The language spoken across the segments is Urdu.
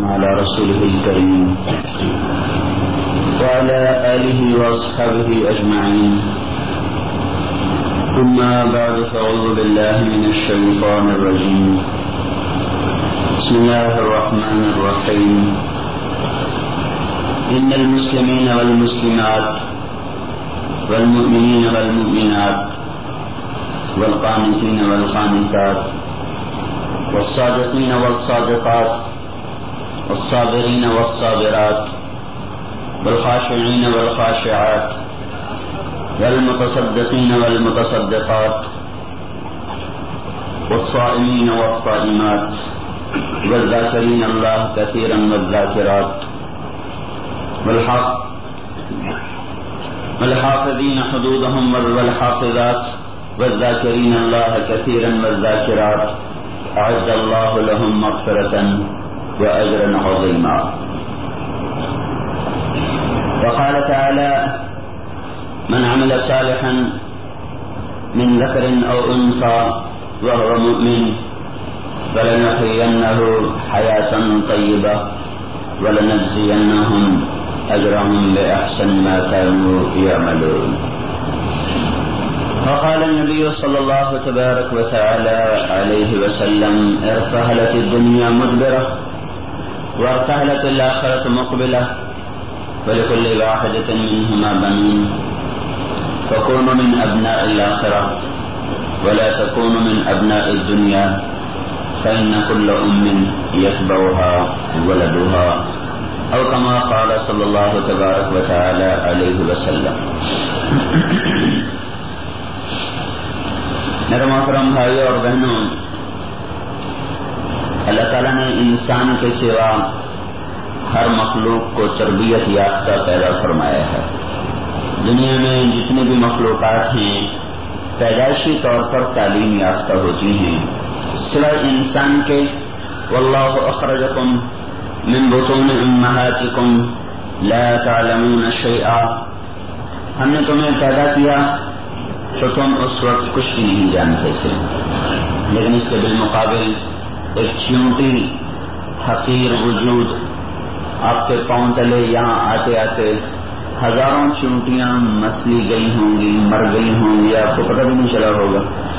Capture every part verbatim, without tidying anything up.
على رسوله الكريم وعلى آله وأصحابه أجمعين. ثم بعد فأعوذ بالله من الشيطان الرجيم. بسم الله الرحمن الرحيم. إن المسلمين والمسلمات والمؤمنين والمؤمنات والقانتين والقانتات والصادقين والصادقات والصابرين والصابرات والخاشعين والخاشعات والمتصدقين والمتصدقات والصائمين والصائمات والذاكرين الله كثيرا والذاكرات والحق والحافظين حدودهم والحافظات والذاكرين الله كثيرا والذاكرات أعد الله لهم مغفرة وأجرا عظيما. وقال تعالى: من عمل صالحا من ذكر أو أنثى وهو مؤمن فلنحيينه حياة طيبة ولنجزينهم أجرهم بأحسن ما كانوا يعملون. وقال النبي صلى الله تبارك وتعالى عليه وسلم: ارتحلت الدنيا مدبرة وارتحلت الآخرة مقبلة ولكل واحدة منهما بنون فكونوا من أبناء الآخرة ولا تكونوا من أبناء الدنيا فإن كل أم يتبعها ولدها أو كما قال صلی اللہ تبارک و تعالی علیہ وسلم. میرے محترم بھائیوں اور بہنوں، اللہ تعالیٰ نے انسان کے سوا ہر مخلوق کو تربیت یافتہ پیدا فرمایا ہے. دنیا میں جتنے بھی مخلوقات ہیں پیدائشی طور پر تعلیم یافتہ ہوتی ہیں سوائے انسان کے. واللہ اخرجکم من بطون امہاتکم لا تعلمون شیئا، ہم نے تمہیں پیدا کیا تو تم اس وقت کچھ بھی نہیں جانتے تھے، لیکن اس کے بالمقابل ایک چیونٹی حقیر وجود آپ کے پاؤں تلے یہاں آتے آتے ہزاروں چیونٹیاں مسلی گئی ہوں گی، مر گئی ہوں گی، آپ کو پتہ بھی نہیں چلا ہوگا.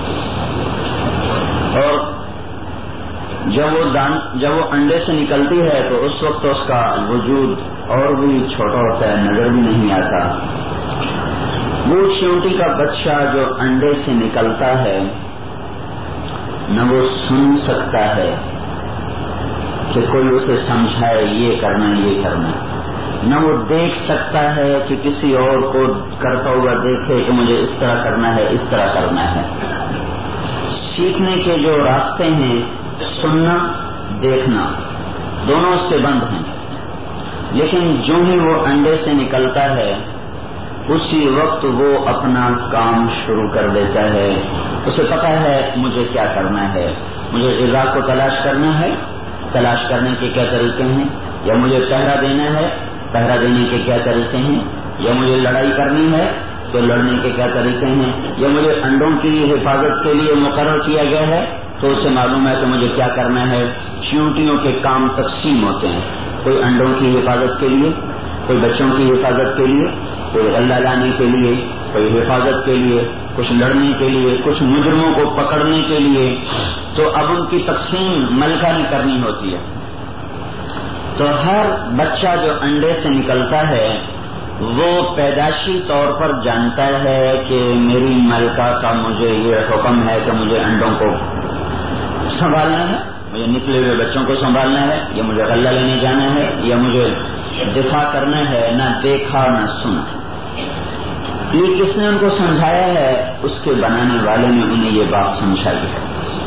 اور جب وہ دان جب وہ انڈے سے نکلتی ہے تو اس وقت اس کا وجود اور بھی چھوٹا ہوتا ہے، نظر بھی نہیں آتا. وہ چیونٹی کا بچہ جو انڈے سے نکلتا ہے نہ وہ سن سکتا ہے کہ کوئی اسے سمجھائے یہ کرنا یہ کرنا، نہ وہ دیکھ سکتا ہے کہ کسی اور کو کرتا ہوا دیکھے کہ مجھے اس طرح کرنا ہے اس طرح کرنا ہے. سیکھنے کے جو راستے ہیں سننا دیکھنا دونوں اس سے بند ہیں، لیکن جو ہی وہ انڈے سے نکلتا ہے اسی وقت وہ اپنا کام شروع کر دیتا ہے. اسے پتا ہے مجھے کیا کرنا ہے، مجھے غذا کو تلاش کرنا ہے، تلاش کرنے کے کیا طریقے ہیں، یا مجھے پہرا دینا ہے، پہرا دینے کے کیا طریقے ہیں، یا مجھے لڑائی کرنی ہے تو لڑنے کے کیا طریقے ہیں، یا مجھے انڈوں کی حفاظت کے لیے مقرر کیا گیا ہے تو اسے معلوم ہے کہ مجھے کیا کرنا ہے. چیونٹیوں کے کام تقسیم ہوتے ہیں، کوئی انڈوں کی حفاظت کے لیے، کوئی بچوں کی حفاظت کے لیے، کوئی غلہ لانے کے لیے، کوئی حفاظت کے لیے، کچھ لڑنے کے لیے، کچھ مجرموں کو پکڑنے کے لیے. تو اب ان کی تقسیم ملکہ نے کرنی ہوتی ہے. تو ہر بچہ جو انڈے سے نکلتا ہے وہ پیدائشی طور پر جانتا ہے کہ میری ملکہ کا مجھے یہ حکم ہے کہ مجھے انڈوں کو سنبھالنا ہے، مجھے نکلے ہوئے بچوں کو سنبھالنا ہے، یا مجھے غلہ لینے جانا ہے، یا مجھے دفاع کرنا ہے. نہ دیکھا نہ سنا. یہ کس نے ان کو سمجھایا ہے؟ اس کے بنانے والے نے انہیں یہ بات سمجھائی ہے.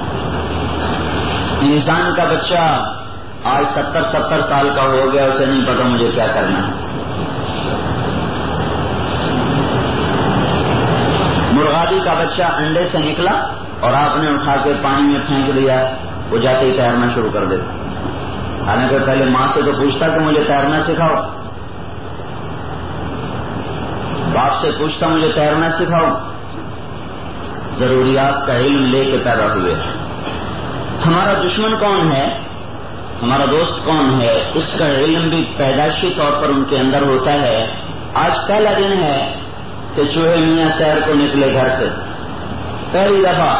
انسان کا بچہ آج ستر ستر سال کا ہو گیا، اسے نہیں پتا مجھے کیا کرنا ہے. مرغابی کا بچہ انڈے سے نکلا اور آپ نے اٹھا کے پانی میں پھینک دیا، وہ جاتے ہی تیرنا شروع کر دیتا. حالانکہ پہلے ماں سے تو پوچھتا کہ مجھے تیرنا سکھاؤ، باپ سے پوچھتا مجھے تیرنا سکھاؤ. ضروریات کا علم لے کے پیدا ہوئے. ہمارا دشمن کون ہے؟ ہمارا دوست کون ہے، اس کا علم بھی پیدائشی طور پر ان کے اندر ہوتا ہے. آج پہلا دن ہے کہ چوہے میاں سیر کو نکلے گھر سے، پہلی دفعہ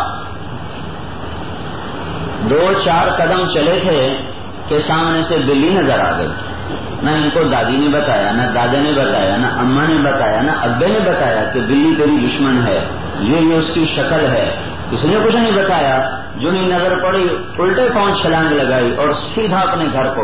دو چار قدم چلے تھے کہ سامنے سے بلی نظر آ گئی. نہ ان کو دادی نے بتایا، نہ دادا نے بتایا، نہ اماں نے بتایا، نہ ابے نے بتایا کہ بلی تیری دشمن ہے، یہ یہ اس کی شکل ہے. کسی نے کچھ نہیں بتایا. جو ہی نظر پڑی الٹے پاؤں چھلانگ لگائی اور سیدھا اپنے گھر کو.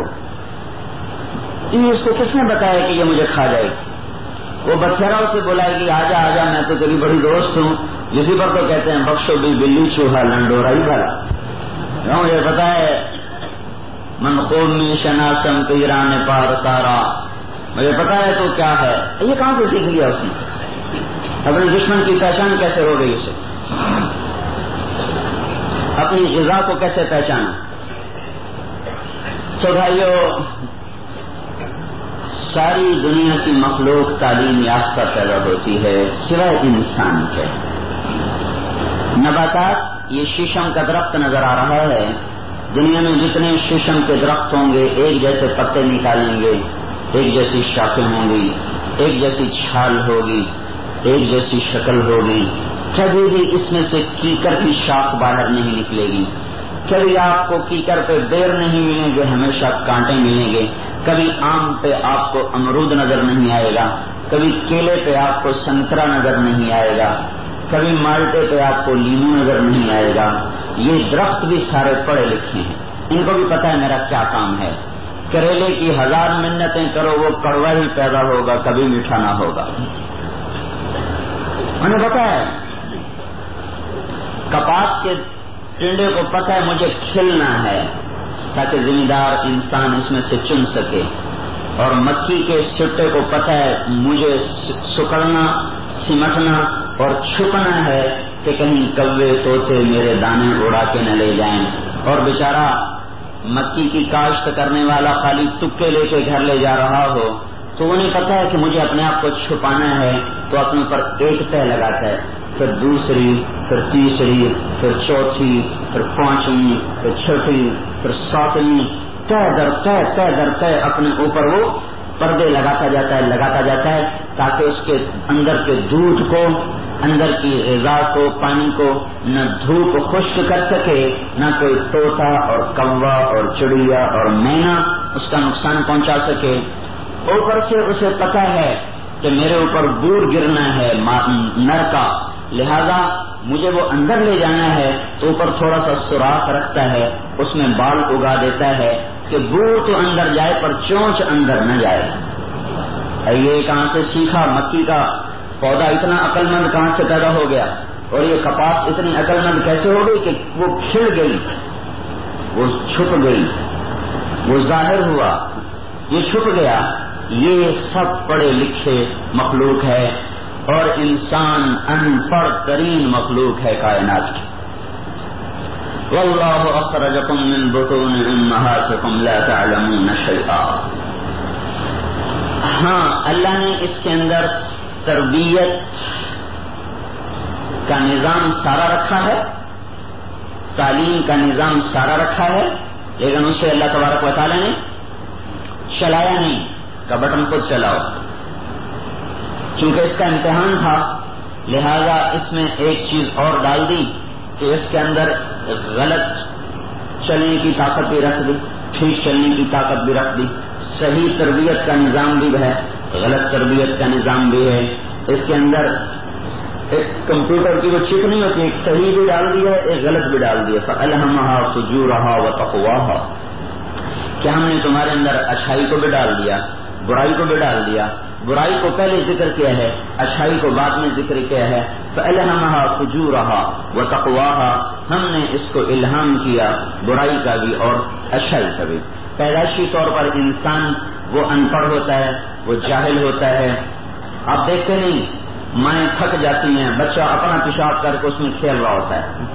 اس کو کس نے بتایا کہ یہ مجھے کھا جائے گی؟ وہ بتھیرا اسے بلائے گی، آجا آجا میں تو تیری بڑی دوست ہوں. اسی پر تو کہتے ہیں بخشو بھی بلی چوہا لنڈورا ہی بھلا. مجھے پتا ہے من خوب میں شناسم پیران پار سارا، مجھے پتا ہے تو کیا ہے. یہ کہاں سے سیکھ لیا اس نے؟ اپنے دشمن کی پہچان کیسے ہو گئی اسے؟ اپنی غذا کو کیسے پہچانا؟ تو بھائیو، ساری دنیا کی مخلوق تعلیم یافتہ پیدا ہوتی ہے سوائے انسان کے. نباتات، یہ شیشم کا درخت نظر آ رہا ہے، دنیا میں جتنے شیشم کے درخت ہوں گے ایک جیسے پتے نکالیں گے، ایک جیسی شاخیں ہوں گی، ایک جیسی چھال ہوگی، ایک جیسی شکل ہوگی. کبھی بھی اس میں سے کیکر کی شاخ باہر نہیں نکلے گی. کبھی آپ کو کیکر پہ بیر نہیں ملیں گے، ہمیشہ کانٹے ملیں گے. کبھی آم پہ آپ کو امرود نظر نہیں آئے گا، کبھی کیلے پہ آپ کو سنترا نظر نہیں آئے گا، کبھی مالٹے پہ آپ کو لیمو نظر نہیں آئے گا. یہ درخت بھی سارے پڑھے لکھے ہیں، ان کو بھی پتا ہے میرا کیا کام ہے. کریلے کی ہزار منتیں کرو وہ کڑوا ہی پیدا ہوگا، کبھی میٹھا نہ ہوگا. انہیں پتا ہے کپاس کے ٹنڈے کو پتا ہے مجھے کھلنا ہے تاکہ ذمہ دار انسان اس میں سے چن سکے، اور مکی کے سٹے کو پتا ہے مجھے سکڑنا، سمٹنا اور چھپنا ہے کہ کہیں کوے طوطے میرے دانے اڑا کے نہ لے جائیں. اور بیچارہ مکی کی کاشت کرنے والا خالی تکے لے کے گھر لے جا رہا ہو تو انہیں پتا ہے کہ مجھے اپنے آپ کو چھپانا ہے، تو اپنے پر ایک تہ لگاتا ہے، پھر دوسری، پھر تیسری، پھر چوتھی، پھر پانچویں، پھر چھٹی، پھر ساتویں، تہ در تہ تہ در تہ اپنے اوپر وہ پردے لگاتا جاتا ہے لگاتا جاتا ہے تاکہ اس کے اندر کے دودھ کو، اندر کی غذا کو، پانی کو نہ دھوپ خشک کر سکے، نہ کوئی طوطا اور کوا اور چڑیا اور مینا اس کا نقصان پہنچا سکے. اوپر سے اسے پتا ہے کہ میرے اوپر بور گرنا ہے نر کا، لہذا مجھے وہ اندر لے جانا ہے تو اوپر تھوڑا سا سوراخ رکھتا ہے، اس میں بال اگا دیتا ہے کہ بور تو اندر جائے پر چونچ اندر نہ جائے. یہ کہاں سے سیکھا؟ مکی کا پودا اتنا عقل مند کہاں سے پیدا ہو گیا؟ اور یہ کپاس اتنی عقل مند کیسے ہو گئی کہ وہ کھل گئی، وہ چھپ گئی، وہ ظاہر ہوا، یہ چھپ گیا. یہ سب پڑھے لکھے مخلوق ہے اور انسان ان پڑھ ترین مخلوق ہے کائنات کی. واللہ اخرجکم من بطون امہاتکم لا تعلمون شیئا. ہاں، اللہ نے اس کے اندر تربیت کا نظام سارا رکھا ہے، تعلیم کا نظام سارا رکھا ہے، لیکن اسے اللہ تبارک و تعالی نے چلایا نہیں کا بٹن خود چلاؤ. چونکہ اس کا امتحان تھا لہذا اس میں ایک چیز اور ڈال دی کہ اس کے اندر غلط چلنے کی طاقت بھی رکھ دی، ٹھیک چلنے کی طاقت بھی رکھ دی، صحیح تربیت کا نظام بھی ہے، غلط تربیت کا نظام بھی ہے. اس کے اندر ایک کمپیوٹر کی وہ چپ نہیں ہوتی، ایک صحیح بھی ڈال دیا ہے، ایک غلط بھی ڈال دیا. فَأَلْهَمَهَا فُجُورَهَا وَتَقْوَاهَا، کہ ہم نے تمہارے اندر اچھائی کو بھی ڈال دیا، برائی کو بھی ڈال دیا. برائی کو پہلے ذکر کیا ہے، اچھائی کو بعد میں ذکر کیا ہے. فَأَلْهَمَهَا فُجُورَهَا وَتَقْوَاهَا، ہم نے اس کو الہام کیا برائی کا بھی اور اچھائی کا بھی. پیدائشی طور پر انسان وہ ان پڑھ ہوتا ہے، وہ جاہل ہوتا ہے. آپ دیکھتے نہیں مائیں تھک جاتی ہیں، بچہ اپنا پیشاب کر کے اس میں کھیل رہا ہوتا ہے،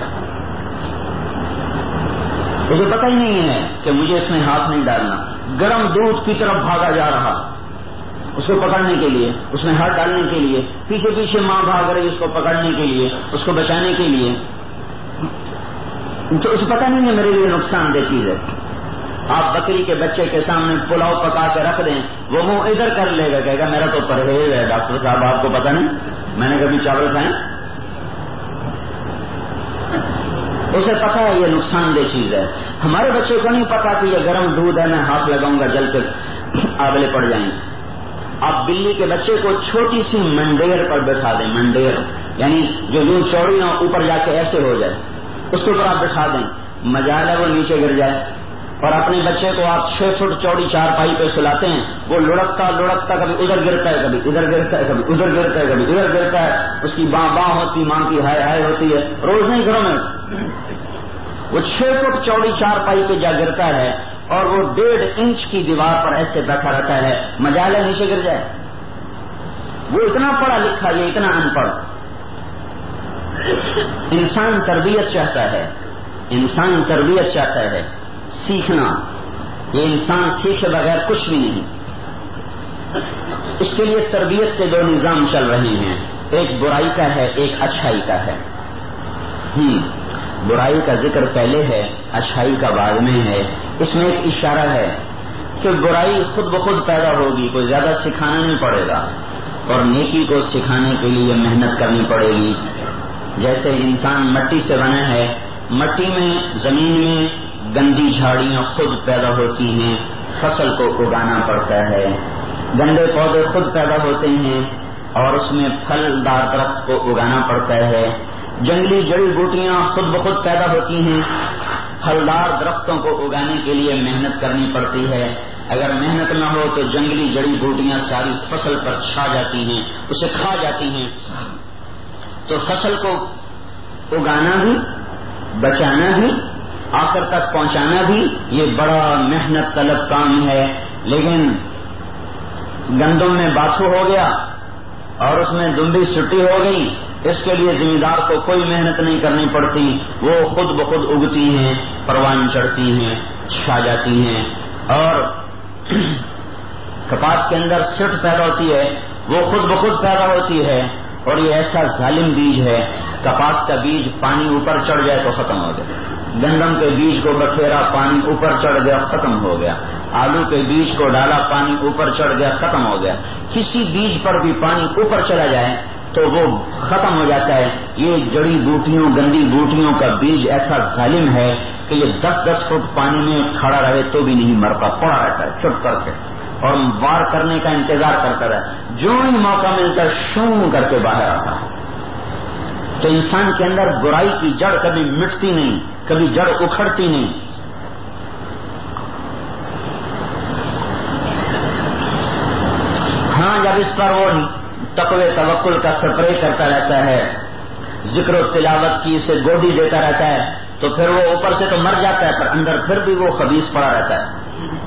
اسے پتہ ہی نہیں ہے کہ مجھے اس میں ہاتھ نہیں ڈالنا. گرم دودھ کی طرف بھاگا جا رہا اس کو پکڑنے کے لیے، اس میں ہاتھ ڈالنے کے لیے، پیچھے پیچھے ماں بھاگ رہی اس کو پکڑنے کے لیے، اس کو بچانے کے لیے، تو اسے پتہ نہیں ہے میرے لیے نقصان دہ چیز ہے. آپ بکری کے بچے کے سامنے پلاؤ پکا کے رکھ دیں، وہ منہ ادھر کر لے گا، کہے گا میرا تو پرہیز ہے ڈاکٹر صاحب، آپ کو پتہ نہیں میں نے کبھی چاول کھائے؟ اسے پتا ہے یہ نقصان دہ چیز ہے. ہمارے بچے کو نہیں پتا کہ یہ گرم دودھ ہے، میں ہاتھ لگاؤں گا جل کے آبلے پڑ جائیں گے. آپ بلی کے بچے کو چھوٹی سی منڈیر پر بٹھا دیں، منڈیر یعنی جو یوں چوڑی نہ اوپر جا کے ایسے ہو جائے، اس کے اوپر آپ بٹھا دیں، مجال ہے وہ نیچے گر جائے. اور اپنے بچے کو آپ چھ فٹ چوڑی چار پائی پہ سلاتے ہیں، وہ لڑکتا لڑکتا کبھی ادھر گرتا ہے، کبھی ادھر گرتا ہے، کبھی ادھر گرتا ہے، کبھی ادھر گرتا ہے. اس کی باں باں ہوتی، ماں کی ہائے ہائے ہوتی ہے. روز نہیں گھروں میں وہ چھ فٹ چوڑی چار پائی پہ جا گرتا ہے اور وہ ڈیڑھ انچ کی دیوار پر ایسے بیٹھا رہتا ہے، مجال ہے نیچے گر جائے. وہ اتنا پڑھا لکھا، یہ اتنا ان پڑھ. انسان تربیت چاہتا ہے، انسان تربیت چاہتا ہے، سیکھنا. یہ انسان سیکھے بغیر کچھ بھی نہیں. اس کے لیے تربیت کے دو نظام چل رہے ہیں، ایک برائی کا ہے، ایک اچھائی کا ہے. ہم برائی کا ذکر پہلے ہے، اچھائی کا بعد میں ہے. اس میں ایک اشارہ ہے کہ برائی خود بخود پیدا ہوگی، کوئی زیادہ سکھانا نہیں پڑے گا، اور نیکی کو سکھانے کے لیے محنت کرنی پڑے گی. جیسے انسان مٹی سے بنا ہے، مٹی میں زمین میں گندی جھاڑیاں خود پیدا ہوتی ہیں، فصل کو اگانا پڑتا ہے. گندے پودے خود پیدا ہوتے ہیں اور اس میں پھل دار درخت کو اگانا پڑتا ہے. جنگلی جڑی بوٹیاں خود بخود پیدا ہوتی ہیں، پھلدار درختوں کو اگانے کے لیے محنت کرنی پڑتی ہے. اگر محنت نہ ہو تو جنگلی جڑی بوٹیاں ساری فصل پر چھا جاتی ہیں، اسے کھا جاتی ہیں. تو فصل کو اگانا بھی، بچانا بھی، آخر تک پہنچانا بھی یہ بڑا محنت طلب کام ہے. لیکن گندم میں باچھو ہو گیا اور اس میں دمبی سٹی ہو گئی، اس کے لیے ذمہ دار کو کوئی محنت نہیں کرنی پڑتی، وہ خود بخود اگتی ہیں، پروان چڑھتی ہیں، چھا جاتی ہیں. اور کپاس کے اندر سٹ پیدا ہوتی ہے، وہ خود بخود پیدا ہوتی ہے. اور یہ ایسا ظالم بیج ہے، کپاس کا بیج پانی اوپر چڑھ جائے تو ختم ہو جائے. گندم کے بیج کو بکھیرا، پانی اوپر چڑھ گیا، ختم ہو گیا. آلو کے بیج کو ڈالا، پانی اوپر چڑھ گیا، ختم ہو گیا. کسی بیج پر بھی پانی اوپر چلا جائے تو وہ ختم ہو جاتا ہے. یہ جڑی بوٹیوں، گندی بوٹیوں کا بیج ایسا ظالم ہے کہ یہ دس دس فٹ پانی میں کھڑا رہے تو بھی نہیں مرتا، پڑا رہتا ہے چپ کر کے، اور وار کرنے کا انتظار کرتا رہے. جو ہی موقع ملتا ہے شوں کر کے باہر آتا ہے. تو انسان کے اندر برائی کی جڑ کبھی مٹتی نہیں، کبھی جڑ اکھڑتی نہیں. ہاں جب اس پر وہ تقوی توکل کا سپرے کرتا رہتا ہے، ذکر و تلاوت کی اسے گودی دیتا رہتا ہے، تو پھر وہ اوپر سے تو مر جاتا ہے، پر اندر پھر بھی وہ خبیث پڑا رہتا ہے،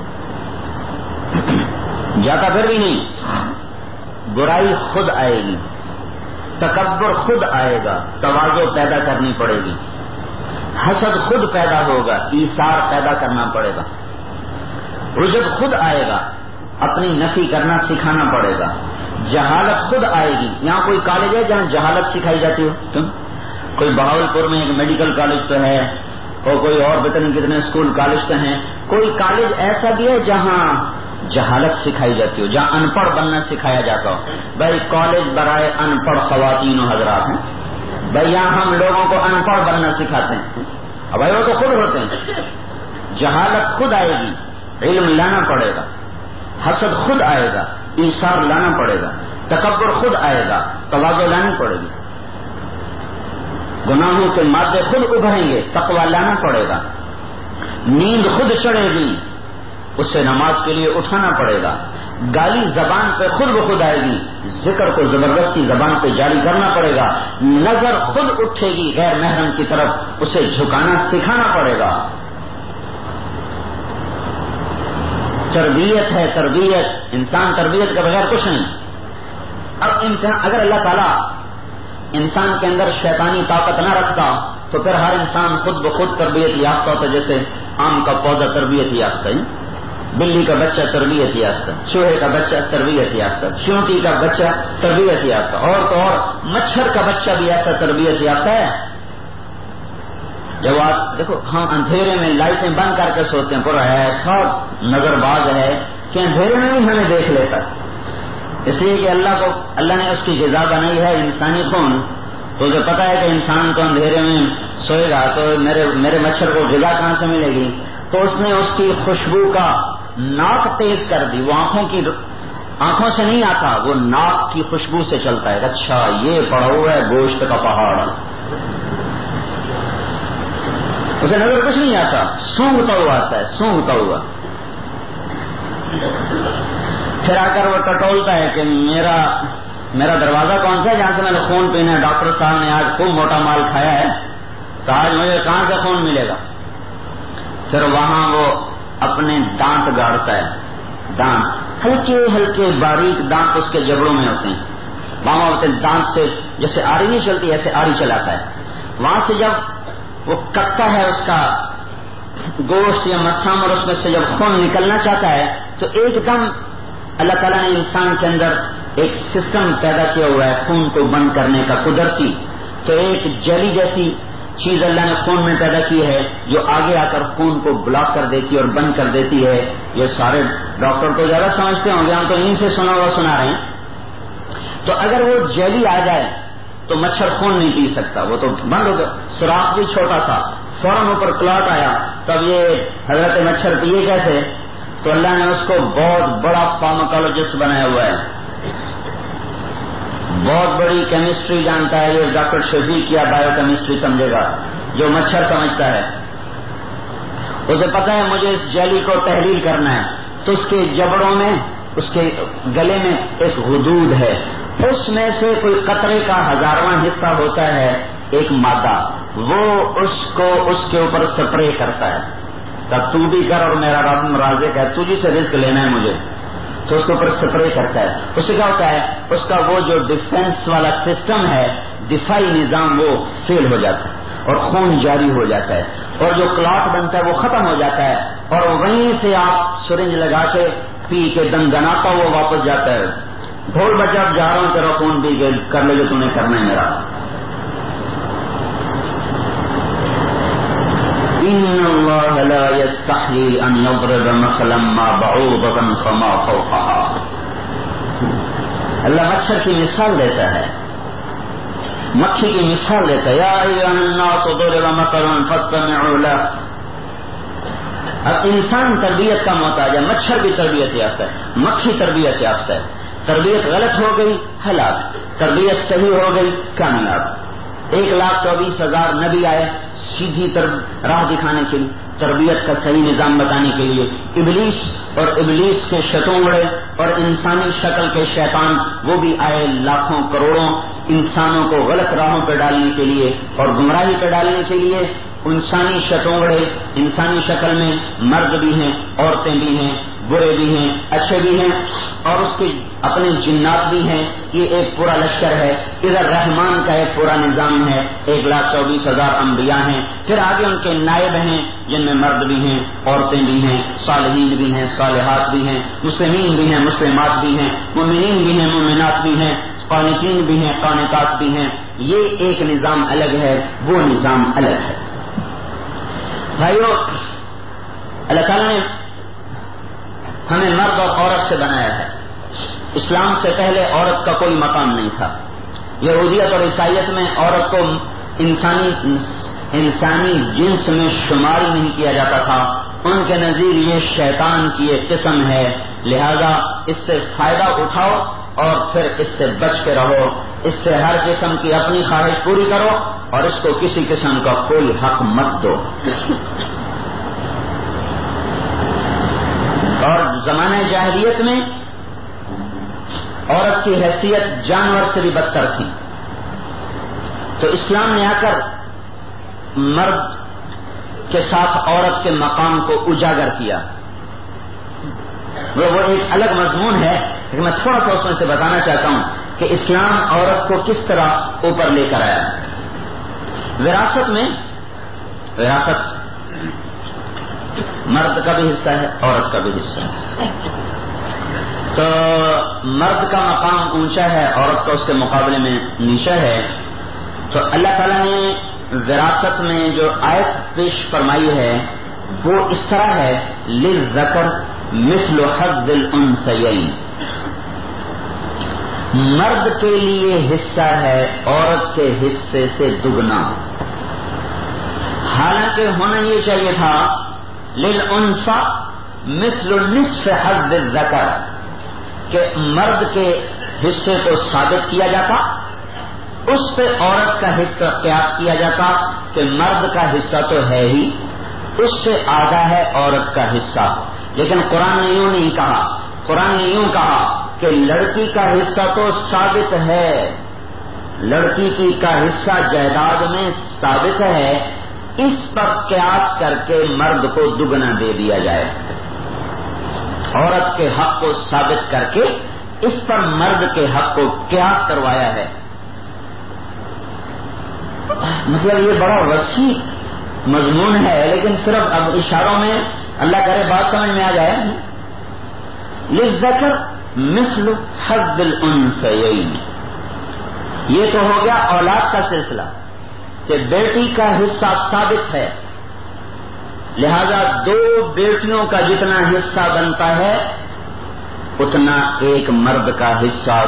جاتا پھر بھی نہیں. برائی خود آئے گی، تکبر خود آئے گا، تواضع پیدا کرنی پڑے گی. حسد خود پیدا ہوگا، ایثار پیدا کرنا پڑے گا. عجب خود آئے گا، اپنی نفی کرنا سکھانا پڑے گا. جہالت خود آئے گی. یہاں کوئی کالج ہے جہاں جہالت سکھائی جاتی ہو؟ تم کوئی بہاولپور میں ایک میڈیکل کالج تو ہے، اور کوئی اور پتہ کتنے اسکول کالج تو ہیں. کوئی کالج ایسا بھی ہے جہاں جہالت سکھائی جاتی ہو، جہاں ان پڑھ بننا سکھایا جاتا ہو؟ بھائی کالج برائے ان پڑھ خواتین و حضرات ہیں. بھائی یہاں ہم لوگوں کو ان پڑھ بننا سکھاتے ہیں. اب بھائی وہ تو خود ہوتے ہیں. جہالت خود آئے گی، علم لانا پڑے گا. حسد خود آئے گا، ایثار لانا پڑے گا. تکبر خود آئے گا، تواضع لانی پڑے گی. گناہوں کے مادے خود ابھریں گے، تقوی لانا پڑے گا. نیند خود چڑھے گی، اسے نماز کے لیے اٹھانا پڑے گا. گالی زبان پہ خود بخود آئے گی، ذکر کو زبردستی زبان پہ جاری کرنا پڑے گا. نظر خود اٹھے گی غیر محرم کی طرف، اسے جھکانا سکھانا پڑے گا. تربیت ہے، تربیت. انسان تربیت کے بغیر کچھ نہیں. اب امتحان اگر اللہ تعالیٰ انسان کے اندر شیطانی طاقت نہ رکھتا تو پھر ہر انسان خود بخود تربیت یافتہ ہوتا. جیسے آم کا پودا تربیت یافتہ ہے، بلی کا بچہ تربیت یافتہ، چوہے کا بچہ تربیت یافتہ، چیونٹی کا بچہ تربیت یافتہ، اور تو اور مچھر کا بچہ بھی ایسا تربیت یافتہ ہے. جب آپ دیکھو ہم اندھیرے میں لائٹیں بند کر کے سوتے ہیں، پر ایسا نظر باز ہے کہ اندھیرے میں بھی ہمیں دیکھ لیتا، اس لیے کہ اللہ کو اللہ نے اس کی غذا بنائی ہے انسانی خون، تو اسے پتا ہے کہ انسان تو اندھیرے میں سوئے گا تو میرے میرے مچھر کو غذا کہاں سے ملے گی، تو اس نے اس کی خوشبو کا ناک تیز کر دی، وہ آنکھوں کی آنکھوں سے نہیں آتا، وہ ناک کی خوشبو سے چلتا ہے، اچھا یہ پڑا ہوا ہے گوشت کا پہاڑ، اسے نظر کچھ نہیں آتا، سونگتا ہوا آتا ہے، سونگتا ہوا، پھر آ کر وہ ٹٹولتا ہے کہ میرا میرا دروازہ کون سا ہے جہاں سے میں نے خون پینا ہے، ڈاکٹر صاحب نے آج خوب موٹا مال کھایا ہے تو آج مجھے کہاں سے خون ملے گا، پھر وہاں وہ اپنے دانت گاڑتا ہے، دانت ہلکے ہلکے باریک دانت اس کے جبڑوں میں ہوتے ہیں، وہاں ہوتے ہیں دانت سے جیسے آری نہیں چلتی ایسے آری چلاتا ہے، وہاں سے جب وہ کٹتا ہے اس کا گوشت یا مسام اور اس میں سے جب خون نکلنا چاہتا ہے تو ایک دم اللہ تعالیٰ نے انسان کے اندر ایک سسٹم پیدا کیا ہوا ہے خون کو بند کرنے کا قدرتی، تو ایک جیلی جیسی چیز اللہ نے خون میں پیدا کی ہے جو آگے آ کر خون کو بلاک کر دیتی ہے اور بند کر دیتی ہے، یہ سارے ڈاکٹر تو زیادہ سمجھتے ہوں گے، ہم تو انہیں سے سنا ہوا سنا رہے ہیں، تو اگر وہ جیلی آ جائے تو مچھر خون نہیں پی سکتا، وہ تو بند ہو گیا، سوراخ بھی چھوٹا تھا، فوراً اوپر کلاٹ آیا، تب یہ حضرت مچھر پیے کیسے، تو اللہ نے اس کو بہت بڑا فارماکولوجسٹ بنایا ہوا ہے، بہت بڑی کیمسٹری جانتا ہے، یہ ڈاکٹر شفیق کیا بایو کیمسٹری سمجھے گا جو مچھر سمجھتا ہے، اسے پتا ہے مجھے اس جیلی کو تحلیل کرنا ہے، تو اس کے جبڑوں میں اس کے گلے میں ایک حدود ہے، اس میں سے کوئی قطرے کا ہزارواں حصہ ہوتا ہے ایک مادہ، وہ اس کو اس کے اوپر سپرے کرتا ہے، تب تو بھی کر اور میرا رب رازق ہے، تجھی سے رزق لینا ہے مجھے، تو اس کے اوپر سپرے کرتا ہے، اس سے کیا ہوتا ہے اس کا وہ جو ڈیفنس والا سسٹم ہے، دفاعی نظام وہ فیل ہو جاتا ہے اور خون جاری ہو جاتا ہے اور جو کلاٹ بنتا ہے وہ ختم ہو جاتا ہے اور وہیں سے آپ سرنج لگا کے پی کے دندناتا وہ واپس جاتا ہے، ڈھول بجا جا رہا ہوں تیرا خون پی کے کر لے جو تم نے کرنا ہے میرا، ان اللہ لا یستحیی ان یضرب مثلا ما بعوضۃ فما فوقها، اللہ مچھر کی مثال دیتا ہے، مکھی کی مثال دیتا ہے، یا ایھا الناس ضرب مثل فاستمعوا له، اب انسان تربیت کا محتاج ہے، مچھر بھی تربیت یافتہ ہے، مکھی تربیت یافتہ ہے، تربیت غلط ہو گئی ہلاک، تربیت صحیح ہو گئی کامیاب، ایک لاکھ چوبیس ہزار نبی آئے سیدھی راہ دکھانے کے لیے، تربیت کا صحیح نظام بتانے کے لیے، ابلیس اور ابلیس کے شتونگڑے اور انسانی شکل کے شیطان وہ بھی آئے لاکھوں کروڑوں انسانوں کو غلط راہوں پہ ڈالنے کے لیے اور گمراہی پہ ڈالنے کے لیے، انسانی شتونگڑے انسانی شکل میں مرد بھی ہیں، عورتیں بھی ہیں، برے بھی ہیں، اچھے بھی ہیں، اور اس کے اپنے جنات بھی ہیں، یہ ایک پورا لشکر ہے، ادھر رحمان کا ایک پورا نظام ہے، ایک لاکھ چوبیس ہزار انبیاء ہیں، پھر آگے ان کے نائب ہیں جن میں مرد بھی ہیں، عورتیں بھی ہیں، صالحین بھی ہیں، صالحات بھی ہیں، مسلمین بھی ہیں، مسلمات بھی ہیں، مومنین بھی ہیں، مومنات بھی ہیں، قانتین بھی ہیں، قانتات بھی ہیں، یہ ایک نظام الگ ہے، وہ نظام الگ ہے۔ بھائیو، اللہ تعالیٰ نے ہمیں مرد اور عورت سے بنایا ہے، اسلام سے پہلے عورت کا کوئی مقام نہیں تھا، یہودیت اور عیسائیت میں عورت کو انسانی انسانی جنس میں شمار ہی نہیں کیا جاتا تھا، ان کے نزدیک یہ شیطان کی ایک قسم ہے، لہذا اس سے فائدہ اٹھاؤ اور پھر اس سے بچ کے رہو، اس سے ہر قسم کی اپنی خواہش پوری کرو اور اس کو کسی قسم کا کوئی حق مت دو۔ اور زمانہ جاہلیت میں عورت کی حیثیت جانور سے بھی بدتر تھی، تو اسلام نے آ کر مرد کے ساتھ عورت کے مقام کو اجاگر کیا، وہ ایک الگ مضمون ہے، لیکن میں تھوڑا سا اس میں سے بتانا چاہتا ہوں کہ اسلام عورت کو کس طرح اوپر لے کر آیا۔ وراثت میں وراثت مرد کا بھی حصہ ہے، عورت کا بھی حصہ ہے، تو مرد کا مقام اونچا ہے، عورت کا اس کے مقابلے میں نیچا ہے، تو اللہ تعالیٰ نے وراثت میں جو آیت پیش فرمائی ہے وہ اس طرح ہے، للذکر مثل حظ الانثیین، مرد کے لیے حصہ ہے عورت کے حصے سے دگنا، حالانکہ ہونا یہ چاہیے تھا للانثی مثل نصف حظ الذکر، کہ مرد کے حصے کو ثابت کیا جاتا، اس پہ عورت کا حصہ قیاس کیا جاتا کہ مرد کا حصہ تو ہے ہی، اس سے آدھا ہے عورت کا حصہ۔ لیکن قرآن نے یوں نہیں کہا، قرآن نے یوں کہا کہ لڑکی کا حصہ تو ثابت ہے، لڑکی کی کا حصہ جائیداد میں ثابت ہے، اس پر قیاس کر کے مرد کو دگنا دے دیا جائے، عورت کے حق کو ثابت کر کے اس پر مرد کے حق کو قیاس کروایا ہے۔ مطلب یہ بڑا وسیع مضمون ہے، لیکن صرف اب اشاروں میں اللہ کرے بات سمجھ میں آ جائے۔ للذکر مثل حظ الانثیین، یہ تو ہو گیا اولاد کا سلسلہ کہ بیٹی کا حصہ ثابت ہے، لہذا دو بیٹیوں کا جتنا حصہ بنتا ہے اتنا ایک مرد کا حصہ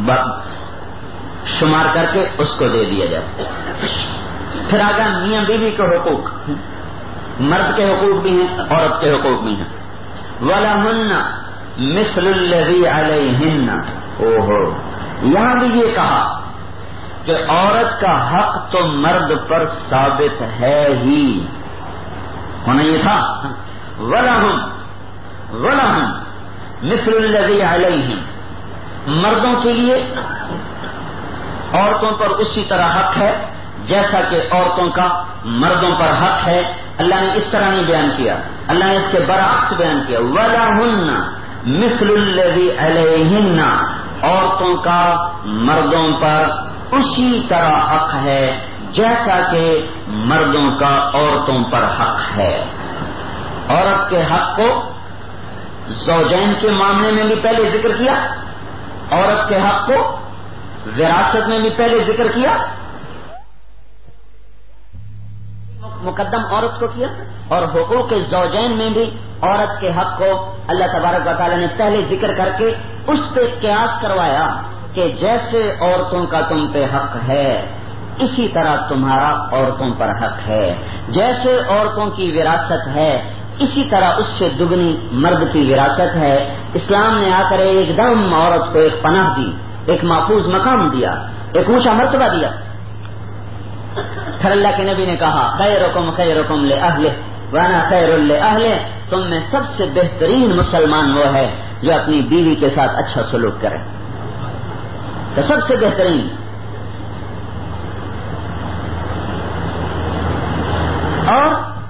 شمار کر کے اس کو دے دیا جائے۔ پھر آگا میاں بیوی کے حقوق، مرد کے حقوق بھی ہیں عورت کے حقوق بھی ہیں۔ وَلَهُنَّ مِثْلُ الَّذِي عَلَيْهِنَّ، اوہو یہاں بھی یہ کہا کہ عورت کا حق تو مرد پر ثابت ہے ہی، ہونا یہ تھا وَلَهُمْ وَلَهُمْ مِثْلُ الَّذِي عَلَيْهِمْ، مردوں کے لیے عورتوں پر اسی طرح حق ہے جیسا کہ عورتوں کا مردوں پر حق ہے۔ اللہ نے اس طرح نہیں بیان کیا، اللہ نے اس کے برعکس بیان کیا، وَلَهُنَّ مِثْلُ الَّذِي عَلَيْهِنَّ، عورتوں کا مردوں پر اسی طرح حق ہے جیسا کہ مردوں کا عورتوں پر حق ہے۔ عورت کے حق کو زوجین کے معاملے میں بھی پہلے ذکر کیا، عورت کے حق کو وراثت میں بھی پہلے ذکر کیا، مقدم عورت کو کیا، اور حقوق زوجین میں بھی عورت کے حق کو اللہ تبارک و تعالی نے پہلے ذکر کر کے اس پہ قیاس کروایا کہ جیسے عورتوں کا تم پہ حق ہے اسی طرح تمہارا عورتوں پر حق ہے، جیسے عورتوں کی وراثت ہے اسی طرح اس سے دگنی مرد کی وراثت ہے۔ اسلام نے آ کر ایک دم عورت کو ایک پناہ دی، ایک محفوظ مقام دیا، ایک اونچا مرتبہ دیا۔ پھر اللہ کے نبی نے کہا خیرکم خیرکم لأہلہ وانا خیر لأہلہ، تم میں سب سے بہترین مسلمان وہ ہے جو اپنی بیوی کے ساتھ اچھا سلوک کرے، تو سب سے بہترین۔ اور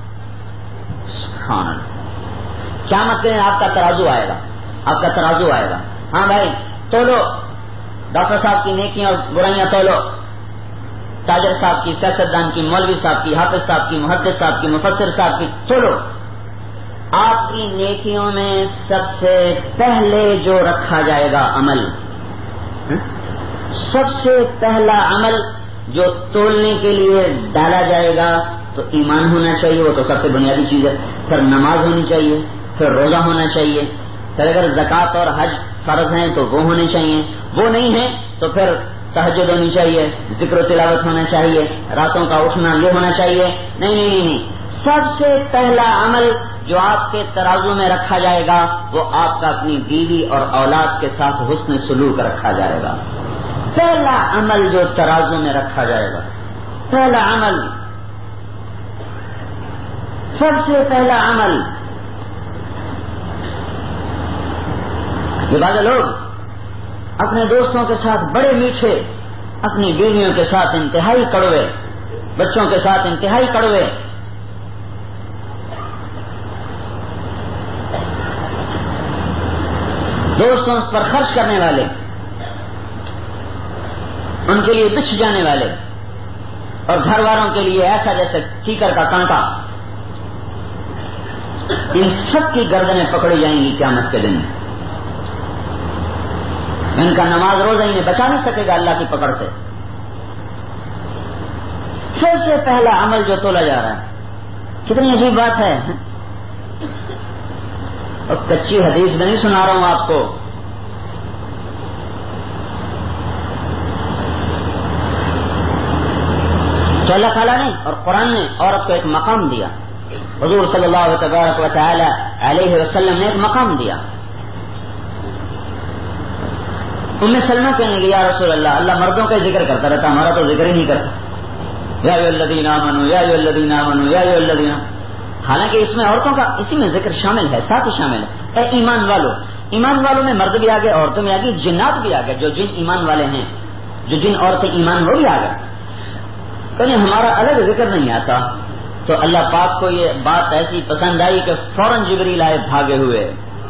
سبحان اللہ، قیامت کے دن آپ کا ترازو آئے گا، آپ کا ترازو آئے گا، ہاں بھائی تولو، ڈاکٹر صاحب کی نیکیاں اور برائیاں تولو، تاجر صاحب کی، سیاستدان کی، مولوی صاحب کی، حافظ صاحب کی، محدث صاحب کی، مفسر صاحب کی تولو۔ آپ کی نیکیوں میں سب سے پہلے جو رکھا جائے گا عمل، سب سے پہلا عمل جو تولنے کے لیے ڈالا جائے گا تو ایمان ہونا چاہیے، وہ تو سب سے بنیادی چیز ہے، پھر نماز ہونی چاہیے، پھر روزہ ہونا چاہیے، پھر اگر زکوٰۃ اور حج فرض ہیں تو وہ ہونے چاہیے، وہ نہیں ہے تو پھر تہجد ہونی چاہیے، ذکر و تلاوت ہونا چاہیے، راتوں کا اٹھنا یہ ہونا چاہیے۔ نہیں نہیں نہیں نہیں سب سے پہلا عمل جو آپ کے ترازو میں رکھا جائے گا وہ آپ کا اپنی بیوی اور اولاد کے ساتھ حسن سلوک رکھا جائے گا۔ پہلا عمل جو ترازو میں رکھا جائے گا، پہلا عمل، سب سے پہلا عمل۔ یہ بعض لوگ اپنے دوستوں کے ساتھ بڑے میٹھے، اپنی بیویوں کے ساتھ انتہائی کڑوے، بچوں کے ساتھ انتہائی کڑوے، دوستوں پر خرچ کرنے والے، ان کے لیے بچھ جانے والے، اور گھر والوں کے لیے ایسا جیسے کیکر کا کانٹا، ان سب کی گردنیں پکڑی جائیں گی قیامت کے دن۔ ان کا نماز روزہ انہیں بچا نہیں سکے گا اللہ کی پکڑ سے۔ سب سے پہلا عمل جو تولا جا رہا ہے. کتنی عجیب بات ہے. اور کچی حدیث میں نہیں سنا رہا ہوں آپ کو. تو اللہ تعالیٰ نے اور قرآن نے عورت کو ایک مقام دیا. حضور صلی اللہ تبارک و تعالی علیہ وسلم نے ایک مقام دیا. ام سلمہ کہنے لگی یا رسول اللہ, اللہ مردوں کا ذکر کرتا رہتا, ہمارا تو ذکر ہی نہیں کرتا. یا ایھا الذین آمنوا یا ایھا الذین آمنوا یا ایھا الذین. حالانکہ اس میں عورتوں کا اسی میں ذکر شامل ہے, ساتھ ہی شامل ہے. اے ایمان والو, ایمان والوں میں مرد بھی آ گئے, عورتیں بھی آ گئی, جنات بھی آ گئے. جو جن ایمان والے ہیں, جو جن عورتیں ایمان وہ بھی آ گئے. کہیں ہمارا الگ ذکر نہیں آتا. تو اللہ پاک کو یہ بات ایسی پسند آئی کہ فوراً جبریل آئے بھاگے ہوئے.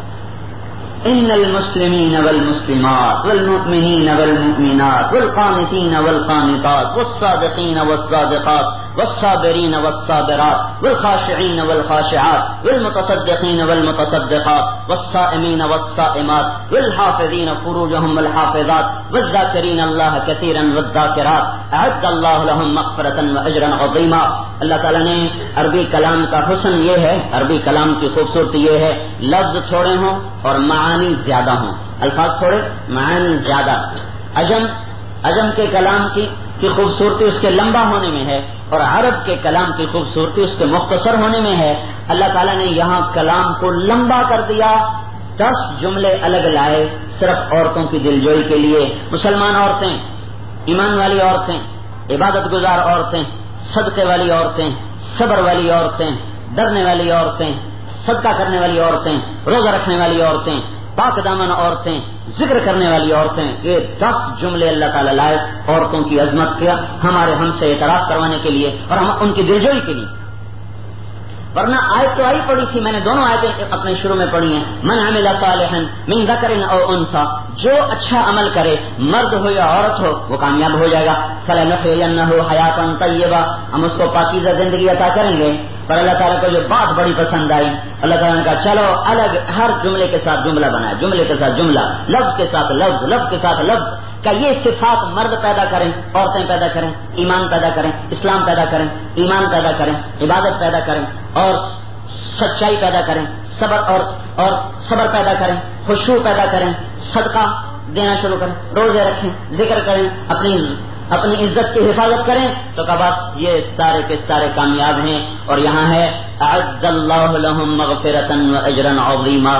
ان المسلمین والمسلمات والمؤمنین والمؤمنات والقانتین والقانتات والصادقین والصادقات والصابرین والصابرات والخاشعین والخاشعات والمتصدقین والمتصدقات والصائمین والصائمات والحافظین فروجهم والحافظات والذاکرین اللہ کثیرا والذاکرات اعد اللہ لهم مغفرۃ واجرا عظیما. اللہ تعالیٰ نے عربی کلام کا حسن یہ ہے, عربی کلام کی خوبصورتی یہ ہے, لفظ تھوڑے ہوں اور معانی زیادہ ہوں. الفاظ تھوڑے, معانی زیادہ. عجم عجم کے کلام کی کی خوبصورتی اس کے لمبا ہونے میں ہے, اور عرب کے کلام کی خوبصورتی اس کے مختصر ہونے میں ہے. اللہ تعالیٰ نے یہاں کلام کو لمبا کر دیا, دس جملے الگ لائے صرف عورتوں کی دلجوئی کے لیے. مسلمان عورتیں, ایمان والی عورتیں, عبادت گزار عورتیں, صدقے والی عورتیں, صبر والی عورتیں, ڈرنے والی عورتیں, صدقہ کرنے والی عورتیں, روزہ رکھنے والی عورتیں, پاک دامن عورتیں, ذکر کرنے والی عورتیں. یہ دس جملے اللہ تعالیٰ لائے عورتوں کی عظمت کیا ہمارے ہم سے اعتراف کروانے کے لیے اور ہم ان کی دلجوئی کے لیے. ورنہ آیت تو آئی پڑی تھی, میں نے دونوں آیتیں اپنے شروع میں پڑھی ہیں. من عمل صالحا من ذکر او انثى, جو اچھا عمل کرے مرد ہو یا عورت ہو وہ کامیاب ہو جائے گا. فلنحيينه حیاتا طیبہ, ہم اس کو پاکیزہ زندگی عطا کریں گے. پر اللہ تعالیٰ کو جو بات بڑی پسند آئی, اللہ تعالیٰ نے کہا چلو الگ ہر جملے کے ساتھ جملہ بنائے, جملے کے ساتھ جملہ, لفظ کے ساتھ لفظ, لفظ کے ساتھ لفظ. کہ یہ صفات مرد پیدا کریں, عورتیں پیدا کریں, ایمان پیدا کریں, اسلام پیدا کریں, ایمان پیدا کریں, عبادت پیدا کریں اور سچائی پیدا کریں, صبر اور اور صبر پیدا کریں, خشوع پیدا کریں, صدقہ دینا شروع کریں, روزے رکھیں, ذکر کریں, اپنی اپنی عزت کی حفاظت کریں. تو کہا بس یہ سارے کے سارے کامیاب ہیں. اور یہاں ہے اعد اللہ لهم مغفرۃ واجرا عظیما,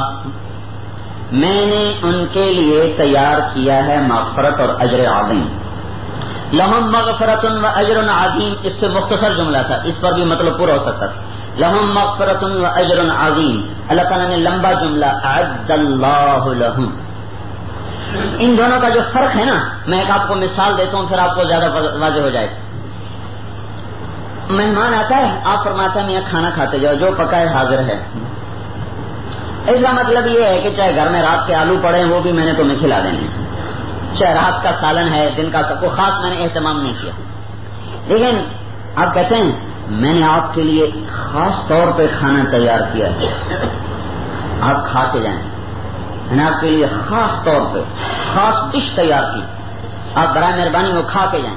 میں نے ان کے لیے تیار کیا ہے مغفرت اور اجر عظیم. لهم مغفرۃ واجر عظیم, اس سے مختصر جملہ تھا, اس پر بھی مطلب پورا ہو سکتا تھا. لهم مغفرۃ واجر عظیم, اللہ تعالیٰ نے لمبا جملہ اعد اللہ لهم. ان دونوں کا جو فرق ہے نا, میں ایک آپ کو مثال دیتا ہوں پھر آپ کو زیادہ واضح ہو جائے. مہمان آتا ہے, آپ فرماتے ہیں میاں کھانا کھاتے جاؤ, جو پکا ہے حاضر ہے. اس کا مطلب یہ ہے کہ چاہے گھر میں رات کے آلو پڑے وہ بھی میں نے تمہیں کھلا دینے, چاہے رات کا سالن ہے, دن کا کوئی خاص میں نے اہتمام نہیں کیا. لیکن آپ کہتے ہیں میں نے آپ کے لیے خاص طور پہ کھانا تیار کیا ہے, آپ کھا کے جائیں. میں نے آپ کے لیے خاص طور پہ خاص ڈش تیار کی, آپ برائے مہربانی وہ کھا کے جائیں.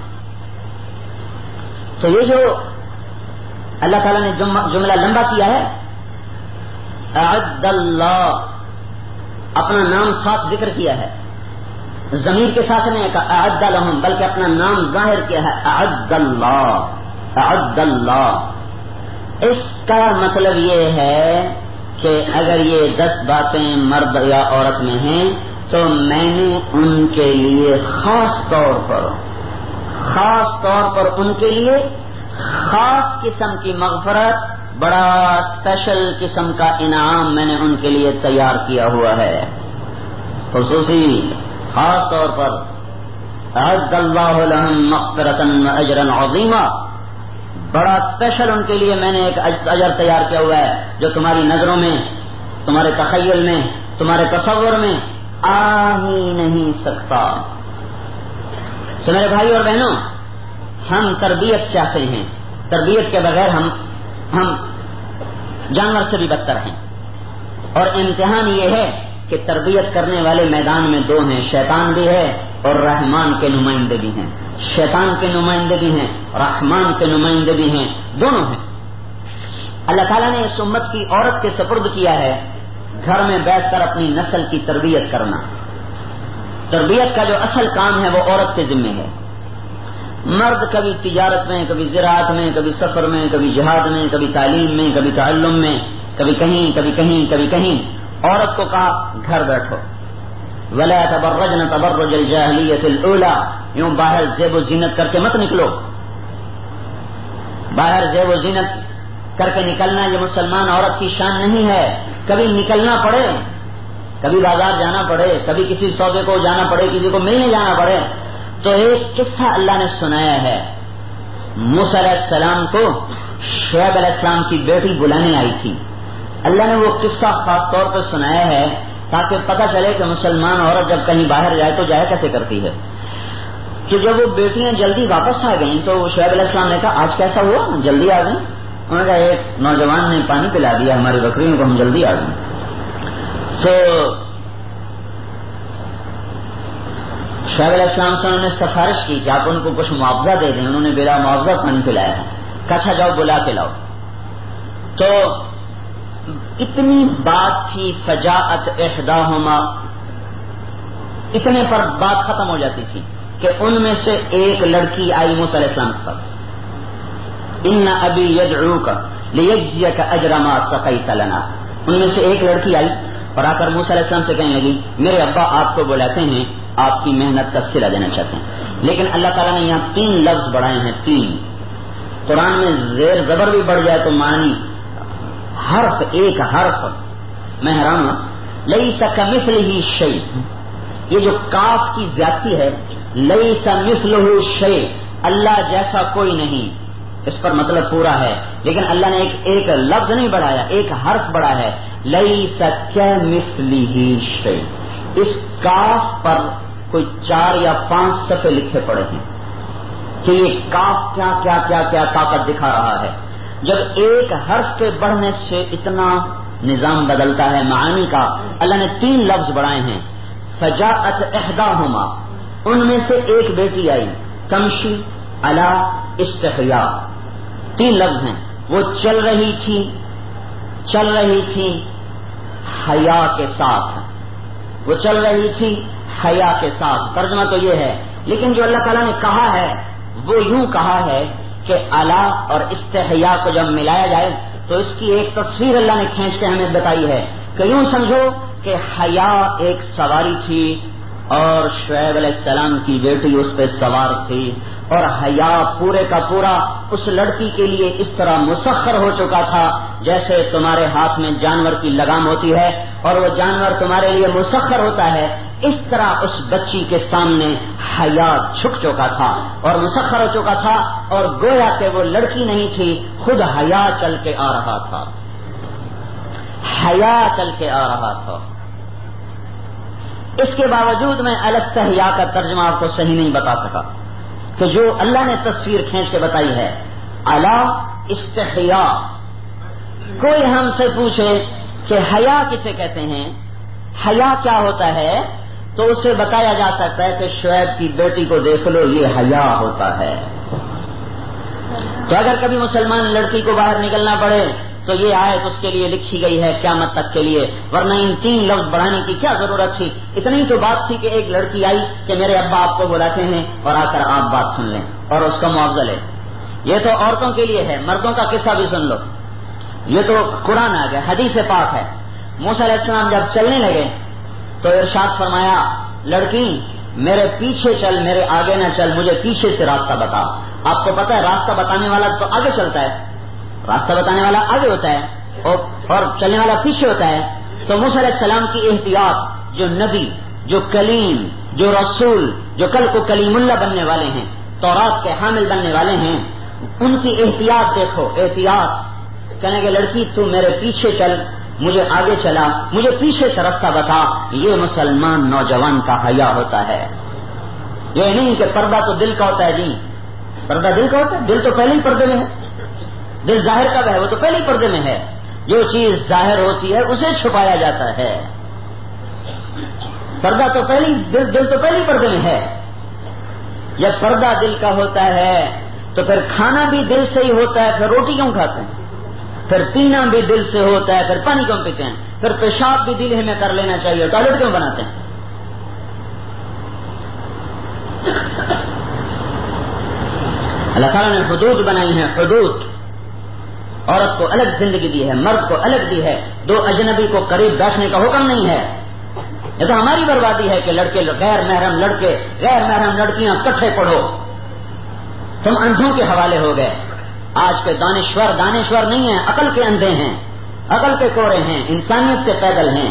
تو یہ جو اللہ تعالیٰ نے جملہ لمبا کیا ہے, اعد اللہ, اپنا نام ساتھ ذکر کیا ہے, ضمیر کے ساتھ نہیں کہا اعد لهم, بلکہ اپنا نام ظاہر کیا ہے, اعد اللہ, اعد اللہ. اس کا مطلب یہ ہے کہ اگر یہ دس باتیں مرد یا عورت میں ہیں تو میں نے ان کے لیے خاص طور پر خاص طور پر ان کے لیے خاص قسم کی مغفرت, بڑا اسپیشل قسم کا انعام میں نے ان کے لیے تیار کیا ہوا ہے. خصوصی خاص طور پر اعد اللہ لهم مغفرۃ واجرا عظیما, بڑا اسپیشل ان کے لیے میں نے ایک اجر تیار کیا ہوا ہے جو تمہاری نظروں میں, تمہارے تخیل میں, تمہارے تصور میں آ ہی نہیں سکتا. تو میرے بھائی اور بہنوں, ہم تربیت چاہتے ہیں, تربیت کے بغیر ہم ہم جانور سے بھی بدتر ہیں. اور امتحان یہ ہے کہ تربیت کرنے والے میدان میں دو ہیں, شیطان بھی ہے اور رحمان کے نمائندے بھی ہیں، شیطان کے نمائندے بھی ہیں، رحمان کے نمائندے بھی ہیں، دونوں ہیں۔ اللہ تعالیٰ نے اس امت کی عورت کے سپرد کیا ہے گھر میں بیٹھ کر اپنی نسل کی تربیت کرنا۔ تربیت کا جو اصل کام ہے وہ عورت کے ذمے ہے۔ مرد کبھی تجارت میں، کبھی زراعت میں، کبھی سفر میں، کبھی جہاد میں، کبھی تعلیم میں، کبھی تعلم میں، کبھی کہیں کبھی کہیں کبھی کہیں۔ عورت کو کہا گھر بیٹھو، ولا تبرجن تبرج الجاہلیۃ الاولی، یوں باہر زیب و زینت کر کے مت نکلو۔ باہر زیب و زینت کر کے نکلنا یہ مسلمان عورت کی شان نہیں ہے۔ کبھی نکلنا پڑے، کبھی بازار جانا پڑے، کبھی کسی سودے کو جانا پڑے، کسی کو ملنے جانا پڑے۔ تو ایک قصہ اللہ نے سنایا ہے، موسیٰ علیہ السلام کو شعیب علیہ السلام کی بیٹی بلانے آئی تھی۔ اللہ نے وہ قصہ خاص طور پر سنایا ہے تاکہ پتہ چلے کہ مسلمان عورت جب کہیں باہر جائے تو جایا کیسے کرتی ہے۔ کہ جب وہ بیٹیاں جلدی واپس آ گئیں تو شعیب علیہ السلام نے کہا آج کیسا ہوا جلدی آ گئیں؟ انہوں نے کہا ایک نوجوان نے پانی پلا دیا ہماری بکریوں کو، ہم جلدی آ گئے۔ سو شعیب علیہ السلام سے انہوں نے سفارش کی کہ آپ ان کو کچھ معاوضہ دے دیں، انہوں نے بلا معاوضہ پانی پلایا ہے، کچھا جاؤ بلا کے لاؤ۔ تو اتنی بات تھی، فجاءت احداہما، اتنے پر بات ختم ہو جاتی تھی کہ ان میں سے ایک لڑکی آئی موسیٰ علیہ السلام کے پاس، ان ابی یدعوک لیجزیک اجر ما سقیت لنا۔ ان میں سے ایک لڑکی آئی اور آ کر موسیٰ علیہ السلام سے کہنے لگی میرے ابا آپ کو بلاتے ہیں، آپ کی محنت کا صلہ دینا چاہتے ہیں۔ لیکن اللہ تعالیٰ نے یہاں تین لفظ بڑھائے ہیں، تین۔ قرآن میں زیر زبر بھی بڑھ جائے تو معنی حرف، ایک حرف میں حیران ہوں، لیس کمثلہ شیء، یہ جو کاف کی زیادتی ہے، لیس مثلہ شیء، اللہ جیسا کوئی نہیں، اس پر مطلب پورا ہے، لیکن اللہ نے ایک ایک لفظ نہیں بڑھایا، ایک حرف بڑھا ہے، لیس کمثلہ شیء۔ اس کاف پر کوئی چار یا پانچ صفحے لکھے پڑے ہیں کہ یہ کاف کیا کیا کیا کیا طاقت دکھا رہا ہے۔ جب ایک حرف کے بڑھنے سے اتنا نظام بدلتا ہے معانی کا، اللہ نے تین لفظ بڑھائے ہیں، فجاءت احداہما، ان میں سے ایک بیٹی آئی، تمشی علی استحیاء، تین لفظ ہیں، وہ چل رہی تھی چل رہی تھی حیا کے ساتھ، وہ چل رہی تھی حیا کے ساتھ، ترجمہ تو یہ ہے، لیکن جو اللہ تعالیٰ نے کہا ہے وہ یوں کہا ہے کہ الا اور استحیاء کو جب ملایا جائے تو اس کی ایک تصویر اللہ نے کھینچ کے ہمیں بتائی ہے کہ یوں سمجھو کہ حیا ایک سواری تھی اور شعیب علیہ السلام کی بیٹی اس پہ سوار تھی، اور حیا پورے کا پورا اس لڑکی کے لیے اس طرح مسخر ہو چکا تھا جیسے تمہارے ہاتھ میں جانور کی لگام ہوتی ہے اور وہ جانور تمہارے لیے مسخر ہوتا ہے، اس طرح اس بچی کے سامنے حیا جھک چکا تھا اور مسخر ہو چکا تھا، اور گویا کہ وہ لڑکی نہیں تھی، خود حیا چل کے آ رہا تھا، حیا چل کے آ رہا تھا۔ اس کے باوجود میں الاستحیاء کا ترجمہ آپ کو صحیح نہیں بتا سکا، کہ جو اللہ نے تصویر کھینچ کے بتائی ہے الا استحیاء۔ کوئی ہم سے پوچھے کہ حیا کسے کہتے ہیں، حیا کیا ہوتا ہے، تو اسے بتایا جا سکتا ہے کہ شعیب کی بیٹی کو دیکھ لو، یہ حیا ہوتا ہے۔ تو اگر کبھی مسلمان لڑکی کو باہر نکلنا پڑے تو یہ آیت اس کے لیے لکھی گئی ہے قیامت تک کے لیے، ورنہ ان تین لفظ بڑھانے کی کیا ضرورت تھی؟ اتنی تو بات تھی کہ ایک لڑکی آئی کہ میرے ابا آپ کو بلاتے ہیں اور آ کر آپ بات سن لیں اور اس کا معاوضہ لیں۔ یہ تو عورتوں کے لیے ہے، مردوں کا قصہ بھی سن لو، یہ تو قرآن آ گیا، حدیث پاک ہے۔ موسیٰ علیہ السلام جب چلنے لگے تو ارشاد فرمایا لڑکی میرے پیچھے چل، میرے آگے نہ چل، مجھے پیچھے سے راستہ بتا۔ آپ کو پتا ہے راستہ بتانے والا تو آگے چلتا ہے، راستہ بتانے والا آگے ہوتا ہے اور, اور چلنے والا پیچھے ہوتا ہے۔ تو موسیٰ علیہ السلام کی احتیاط، جو نبی، جو کلیم، جو رسول، جو کل کو کلیم اللہ بننے والے ہیں، تورات کے حامل بننے والے ہیں، ان کی احتیاط دیکھو، احتیاط کہنے کہ لڑکی تو میرے پیچھے چل، مجھے آگے چلا، مجھے پیچھے سے راستہ بتا۔ یہ مسلمان نوجوان کا حیا ہوتا ہے، یہ نہیں کہ پردہ تو دل کا ہوتا ہے، جی پردہ دل کا ہوتا ہے، دل تو پہلے ہی پردے میں ہے، دل ظاہر کب ہے، وہ تو پہلے ہی پردے میں ہے، جو چیز ظاہر ہوتی ہے اسے چھپایا جاتا ہے، پردہ تو پہلی دل, دل تو پہلی پردے میں ہے۔ جب پردہ دل کا ہوتا ہے تو پھر کھانا بھی دل سے ہی ہوتا ہے، پھر روٹی کیوں کھاتے ہیں؟ پھر پینا بھی دل سے ہوتا ہے، پھر پانی کیوں پیتے ہیں؟ پھر پیشاب بھی دل ہی میں کر لینا چاہیے، ٹوائلٹ کیوں بناتے ہیں؟ اللہ تعالیٰ نے حدود بنائی ہیں، حدود. عورت کو الگ زندگی دی ہے، مرد کو الگ دی ہے، دو اجنبی کو قریب بیٹھنے کا حکم نہیں ہے. یہ تو ہماری بربادی ہے کہ لڑکے غیر محرم لڑکے غیر محرم لڑکیاں کٹھے پڑھو. تم اندھوں کے حوالے ہو گئے. آج کے دانشور دانشور نہیں ہیں، عقل کے اندھے ہیں، عقل کے کورے ہیں، انسانیت سے پیدل ہیں،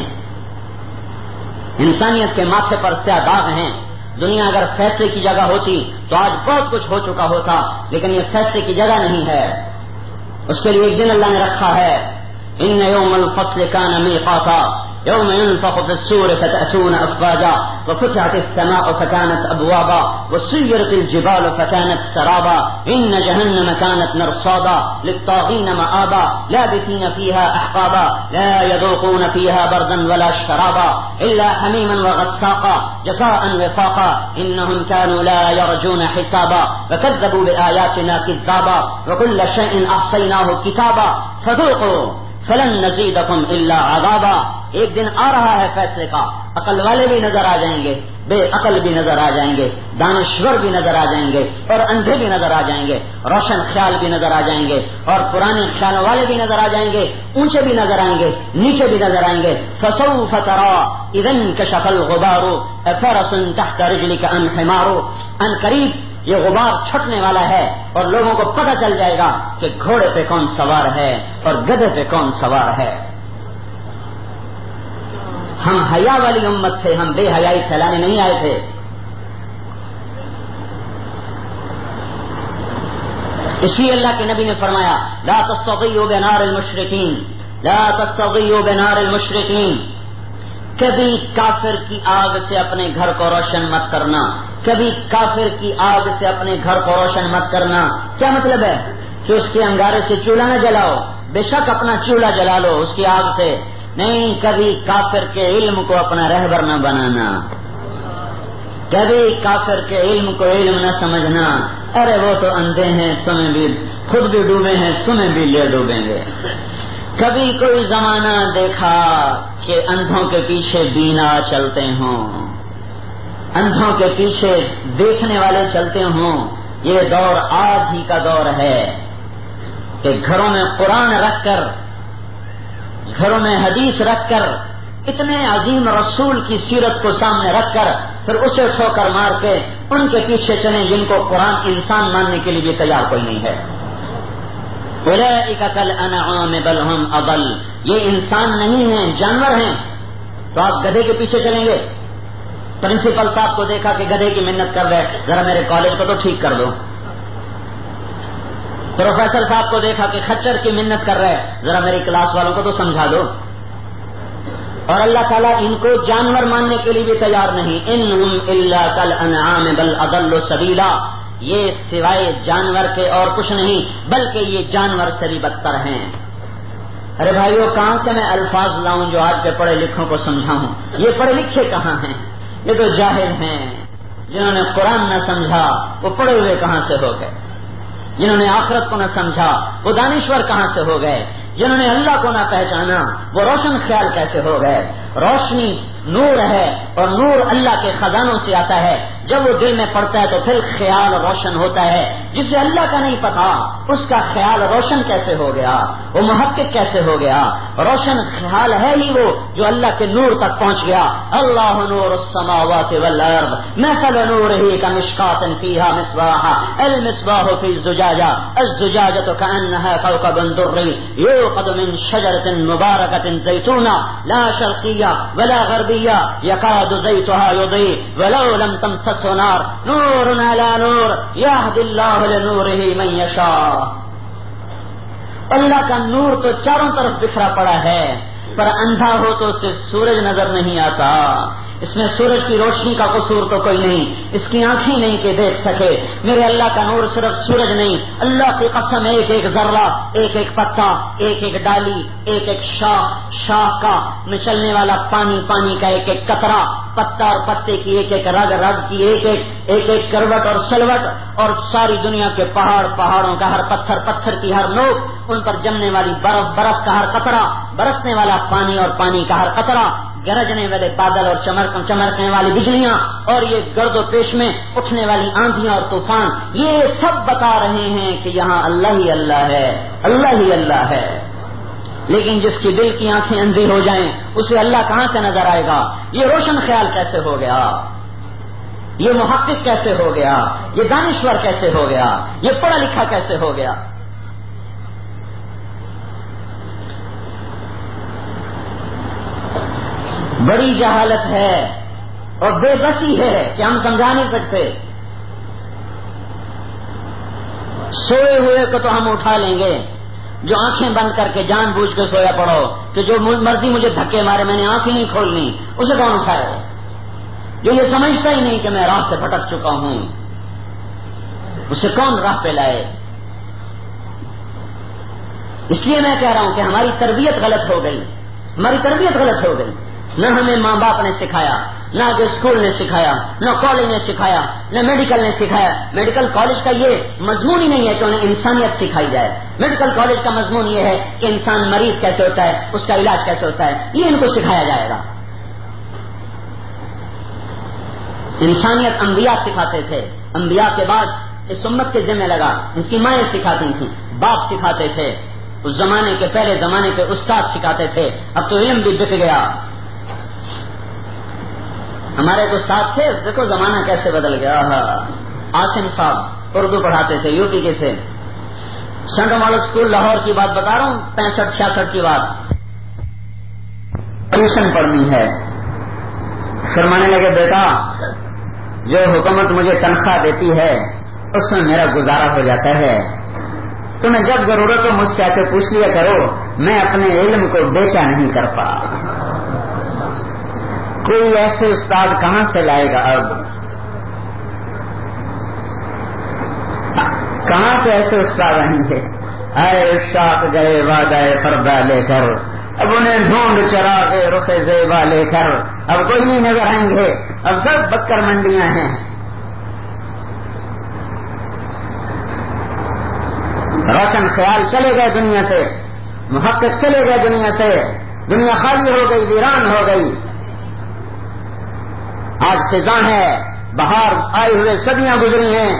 انسانیت کے ماتھے پر سیاہ داغ ہیں. دنیا اگر فیصلے کی جگہ ہوتی تو آج بہت کچھ ہو چکا ہوتا، لیکن یہ فیصلے کی جگہ نہیں ہے. اس کے لیے ایک دن اللہ نے رکھا ہے. ان یوم الفصل کان میقاتا يوم ينفخ في الصور فتأتون أفواجا وفتحت السماء فكانت أبوابا وسيرت الجبال فكانت سرابا إن جهنم كانت مرصادا للطاغين مآبا لابثين فيها أحقابا لا يذوقون فيها بردا ولا شرابا إلا حميما وغساقا جزاء وفاقا إنهم كانوا لا يرجون حسابا وكذبوا بآياتنا كذابا وكل شيء أحصيناه كتابا فذوقوا فلن نزيدكم إلا عذابا. ایک دن آ رہا ہے فیصلے کا. عقل والے بھی نظر آ جائیں گے، بے عقل بھی نظر آ جائیں گے، دانشور بھی نظر آ جائیں گے، اور اندھے بھی نظر آ جائیں گے، روشن خیال بھی نظر آ جائیں گے، اور پرانے خیالوں والے بھی نظر آ جائیں گے، اونچے بھی نظر آئیں گے، نیچے بھی نظر آئیں گے. فسوف ترى اذا انكشف الغبار افرس تحت رجلك ام حمار. ان قریب یہ غبار چھٹنے والا ہے اور لوگوں کو پتہ چل جائے گا کہ گھوڑے پہ کون سوار ہے اور گدھے پہ کون سوار ہے. ہم حیا والی امت تھے، ہم بے حیائی پھیلانے نہیں آئے تھے. اس لیے اللہ کے نبی نے فرمایا لا تستضيئوا بنار المشركين لا تستضيئوا بنار المشركين. کبھی کافر کی آگ سے اپنے گھر کو روشن مت کرنا، کبھی کافر کی آگ سے اپنے گھر کو روشن مت کرنا. کیا مطلب ہے؟ کہ اس کے انگارے سے چولہا نہ جلاؤ، بے شک اپنا چولہا جلا لو اس کی آگ سے، نہیں کبھی کافر کے علم کو اپنا رہبر نہ بنانا، کبھی کافر کے علم کو علم نہ سمجھنا. ارے وہ تو اندھے ہیں، تمہیں بھی خود بھی ڈوبے ہیں، تمہیں بھی لے ڈوبیں گے. کبھی کوئی زمانہ دیکھا کہ اندھوں کے پیچھے بینا چلتے ہوں، اندھوں کے پیچھے دیکھنے والے چلتے ہوں. یہ دور آج ہی کا دور ہے کہ گھروں میں قرآن رکھ کر، گھروں میں حدیث رکھ کر، اتنے عظیم رسول کی سیرت کو سامنے رکھ کر پھر اسے ٹھوکر مار کے ان کے پیچھے چلیں جن کو قرآن انسان ماننے کے لیے بھی تیار کوئی نہیں ہے. اولئک کالانعام بل هم اضل. یہ انسان نہیں ہیں، جانور ہیں. تو آپ گدھے کے پیچھے چلیں گے؟ پرنسپل صاحب کو دیکھا کہ گدھے کی محنت کر رہے، ذرا میرے کالج کو تو ٹھیک کر دو. پروفیسر صاحب کو دیکھا کہ خچر کی محنت کر رہے، ذرا میری کلاس والوں کو تو سمجھا دو. اور اللہ تعالیٰ ان کو جانور ماننے کے لیے بھی تیار نہیں. انہم الا کالانعام بل اضل سبیلا. یہ سوائے جانور کے اور کچھ نہیں، بلکہ یہ جانور سے بھی بدتر ہیں. ارے بھائیو، کہاں سے میں الفاظ لاؤں جو آج کے پڑھے لکھوں کو سمجھاؤں؟ یہ پڑھے لکھے کہاں ہیں؟ یہ تو جاہل ہیں. جنہوں نے قرآن نہ سمجھا وہ پڑھے ہوئے کہاں سے ہو گئے؟ جنہوں نے آخرت کو نہ سمجھا وہ دانشور کہاں سے ہو گئے؟ جنہوں نے اللہ کو نہ پہچانا وہ روشن خیال کیسے ہو گئے؟ روشنی نور ہے اور نور اللہ کے خزانوں سے آتا ہے. جب وہ دل میں پڑتا ہے تو پھر خیال روشن ہوتا ہے. جسے اللہ کا نہیں پتا اس کا خیال روشن کیسے ہو گیا؟ وہ محقق کیسے ہو گیا؟ روشن خیال ہے ہی وہ جو اللہ کے نور تک پہنچ گیا. اللہ نور السماوات والارض مثل نورہ کمشکاۃ فیہا مصباح المصباح فی الزجاجہ الزجاجۃ کأنہا کوکب درئی یوقد من شجرۃ مبارکۃ زیتونہ لا شرقیہ ولا غربیہ یکاد زیتها یضیء ولو لم تمسسه نار نور علی نور یہدی اللہ لنورہ من یشاء. اللہ کا نور تو چاروں طرف بکھرا پڑا ہے، پر اندھا ہو تو اسے سورج نظر نہیں آتا. اس میں سورج کی روشنی کا قصور تو کوئی نہیں، اس کی آنکھیں نہیں کہ دیکھ سکے. میرے اللہ کا نور صرف سورج نہیں، اللہ کی قسم ایک ایک ذرہ، ایک ایک پتا، ایک ایک ڈالی، ایک ایک شاخ، شاخ کا نچلنے والا پانی، پانی کا ایک ایک قطرہ، پتا اور پتے کی ایک ایک رگ، رگ کی ایک ایک ایک ایک کروٹ اور سلوٹ، اور ساری دنیا کے پہاڑ، پہاڑوں کا ہر پتھر، پتھر کی ہر نوک، ان پر جمنے والی برف، برف کا ہر قطرہ، برسنے والا پانی اور پانی کا ہر قطرہ، گرجنے والے بادل اور چمک چمکنے والی بجلیاں، اور یہ گرد و پیش میں اٹھنے والی آندھیاں اور طوفان، یہ سب بتا رہے ہیں کہ یہاں اللہ ہی اللہ ہے، اللہ ہی اللہ ہے. لیکن جس کی دل کی آنکھیں اندھی ہو جائیں اسے اللہ کہاں سے نظر آئے گا؟ یہ روشن خیال کیسے ہو گیا؟ یہ محقق کیسے ہو گیا؟ یہ دانشور کیسے ہو گیا؟ یہ پڑھا لکھا کیسے ہو گیا؟ بڑی جہالت ہے اور بے بسی ہے کہ ہم سمجھا نہیں سکتے. سوئے ہوئے کو تو ہم اٹھا لیں گے، جو آنکھیں بند کر کے جان بوجھ کے سویا پڑو کہ جو مرضی مجھے دھکے مارے میں نے آنکھیں نہیں کھولنی، اسے کون اٹھائے؟ جو یہ سمجھتا ہی نہیں کہ میں راہ سے بھٹک چکا ہوں، اسے کون راہ پہ لائے؟ اس لیے میں کہہ رہا ہوں کہ ہماری تربیت غلط ہو گئی، ہماری تربیت غلط ہو گئی. نہ ہمیں ماں باپ نے سکھایا، نہ کہ اسکول نے سکھایا، نہ کالج نے سکھایا، نہ میڈیکل نے سکھایا. میڈیکل کالج کا یہ مضمون ہی نہیں ہے کہ انہیں انسانیت سکھائی جائے. میڈیکل کالج کا مضمون یہ ہے کہ انسان مریض کیسے ہوتا ہے، اس کا علاج کیسے ہوتا ہے، یہ ان کو سکھایا جائے گا. انسانیت انبیاء سکھاتے تھے، انبیاء کے بعد اس امت کے ذمہ لگا، ان کی مائیں سکھاتی تھیں، باپ سکھاتے تھے، اس زمانے کے پہلے زمانے کے استاد سکھاتے تھے. اب تو علم بھی بک گیا. ہمارے ایک استاد تھے، دیکھو زمانہ کیسے بدل گیا. عاصم صاحب اردو پڑھاتے تھے، یو پی کے تھے. سینٹرل ماڈل اسکول لاہور کی بات بتا رہا ہوں، پینسٹھ چھیاسٹھ کی بات. ٹیوشن پڑھنی ہے. فرمانے لگے بیٹا جو حکومت مجھے تنخواہ دیتی ہے اس میں میرا گزارا ہو جاتا ہے، تمہیں جب ضرورت ہو مجھ سے آ کے پوچھ لیا کرو، میں اپنے علم کو بیچا نہیں کرتا. کوئی ایسے استاد کہاں سے لائے گا؟ اب کہاں سے ایسے استاد آئیں گے؟ اے شاخ گئے وعدہ فردا لے کر، اب انہیں ڈھونڈ چرا کے رخ زیبا لے کر، اب کوئی نہیں نظر آئیں گے، اب سب بکر منڈیاں ہیں. روشن خیال چلے گئے دنیا سے، محقق چلے گئے دنیا سے، دنیا خالی ہو گئی، ویران ہو گئی. آج خزاں ہے، بہار آئے ہوئے صدیاں گزری ہیں،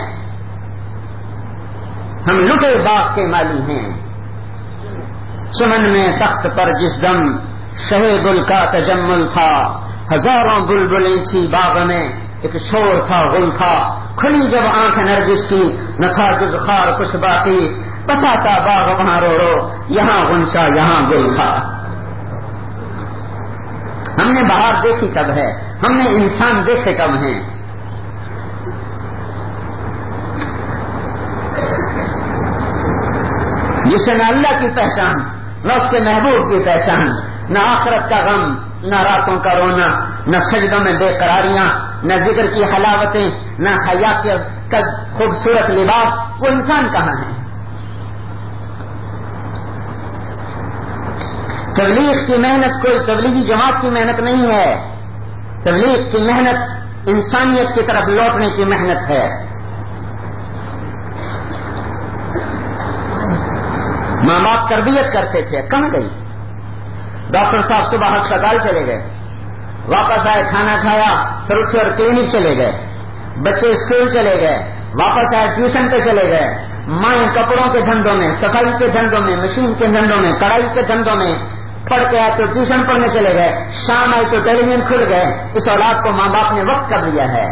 ہم لٹے باغ کے مالی ہیں. چمن میں تخت پر جس دم شہ گل کا تجمل تھا، ہزاروں بلبلیں تھی باغ میں، ایک شور تھا غل تھا. کھلی جب آنکھ نرگس کی نہ تھا جز خار کچھ باقی، بسا تھا باغ وہاں رو رو، یہاں غنچہ یہاں گل تھا. ہم نے بہار دیکھی کب ہے؟ ہم نے انسان دیکھے کب ہیں؟ جسے نہ اللہ کی پہچان، نہ اس کے محبوب کی پہچان، نہ آخرت کا غم، نہ راتوں کا رونا، نہ سجدوں میں بے قراریاں، نہ ذکر کی حلاوتیں، نہ حیا کا خوبصورت لباس، وہ انسان کہاں ہے؟ تبلیغ کی محنت کوئی تبلیغی جماعت کی محنت نہیں ہے. تبلیغ کی محنت انسانیت کی طرف لوٹنے کی محنت ہے. ماں باپ تربیت کرتے تھے، کہاں گئی؟ ڈاکٹر صاحب صبح ہسپتال چلے گئے، واپس آئے کھانا کھایا، پھر اٹھے اور کلینک چلے گئے. بچے اسکول چلے گئے، واپس آئے ٹیوشن پہ چلے گئے. مائیں کپڑوں کے دھندوں میں، صفائی کے دھندوں میں، مشین کے دھندوں میں، کڑھائی کے دھندوں میں، پڑھ کے آئے تو ٹیوشن پڑھنے چلے گئے، شام آئے تو ٹیلی ویژن کھل گئے. اس اولاد کو ماں باپ نے وقت کر دیا ہے.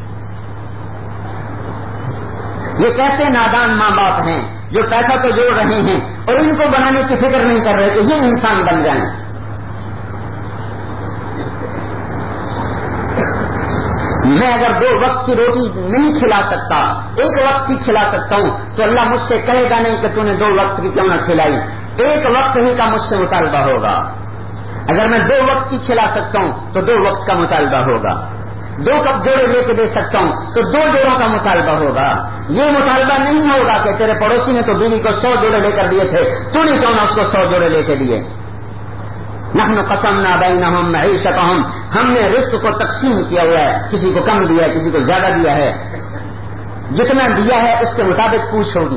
یہ کیسے نادان ماں باپ ہیں جو پیسہ تو جوڑ رہے ہیں اور ان کو بنانے کی فکر نہیں کر رہے کہ یہ انسان بن جائیں. میں اگر دو وقت کی روٹی نہیں کھلا سکتا، ایک وقت کی کھلا سکتا ہوں، تو اللہ مجھ سے کہے گا نہیں کہ تو نے دو وقت کی کیوں نہ کھلائی. ایک وقت ہی کا مجھ سے مطالبہ ہوگا. اگر میں دو وقت کی کھلا سکتا ہوں تو دو وقت کا مطالبہ ہوگا، دو کپ جوڑے لے کے دے سکتا ہوں تو دو جوڑوں کا مطالبہ ہوگا. یہ مطالبہ نہیں ہوگا کہ تیرے پڑوسی نے تو بیوی کو سو جوڑے لے کر دیے تھے، تو نہیں کیوں نہ اس کو سو جوڑے لے کے دیے. نحن قسمنا بینہم معیشتہم، ہم نے رزق کو تقسیم کیا ہوا ہے، کسی کو کم دیا ہے، کسی کو زیادہ دیا ہے. جتنا دیا ہے اس کے مطابق پوچھ ہوگی.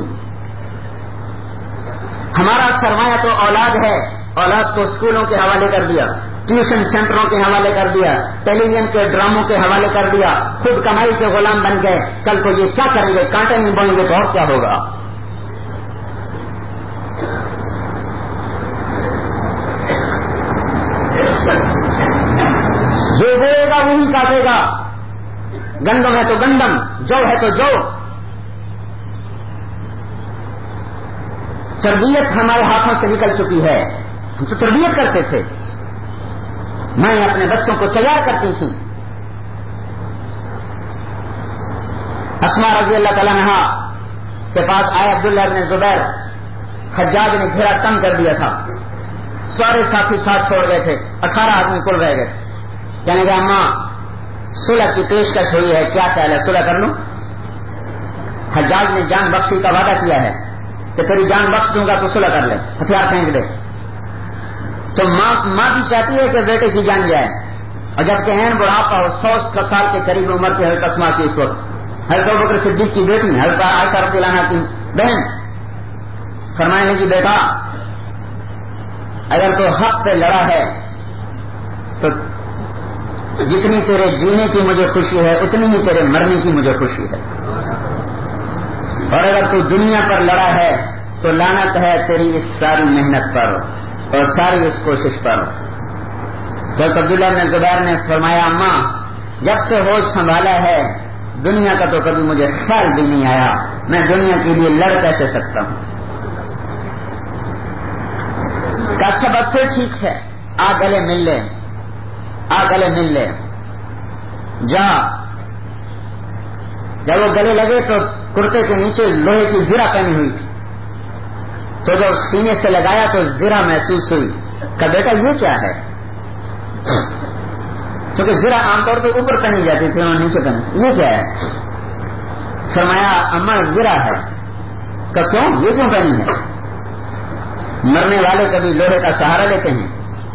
ہمارا سرمایہ تو اولاد ہے، اولاد کو اسکولوں کے حوالے کر دیا، ٹیوشن سینٹروں کے حوالے کر دیا، ٹیلی ویژن کے ڈراموں کے حوالے کر دیا، خود کمائی کے غلام بن گئے. کل کو یہ کیا کریں گے؟ کانٹے نہیں بوئیں گے تو اور کیا ہوگا؟ جو بوئے گا وہی کاٹے گا. گندم ہے تو گندم، جو ہے تو جو. تربیت ہمارے ہاتھوں سے نکل چکی ہے. ہم تو تربیت کرتے تھے، میں اپنے بچوں کو تیار کرتی تھی. اسماء رضی اللہ تعالیٰ عنہا کے پاس آئے عبداللہ بن زبیر، حجاج نے گھیرا تنگ کر دیا تھا، سارے ساتھی ساتھ چھوڑ گئے تھے، اٹھارہ آدمی کل رہ گئے. کہنے کہ اماں صلح کی پیشکش ہوئی ہے، کیا خیال ہے صلح کر لوں؟ حجاج نے جان بخشی کا وعدہ کیا ہے کہ تیری جان بخش دوں گا تو صلح کر لے، ہتھیار پھینک دے. تو ماں ماں بھی چاہتی ہے کہ بیٹے کی جان جائے، اور جب کہ این بڑھاپا ہو، سو سال کے قریب عمر کے حضرت اسماء کی اس وقت، حضرت ابوبکر صدیق کی بیٹی، حضرت عائشہ رضی اللہ عنہا کی بہن، فرمانے لگی بیٹا اگر تو حق پہ لڑا ہے تو جتنی تیرے جینے کی مجھے خوشی ہے اتنی ہی تیرے مرنے کی مجھے خوشی ہے، اور اگر تو دنیا پر لڑا ہے تو لعنت ہے تیری اس ساری محنت پر اور ساری اس کوشش پر. تو عبداللہ بن زبیر نے فرمایا اماں جب سے ہوش سنبھالا ہے دنیا کا تو کبھی مجھے خیال بھی نہیں آیا، میں دنیا کے لیے لڑ کیسے سکتا ہوں. کہ اچھا بس پھر ٹھیک ہے، آ گلے مل لے، آ گلے مل لے جا. جب وہ گلے لگے تو کرتے کے نیچے لوہے کی زرہ پہنی ہوئی تھی، تو جب سینے سے لگایا تو زرہ محسوس ہوئی. کہ بیٹا یہ کیا ہے؟ کیونکہ زرہ عام طور پہ اوپر پہنی جاتی تھی اور نیچے پہنی، یہ کیا ہے؟ فرمایا اماں زرہ ہے. کہ کیوں؟ یہ کیوں پہنی ہے؟ مرنے والے کبھی لوہے کا سہارا لیتے ہیں.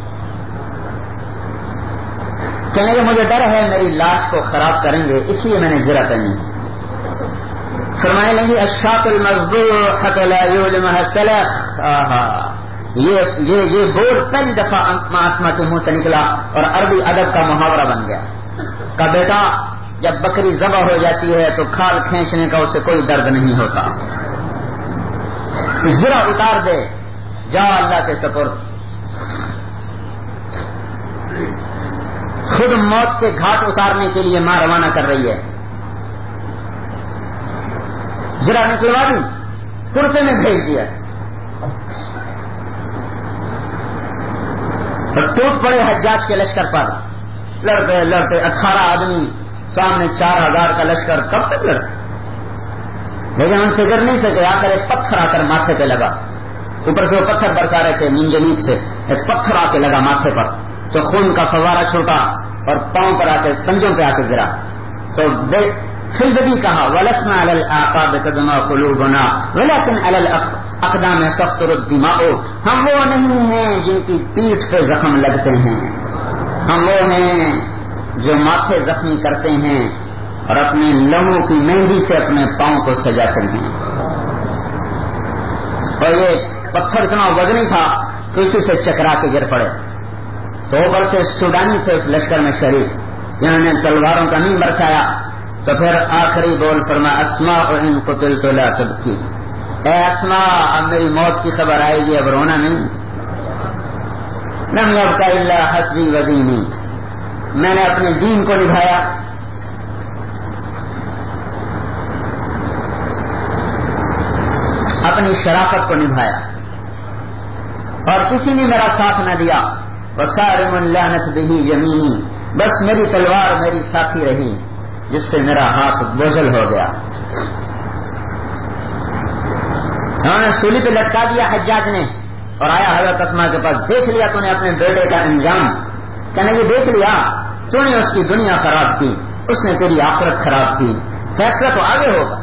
کہنے کہ مجھے ڈر ہے میری لاش کو خراب کریں گے اس لیے میں نے زرہ پہنی. فرمانے لگی الشاة المذبوحة لا يؤلمها السلخ. یہ یہ یہ بول پہلی دفعہ اسماء کے منہ سے نکلا اور عربی ادب کا محاورہ بن گیا. کہ بیٹا جب بکری ذبح ہو جاتی ہے تو کھال کھینچنے کا اسے کوئی درد نہیں ہوتا، زرہ اتار دے، جا اللہ کے سپرد. خود موت کے گھاٹ اتارنے کے لیے ماں روانہ کر رہی ہے. زرہ نکلوا دی، کرتے میں بھیج دیا اور ٹوٹ پڑے حجاج کے لشکر پر. لڑتے لڑتے اٹھارہ آدمی سامنے چار ہزار کا لشکر، کب تک لڑتے؟ لیکن ان سے گر نہیں سکے. آ کر ایک پتھر آ کر ماتھے پہ لگا، اوپر سے وہ پتھر برسا رہے تھے منجنیق سے، ایک پتھر آ کے لگا ماتھے پر تو خون کا فوارہ چھوٹا اور پاؤں پر آ کے پنجوں پہ آ کے گرا. تو خلد بھی کہا وَلَسْنَا عَلَى الْأَعْقَابِ تَدْمَا قُلُوبُنَا وَلَكِنْ عَلَى الْأَقْدَامِ تَقْطُرُ الدِّمَاءُ. ہم وہ نہیں ہیں جن کی پیٹھ پہ زخم لگتے ہیں، ہم وہ ہیں جو ماتھے زخمی کرتے ہیں اور اپنے لہو کی مہندی سے اپنے پاؤں کو سجاتے ہیں. اور یہ پتھر اتنا وزنی تھا کہ اسی سے چکرا کے گر پڑے. تو اوپر سے سوڈانی تھے اس لشکر میں شریک، جنہوں نے تلواروں کا نہیں برسایا. تو پھر آخری بول فرما اسماء ان قتلت لا تبکی. اے اسماء اب میری موت کی خبر آئے گی، اب رونا نہیں. لم یبقى الا حسبی و دینی. میں نے اپنے دین کو نبھایا، اپنی شرافت کو نبھایا، اور کسی نے میرا ساتھ نہ دیا. وصارم اللعنت به یمینی. بس میری تلوار میری ساتھی رہی جس سے میرا ہاتھ بوجھل ہو گیا. انہوں نے سولی پہ لٹکا دیا حجاج نے. اور آیا حضرت اسماء کے پاس، دیکھ لیا تو نے اپنے بیٹے کا انجام؟ کہنے یہ دیکھ لیا، تو نے اس کی دنیا خراب کی، اس نے تیری آخرت خراب کی، فیصلہ تو آگے ہوگا۔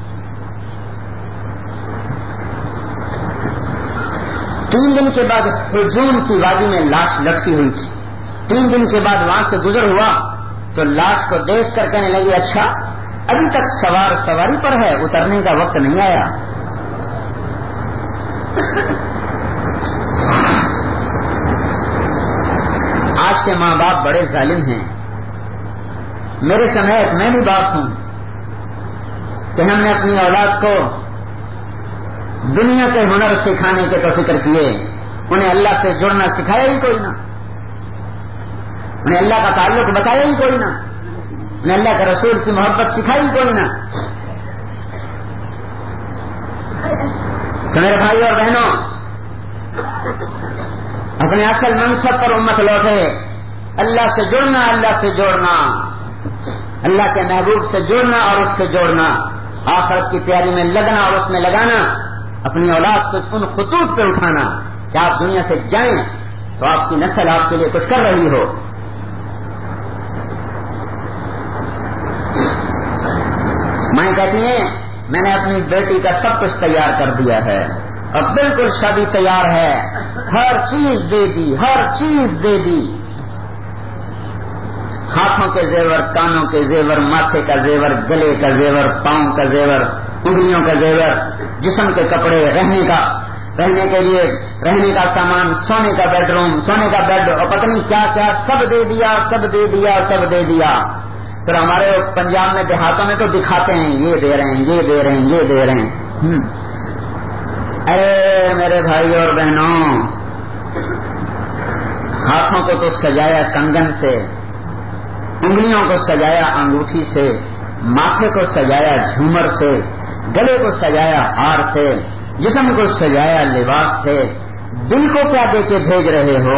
تین دن کے بعد ہجوم کی وادی میں لاش لٹکی ہوئی تھی، تین دن کے بعد وہاں سے گزر ہوا تو لاش کو دیکھ کر کہنے لگی اچھا ابھی تک سوار سواری پر ہے، اترنے کا وقت نہیں آیا۔ آج کے ماں باپ بڑے ظالم ہیں، میرے سمیت میں بھی باپ ہوں کہ ہم نے اپنی اولاد کو دنیا کے ہنر سکھانے کے تو فکر کیے، انہیں اللہ سے جڑنا سکھایا ہی کوئی نہ، انہیں اللہ کا تعلق بتایا ہی کوئی نہ، انہیں اللہ کے رسول کی محبت سکھائی کوئی نہ۔ تو میرے بھائی اور بہنوں، اپنے اصل منصب پر امت لوٹے، اللہ سے جڑنا، اللہ سے جوڑنا، اللہ کے محبوب سے جڑنا اور اس سے جوڑنا، آخرت کی تیاری میں لگنا اور اس میں لگانا، اپنی اولاد کو ان خطوط پہ اٹھانا کہ آپ دنیا سے جائیں تو آپ کی نسل آپ کے لیے کچھ کر رہی ہو۔ مائیں کہتی ہیں میں نے اپنی بیٹی کا سب کچھ تیار کر دیا ہے اور بالکل شادی تیار ہے، ہر چیز دے دی، ہر چیز دے دی، ہاتھوں کے زیور، کانوں کے زیور، ماتھے کا زیور، گلے کا زیور، پاؤں کا زیور، انگلیوں کا زیور، جسم کے کپڑے، رہنے کا رہنے کے لیے رہنے کا سامان، سونے کا بیڈ روم، سونے کا بیڈ اور پتہ نہیں کیا کیا سب دے دیا، سب دے دیا، سب دے دیا۔ پھر ہمارے پنجاب میں دیہاتوں میں تو دکھاتے ہیں یہ دے رہے ہیں، یہ دے رہے ہیں، یہ دے رہے ہیں۔ ارے میرے بھائی اور بہنوں، ہاتھوں کو تو سجایا کنگن سے، انگلیوں کو سجایا انگوٹھی سے، ماتھے کو سجایا جھومر سے، گلے کو سجایا ہار سے، جسم کو سجایا لباس سے، دل کو کیا دے کے بھیج رہے ہو؟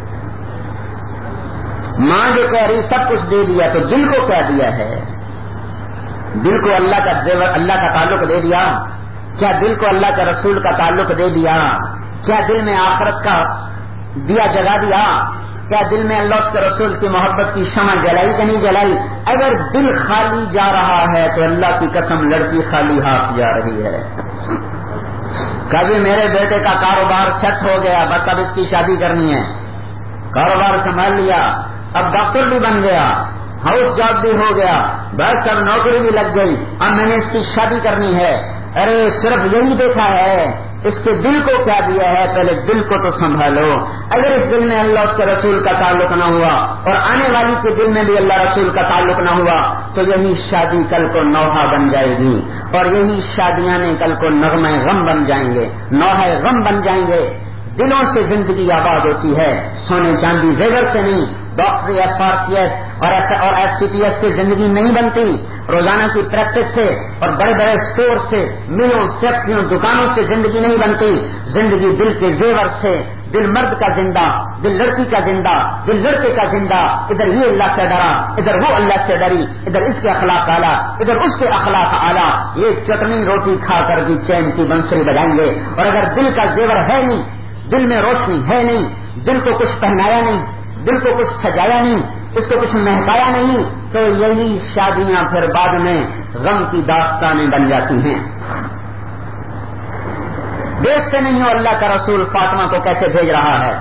ماں جو کہہ رہی سب کچھ دے دیا تو دل کو کیا دیا ہے؟ دل کو اللہ کا زیور، اللہ کا تعلق دے دیا؟ کیا دل کو اللہ کے رسول کا تعلق دے دیا؟ کیا دل میں آخرت کا دیا جلا دیا؟ کیا دل میں اللہ اس کے رسول کی محبت کی شمع جلائی کہ نہیں جلائی؟ اگر دل خالی جا رہا ہے تو اللہ کی قسم لڑکی خالی ہاتھ جا رہی ہے۔ کبھی میرے بیٹے کا کاروبار سیٹ ہو گیا، بس اب اس کی شادی کرنی ہے، کاروبار سنبھال لیا، اب ڈاکٹر بھی بن گیا، ہاؤس جاب بھی ہو گیا، بس اب نوکری بھی لگ گئی، اب میں نے اس کی شادی کرنی ہے۔ ارے صرف یہی دیکھا ہے، اس کے دل کو کیا دیا ہے؟ پہلے دل کو تو سنبھالو۔ اگر اس دل میں اللہ اس کے رسول کا تعلق نہ ہوا اور آنے والی کے دل میں بھی اللہ رسول کا تعلق نہ ہوا تو یہی شادی کل کو نوحہ بن جائے گی، اور یہی شادیاں کل کو نغمہ غم بن جائیں گے، نوحہ غم بن جائیں گے۔ دلوں سے زندگی آباد ہوتی ہے، سونے چاندی زیور سے نہیں، ڈاکٹری ایف آر سی ایس اور ایف سی پی ایس سے زندگی نہیں بنتی، روزانہ کی پریکٹس سے اور بڑے بڑے اسٹور سے، ملوں، فیکٹریوں، دکانوں سے زندگی نہیں بنتی۔ زندگی دل کے زیور سے، دل مرد کا زندہ، دل لڑکی کا زندہ، دل لڑکے کا زندہ، ادھر یہ اللہ سے ڈرا، ادھر وہ اللہ سے ڈری، ادھر اس کے اخلاق اعلیٰ، ادھر اس کے اخلاق اعلیٰ، یہ چٹنی روٹی کھا کر بھی چین کی بنسری بجائیں گے۔ اور اگر دل کا زیور ہے نہیں، دل میں روشنی ہے نہیں، دل کو کچھ پہنایا نہیں، دل کو کچھ سجایا نہیں، اس کو کچھ مہکایا نہیں، تو یہی شادیاں پھر بعد میں غم کی داستانیں بن جاتی ہیں۔ دیکھتے نہیں ہو اللہ کا رسول فاطمہ کو کیسے بھیج رہا ہے۔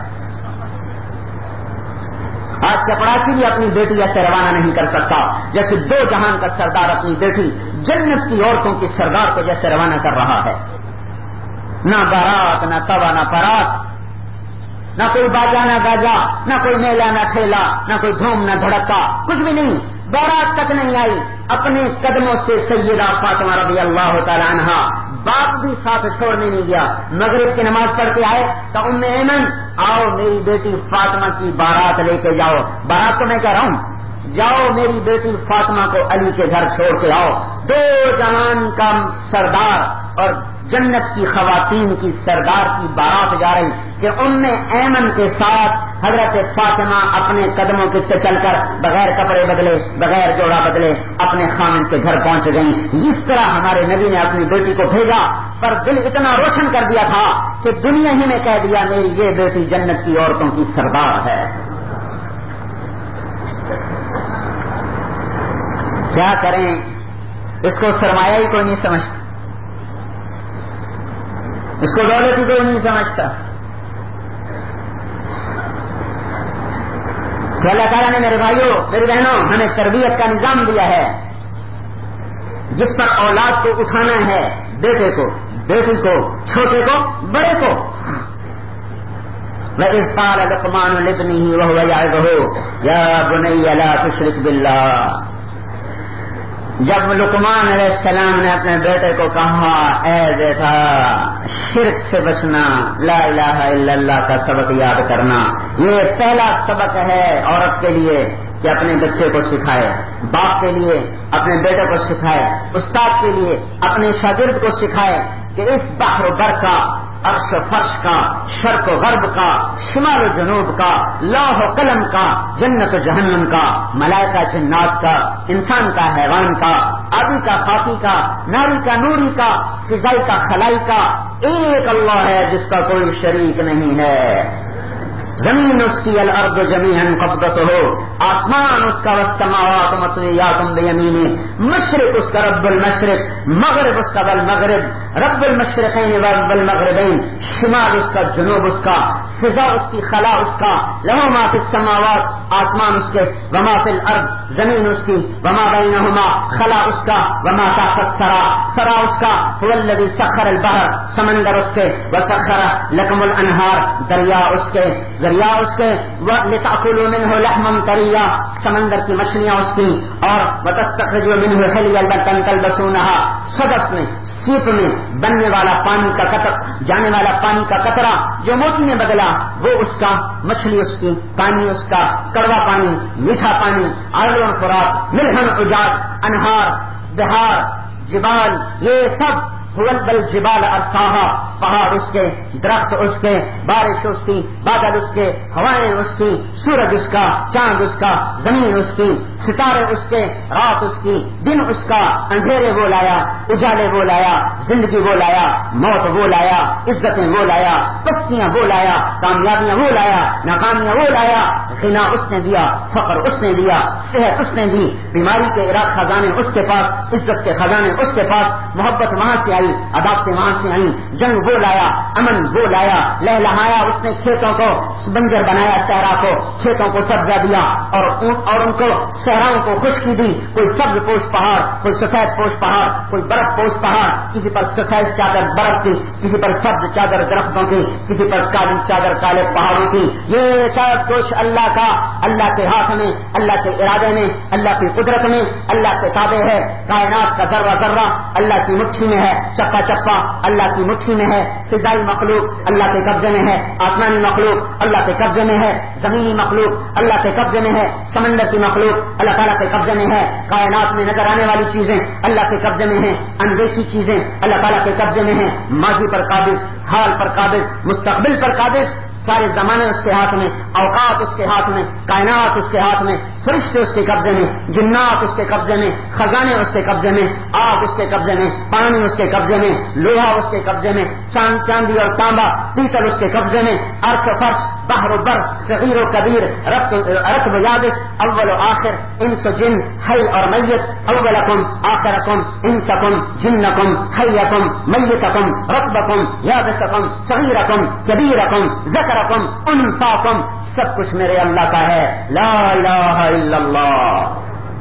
آج چپڑاسی بھی اپنی بیٹی ایسے روانہ نہیں کر سکتا جیسے دو جہان کا سردار اپنی بیٹی جنت کی عورتوں کی سردار کو جیسے روانہ کر رہا ہے۔ نہ بارات، نہ توا، نہ پرات، نہ کوئی باجا نہ گاجا، نہ کوئی میلہ نہ ٹھیلا، نہ کوئی دھوم نہ دھڑکا، کچھ بھی نہیں، بارات تک نہیں آئی۔ اپنے قدموں سے سیدہ فاطمہ رضی اللہ تعالی عنہا باپ بھی ساتھ چھوڑنے نہیں گیا۔ مغرب کی نماز پڑھ کے آئے تو ام ایمن آؤ میری بیٹی فاطمہ کی بارات لے کے جاؤ، بارات تو میں کہہ رہا ہوں، جاؤ میری بیٹی فاطمہ کو علی کے گھر چھوڑ کے آؤ۔ دو جہان کا سردار اور جنت کی خواتین کی سردار کی بارات جا رہی کہ ام ایمن کے ساتھ حضرت فاطمہ اپنے قدموں سے چل کر بغیر کپڑے بدلے بغیر جوڑا بدلے اپنے خامن کے گھر پہنچ گئیں۔ اس طرح ہمارے نبی نے اپنی بیٹی کو بھیجا، پر دل اتنا روشن کر دیا تھا کہ دنیا ہی میں کہہ دیا میری یہ بیٹی جنت کی عورتوں کی سردار ہے۔ کیا کریں، اس کو سرمایہ ہی کوئی نہیں سمجھتا، اس کو دولت ہی کوئی نہیں سمجھتا۔ تو اللہ تعالیٰ نے میرے بھائیوں میری بہنوں ہمیں تربیت کا نظام دیا ہے، جس پر اولاد کو اٹھانا ہے، بیٹے کو بیٹی کو چھوٹے کو بڑے کو۔ وَإِذْ قَالَ لُقْمَانُ لِابْنِهِ وَهُوَ يَعِظُهُ يَا بُنَيَّ لَا تُشْرِكْ بِاللَّهِ، جب لقمان علیہ السلام نے اپنے بیٹے کو کہا اے بیٹا شرک سے بچنا، لا الہ الا اللہ کا سبق یاد کرنا، یہ پہلا سبق ہے عورت کے لیے کہ اپنے بچے کو سکھائے، باپ کے لیے اپنے بیٹے کو سکھائے، استاد کے لیے اپنے شاگرد کو سکھائے کہ اس بحر و بر کا، عرش و فرش کا، شرق و غرب کا، شمال و جنوب کا، لوح و قلم کا، جنت و جہنم کا، ملائکہ جنات کا، انسان کا حیوان کا، آدی کا خاکی کا، ناری کا نوری کا، فضائی کا خلائی کا، ایک اللہ ہے جس کا کوئی شریک نہیں ہے۔ زمین اس کی الارض جمیعا قبضتہ، آسمان اس کا والسماوات مطویات بیمینہ، مشرق اس کا رب المشرق، مغرب اس کا والمغرب، رب المشرقین ورب المغربین، شمال اس کا جنوب اس کا، فضا اس کی خلا اس کا، لہ ما فی السماوات آسمان اس کے، وما فی الارض زمین اس کی، وما بینہما خلا اس کا، وما تحت الثری ثرا اس کا، هو الذی سخر البحر سمندر اس کے، وسخر لکم الانہار دریا اس کے، دریا اس کے، لتأکلوا منہ لحما طریا سمندر کی مچھلیاں اس کی، اور وتستخرجوا منہ حلیا تلبسونہا صدف میں سیپ میں بننے والا پانی کا قطر، جانے والا پانی کا قطرہ جو موتی میں بدلا وہ اس کا، مچھلی اس کی، پانی اس کا، کڑوا پانی، میٹھا پانی، آلو خوراک، ملحن اجاج، انہار، بہار، جبال، یہ سب بل جبال ارساہا، پہاڑ اس کے، درخت اس کے، بارش اس کی، بادل اس کے، ہوائیں اس کی، سورج اس کا، چاند اس کا، زمین اس کی، ستارے اس کے، رات اس کی، دن اس کا، اندھیرے وہ لایا، اجالے وہ لایا، زندگی وہ لایا، موت وہ لایا، عزتیں وہ لایا، پستیاں وہ لایا، کامیابیاں وہ لایا، ناکامیاں وہ لایا، غنا اس نے دیا، فقر اس نے دیا، صحت اس نے دی، بیماری کے عراق خزانے اس کے پاس، عزت کے خزانے اس کے پاس، محبت وہاں سے آئی، عذاب سے وہاں سے آئی، جنگ وہ لایا، امن وہ لایا، لہلہایا اس نے کھیتوں کو، بنجر بنایا صحرا کو، کھیتوں کو سبزہ دیا، اور اور ان کو صحراؤں کو خشکی دی، کوئی سبز پوش پہاڑ، کوئی سفید پوش پہاڑ، کوئی برف پوش پہاڑ، کسی پر سفید چادر برف کی، کسی پر سبز چادر درختوں کی، کسی پر کالی چادر کالے پہاڑوں کی، یہ سب کچھ اللہ کا، اللہ کے ہاتھ میں، اللہ کے ارادے میں، اللہ کی قدرت میں، اللہ کے تابع ہے، کائنات کا ذرہ ذرہ اللہ کی مٹھی میں ہے، چپا چپا اللہ کی مٹھی میں ہے، فضائی مخلوق اللہ کے قبضے میں ہے، آسمانی مخلوق اللہ کے قبضے میں ہے، زمینی مخلوق اللہ کے قبضے میں ہے، سمندر کی مخلوق اللہ تعالیٰ کے قبضے میں ہے، کائنات میں نظر آنے والی چیزیں اللہ کے قبضے میں ہیں، اندیشی چیزیں اللہ تعالیٰ کے قبضے میں ہیں، ماضی پر قابض، حال پر قابض، مستقبل پر قابض، سارے زمانے اس کے ہاتھ میں، اوقات اس کے ہاتھ میں، کائنات اس کے ہاتھ میں، فرشتے اس کے قبضے میں، جنات اس کے قبضے میں، خزانے اس کے قبضے میں، آگ اس کے قبضے میں، پانی اس کے قبضے میں، لوہا اس کے قبضے میں، چاند چاندی اور تانبا پیتل اس کے قبضے میں، عرش و فرش، بحر و بر، صغیر و کبیر، رطب و یابس، اول و آخر، انس و جن، حی اور میت، اولکم آخرکم انسکم جنکم حیکم میتکم رطبکم یابسکم صغیرکم کبیرکم ذکرکم انثاکم، سب کچھ میرے اللہ کا ہے، لا الہ الا اللہ۔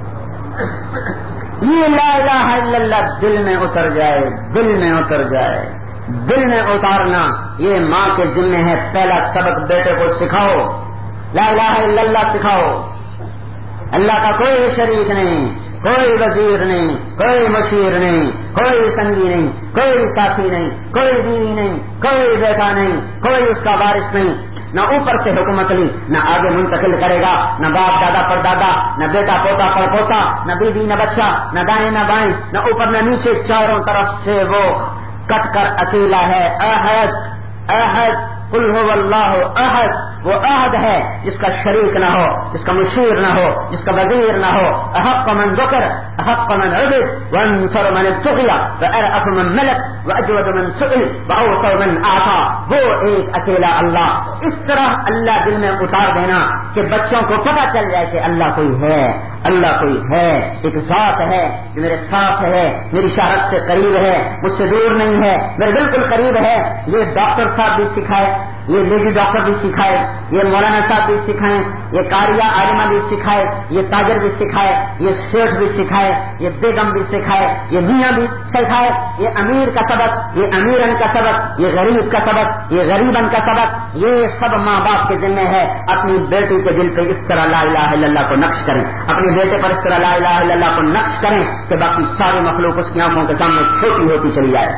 یہ لا الہ الا اللہ دل میں اتر جائے، دل میں اتر جائے، دل میں اتارنا یہ ماں کے ذمہ ہے۔ پہلا سبق بیٹے کو سکھاؤ، لا الہ الا اللہ سکھاؤ، اللہ کا کوئی شریک نہیں، کوئی وزیر نہیں، کوئی مشیر نہیں، کوئی سنگی نہیں، کوئی ساتھی نہیں، کوئی بیوی نہیں، کوئی بیٹا نہیں، کوئی اس کا وارث نہیں، نہ اوپر سے حکومت لی، نہ آگے منتقل کرے گا، نہ باپ دادا پر دادا، نہ بیٹا پوتا پر پوتا، نہ بیوی نہ بچہ، نہ دائیں نہ بائیں، نہ اوپر نہ نیچے، چاروں طرف سے وہ کٹ کر اکیلا ہے، احد احد قل هو اللہ احد وہ عہد ہے جس کا شریک نہ ہو، جس کا مشیر نہ ہو، جس کا وزیر نہ ہو. احق من ذکر احق من عبد وانصر من ابتغي وارأف من ملک واجود من سئل واوسع من اعطى. وہ ایک اکیلا اللہ. اس طرح اللہ دل میں اتار دینا کہ بچوں کو پتہ چل جائے کہ اللہ کوئی ہے، اللہ کوئی ہے، ایک ذات ہے جو میرے ساتھ ہے، میری شہرت سے قریب ہے، مجھ سے دور نہیں ہے، میرے بالکل قریب ہے. یہ ڈاکٹر صاحب بھی سکھائے، یہ لیڈی ڈاکٹر بھی سکھائے، یہ مولانا صاحب بھی سکھائیں، یہ قاریہ عالمہ بھی سکھائے، یہ تاجر بھی سکھائے، یہ سیٹھ بھی سکھائے، یہ بیگم بھی سکھائے، یہ میاں بھی سکھائے. یہ امیر کا سبق، یہ امیرن کا سبق، یہ غریب کا سبق، یہ غریبن کا سبق. یہ سب ماں باپ کے ذمہ ہے. اپنی بیٹی کے دل پہ اس طرح لا الہ الا اللہ کو نقش کریں، اپنے بیٹے پر اس طرح لا الہ الا اللہ کو نقش کریں کہ باقی ساری مخلوق اس کی آنکھوں کے سامنے چھوٹی ہوتی چلی جائے.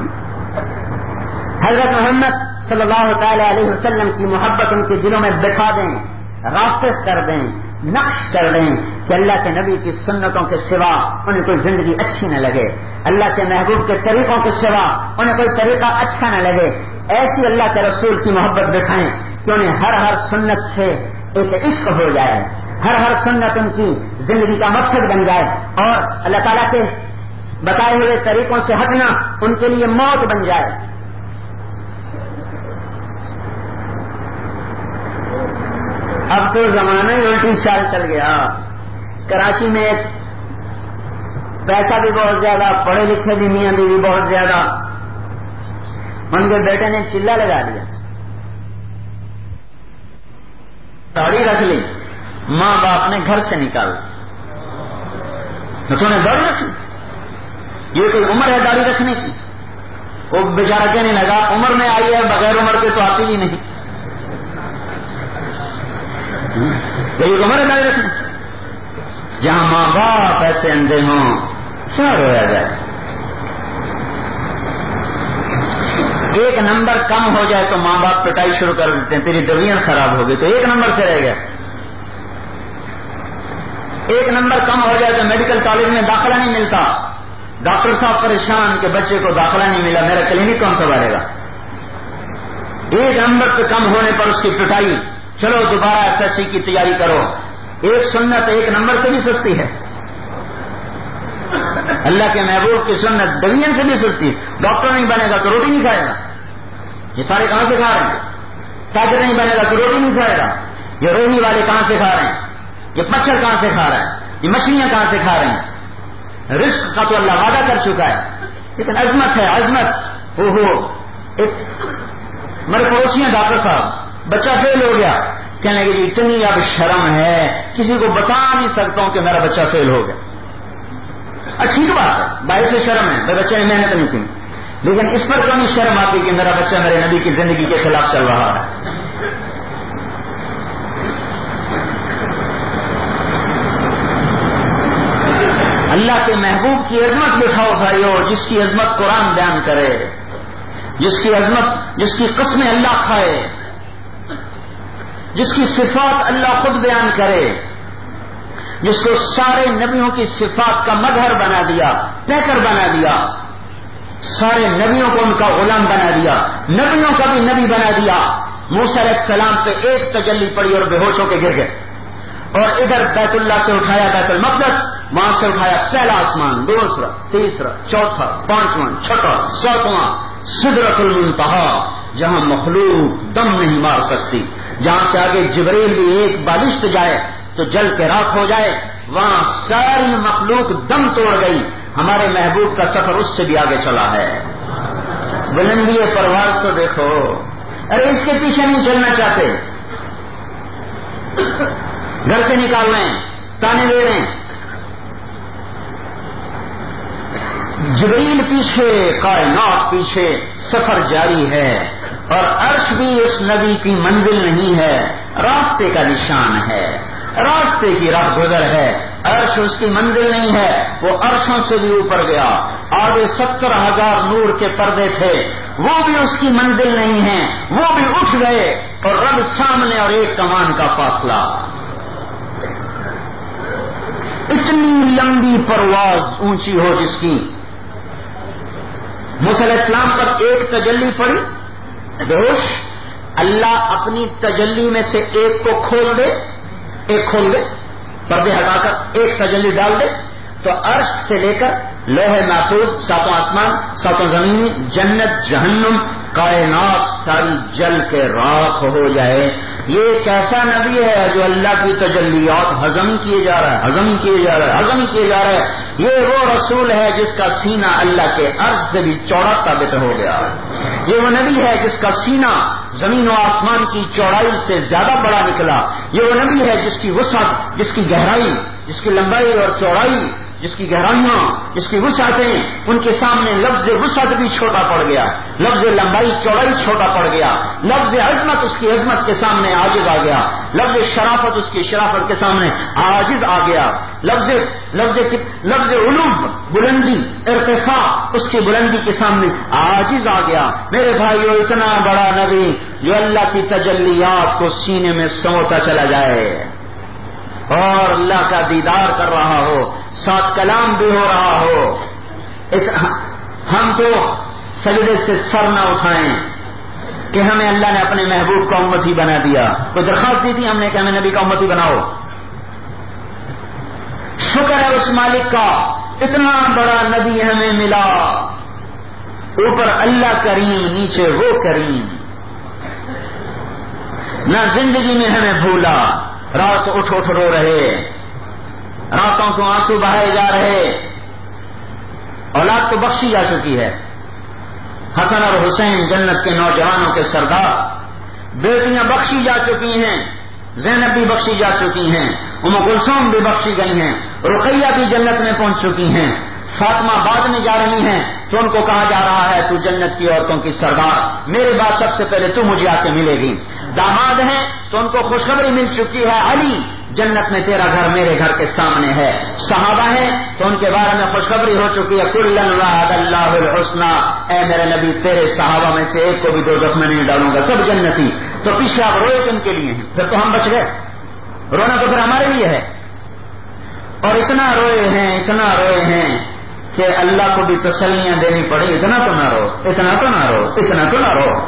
حضرت محمد صلی اللہ تعالی علیہ وسلم کی محبت ان کے دلوں میں بٹھا دیں، راسخ کر دیں، نقش کر دیں کہ اللہ کے نبی کی سنتوں کے سوا انہیں کوئی زندگی اچھی نہ لگے، اللہ کے محبوب کے طریقوں کے سوا انہیں کوئی طریقہ اچھا نہ لگے. ایسی اللہ کے رسول کی محبت بٹھائیں کہ انہیں ہر ہر سنت سے ایک عشق ہو جائے، ہر ہر سنت ان کی زندگی کا مقصد بن جائے، اور اللہ تعالیٰ کے بتائے ہوئے طریقوں سے ہٹنا ان کے لیے موت بن جائے. اب تو زمانہ ہی الٹی چال چل گیا. کراچی میں پیسہ بھی بہت زیادہ، پڑھے لکھے بھی میاں بیوی بہت زیادہ. ان کے بیٹے نے چلا لگا دیا، داڑھی رکھ لی، ماں باپ نے گھر سے نکال تو نے داڑھی رکھ لی. یہ کوئی عمر ہے داڑھی رکھنے کی؟ وہ بیچارہ کہنے لگا عمر میں آئی ہے، بغیر عمر کے تو آتی ہی نہیں. یہ عمر ہے داڑھی رکھنے؟ جہاں ماں باپ ایسے اندھے ہوں کیا رویا جائے. ایک نمبر کم ہو جائے تو ماں باپ پٹائی شروع کر دیتے ہیں، تیری دویاں خراب ہو گئی تو ایک نمبر سے رہ گیا. ایک نمبر کم ہو جائے تو میڈیکل کالج میں داخلہ نہیں ملتا، ڈاکٹر صاحب پریشان کہ بچے کو داخلہ نہیں ملا، میرا کلینک کون سنبھالے گا. ایک نمبر پہ کم ہونے پر اس کی پٹائی، چلو دوبارہ ایس ایس سی کی تیاری کرو. ایک سنت ایک نمبر سے بھی سستی ہے، اللہ کے محبوب کی سنت دوین سے بھی سستی. ڈاکٹر نہیں بنے گا تو روٹی نہیں کھائے گا. یہ سارے کہاں سے کھا رہے ہیں؟ تاجر نہیں بنے گا تو روٹی نہیں کھائے گا. یہ روہی والے کہاں سے کھا رہے ہیں؟ یہ مچھر کہاں سے کھا رہے ہیں؟ یہ مچھلیاں کہاں سے کھا رہے ہیں؟ رزق کا تو اللہ وعدہ کر چکا ہے، لیکن عظمت ہے عظمت. او ہو ایک میرے پڑوسی ڈاکٹر صاحب بچہ فیل ہو گیا، کہنے لگے جی اتنی اب شرم ہے کسی کو بتا نہیں سکتا ہوں کہ میرا بچہ فیل ہو گیا. ٹھیک بات ہے، باعث سے شرم ہے، میرے بچے نے محنت نہیں کی، لیکن اس پر کیوں نہیں شرم آتی کہ میرا بچہ میرے نبی کی زندگی کے خلاف چل رہا ہے. اللہ کے محبوب کی عظمت بٹھاؤ بھائیو، جس کی عظمت قرآن بیان کرے، جس کی عظمت جس کی قسمیں اللہ کھائے، جس کی صفات اللہ خود بیان کرے، جس کو سارے نبیوں کی صفات کا مظہر بنا دیا، پیکر بنا دیا، سارے نبیوں کو ان کا غلام بنا دیا، نبیوں کا بھی نبی بنا دیا. موسیٰ علیہ السلام پہ ایک تجلی پڑی اور بے ہوش ہو کے گر گئے، اور ادھر بیت اللہ سے اٹھایا بیت المقدس، وہاں سے اٹھایا پہلا آسمان، دوسرا، تیسرا، چوتھا، پانچواں، چھٹا، ساتواں، سدرۃ المنتہا، جہاں مخلوق دم نہیں مار سکتی، جہاں سے آگے جبریل بھی ایک بالشت جائے تو جل کے راکھ ہو جائے، وہاں ساری مخلوق دم توڑ گئی. ہمارے محبوب کا سفر اس سے بھی آگے چلا ہے. بلندی پرواز تو دیکھو، ارے اس کے پیچھے نہیں چلنا چاہتے، گھر سے نکال رہے ہیں، تانے دے رہے ہیں، جبریل پیچھے، کائنات پیچھے، سفر جاری ہے. اور عرش بھی اس نبی کی منزل نہیں ہے، راستے کا نشان ہے، راستے کی راہ گزر ہے. عرش اس کی منزل نہیں ہے، وہ عرشوں سے بھی اوپر گیا. آگے ستر ہزار نور کے پردے تھے، وہ بھی اس کی منزل نہیں ہے، وہ بھی اٹھ گئے، اور رب سامنے اور ایک کمان کا فاصلہ. اتنی لمبی پرواز اونچی ہو جس کی. موسیٰ علیہ السلام پر ایک تجلی پڑی، بے ہوش، اللہ اپنی تجلی میں سے ایک کو کھول دے، ایک کھول دے، پردے ہٹا کر ایک تجلی ڈال دے، تو عرش سے لے کر لوح محفوظ، ساتوں آسمان، ساتوں زمین، جنت، جہنم، کائنات ساری جل کے راکھ ہو جائے۔ یہ کیسا نبی ہے جو اللہ کی تجلیات ہضم کیے جا رہا ہے، ہضم کیے جا رہا ہے، ہضم کیے جا رہا ہے۔ یہ وہ رسول ہے جس کا سینہ اللہ کے عرش سے بھی چوڑا ثابت ہو گیا۔ یہ وہ نبی ہے جس کا سینہ زمین و آسمان کی چوڑائی سے زیادہ بڑا نکلا۔ یہ وہ نبی ہے جس کی وسعت، جس کی گہرائی، جس کی لمبائی اور چوڑائی، جس کی گہرائیاں، جس کی وسعتیں، ان کے سامنے لفظ وسعت بھی چھوٹا پڑ گیا، لفظ لمبائی چوڑائی چھوٹا پڑ گیا، لفظ عظمت اس کی عظمت کے سامنے عاجز آ گیا، لفظ شرافت اس کی شرافت کے سامنے عاجز آ گیا، لفظ لفظ لفظ علوم، بلندی، ارتفاع اس کی بلندی کے سامنے عاجز آ گیا۔ میرے بھائیو، اتنا بڑا نبی جو اللہ کی تجلیات کو سینے میں سموتا چلا جائے اور اللہ کا دیدار کر رہا ہو، ساتھ کلام بھی ہو رہا ہو، اس ہم تو سجدے سے سر نہ اٹھائیں کہ ہمیں اللہ نے اپنے محبوب کا امتی بنا دیا۔ کوئی درخواست دی تھی ہم نے کہ ہمیں نبی کا امتی بناؤ؟ شکر ہے اس مالک کا، اتنا بڑا نبی ہمیں ملا، اوپر اللہ کریم، نیچے وہ کریم، نہ زندگی میں ہمیں بھولا، رات اٹھ اٹھ رو رہے، راتوں کو آنسو بہائے جا رہے، اولاد تو بخشی جا چکی ہے، حسن اور حسین جنت کے نوجوانوں کے سردار، بیٹیاں بخشی جا چکی ہیں، زینب بھی بخشی جا چکی ہیں، ام کلثوم بھی بخشی گئی ہیں، رقیہ بھی جنت میں پہنچ چکی ہیں، فاطمہ بعد میں جا رہی ہیں تو ان کو کہا جا رہا ہے تو جنت کی عورتوں کی سردار، میرے بعد سب سے پہلے تو مجھے آ کے ملے گی۔ داماد ہیں تو ان کو خوشخبری مل چکی ہے، علی جنت میں تیرا گھر میرے گھر کے سامنے ہے۔ صحابہ ہیں تو ان کے بارے میں خوشخبری ہو چکی ہے، کلن وعد اللہ الحسنی، اے میرے نبی تیرے صحابہ میں سے ایک کو بھی دوزخ میں نہیں ڈالوں گا، سب جنتی۔ تو پیچھے آپ روئے کن کے لیے ہیں؟ پھر تو ہم بچ گئے، رونا تو پھر ہمارے لیے ہے۔ اور اتنا روئے ہیں، اتنا روئے ہیں کہ اللہ کو بھی تسلیاں دینی پڑی، اتنا تو نہ رو، اتنا تو نہ رو، اتنا تو نہ رو۔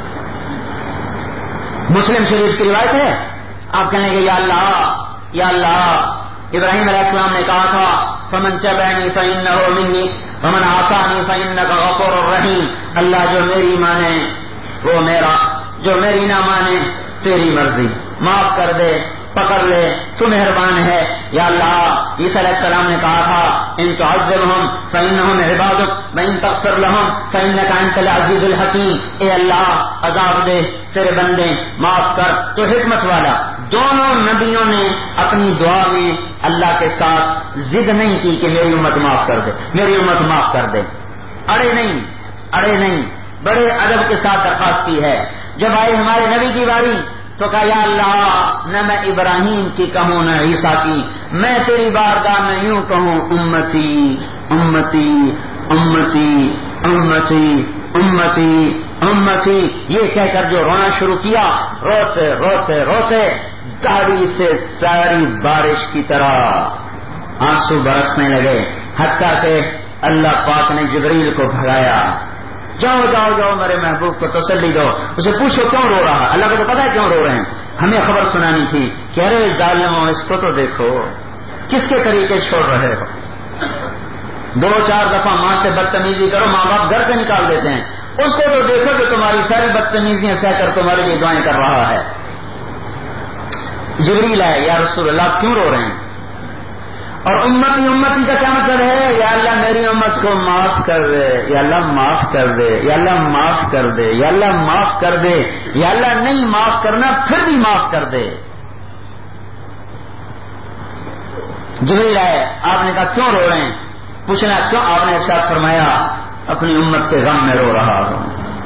مسلم شریف کی روایت ہے، آپ کہنے گے یا اللہ یا اللہ، ابراہیم علیہ السلام نے کہا تھا فمن تبعنی فإنہ منی ومن عصانی فإنک غفور رحیم، اللہ جو میری مانے وہ میرا، جو میری نہ مانے تیری مرضی، معاف کر دے، پکڑ لے، تو مہربان ہے۔ یا اللہ، عیسیٰ علیہ السلام نے کہا تھا ان تعذبہم فإنہم عبادک وإن تغفر لہم فإنک انت العزیز الحکیم، اے اللہ عذاب دے، تیرے بندے معاف کر، تو حکمت والا۔ دونوں نبیوں نے اپنی دعا میں اللہ کے ساتھ ضد نہیں کی کہ میری امت معاف کر دے، میری امت معاف کر دے، اڑے نہیں، اڑے نہیں، بڑے ادب کے ساتھ درخواست کی ہے۔ جب آئی ہمارے نبی کی باری تو کہا یا اللہ، نہ میں ابراہیم کی کہوں نہ عیسیٰ کی، میں تیری بارگاہ میں یوں کہوں امتی امتی امتی امتی امتی امتی، یہ کہہ کر جو رونا شروع کیا، روتے روتے روتے داڑھی سے ساری بارش کی طرح آنسو برسنے لگے، حتیٰ کہ اللہ پاک نے جبریل کو بھگایا، جاؤ جاؤ جاؤ میرے محبوب کو تسلی دو، اسے پوچھو کیوں رو رہا، اللہ کو تو پتا ہے کیوں رو رہے ہیں، ہمیں خبر سنانی تھی کہ ارے ظالموں اس کو تو دیکھو کس کے طریقے چھوڑ رہے ہو، دو چار دفعہ ماں سے بدتمیزی کرو، ماں باپ گھر سے نکال دیتے ہیں، اس کو تو دیکھو کہ تمہاری ساری بدتمیزیاں سہ کر تمہارے لیے دعائیں کر رہا ہے۔ جبریل ہے، یا رسول اللہ کیوں رو رہے ہیں؟ اور امتی امتی کا کیا مطلب ہے؟ یا اللہ میری امت کو معاف کر دے، یا اللہ معاف کر دے، یا اللہ معاف کر دے، یا اللہ معاف کر دے، یا اللہ نہیں معاف کرنا پھر بھی معاف کر دے۔ جبریل آئے، آپ نے کہا کیوں رو رہے ہیں؟ پوچھنا کیوں؟ آپ نے ارشاد فرمایا اپنی امت کے غم میں رو رہا ہوں۔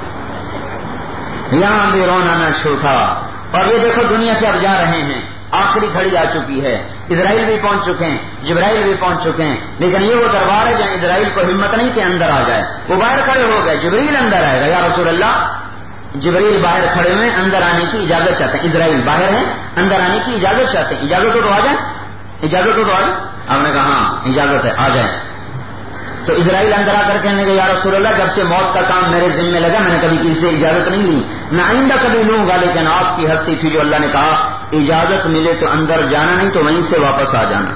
یہاں بھی رونا نہ چھوٹا، اور یہ دیکھو دنیا سے اب جا رہے ہیں، آخری گھڑی آ چکی ہے، اسرائیل بھی پہنچ چکے ہیں، جبرائیل بھی پہنچ چکے ہیں، لیکن یہ وہ دربار ہے جہاں اسرائیل کو ہمت نہیں کہ اندر آ جائے، وہ باہر کھڑے ہو گئے، جبریل اندر آئے گا، یا رسول اللہ جبریل باہر کھڑے ہوئے اندر آنے کی اجازت چاہتے ہیں، اسرائیل باہر ہیں اندر آنے کی اجازت چاہتے ہیں، اجازت ہو تو آ جائیں، اجازت ہو تو آ جائیں۔ آپ نے کہا ہاں اجازت ہے، آ جائیں۔ تو اسرائیل اندر آ کر کہنے لگے یا رسول اللہ جب سے موت کا کام میرے ذمہ لگا میں نے کبھی کسی سے اجازت نہیں لی، نہ آئندہ کبھی لوں گا، لیکن آپ کی ہستی تھی جو اللہ نے کہا اجازت ملے تو اندر جانا، نہیں تو وہیں سے واپس آ جانا۔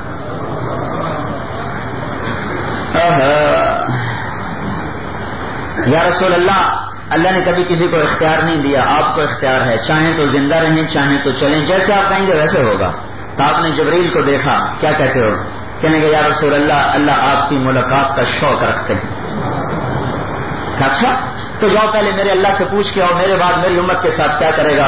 یا رسول اللہ اللہ نے کبھی کسی کو اختیار نہیں دیا، آپ کو اختیار ہے، چاہیں تو زندہ رہیں چاہیں تو چلیں، جیسے آپ کہیں گے ویسے ہوگا۔ تو آپ نے جبریل کو دیکھا، کیا کہتے ہو؟ کہنے کہ یا رسول اللہ اللہ آپ کی ملاقات کا شوق رکھتے ہیں۔ اچھا تو جاؤ پہلے میرے اللہ سے پوچھ کے آؤ میرے بعد میری امت کے ساتھ کیا کرے گا۔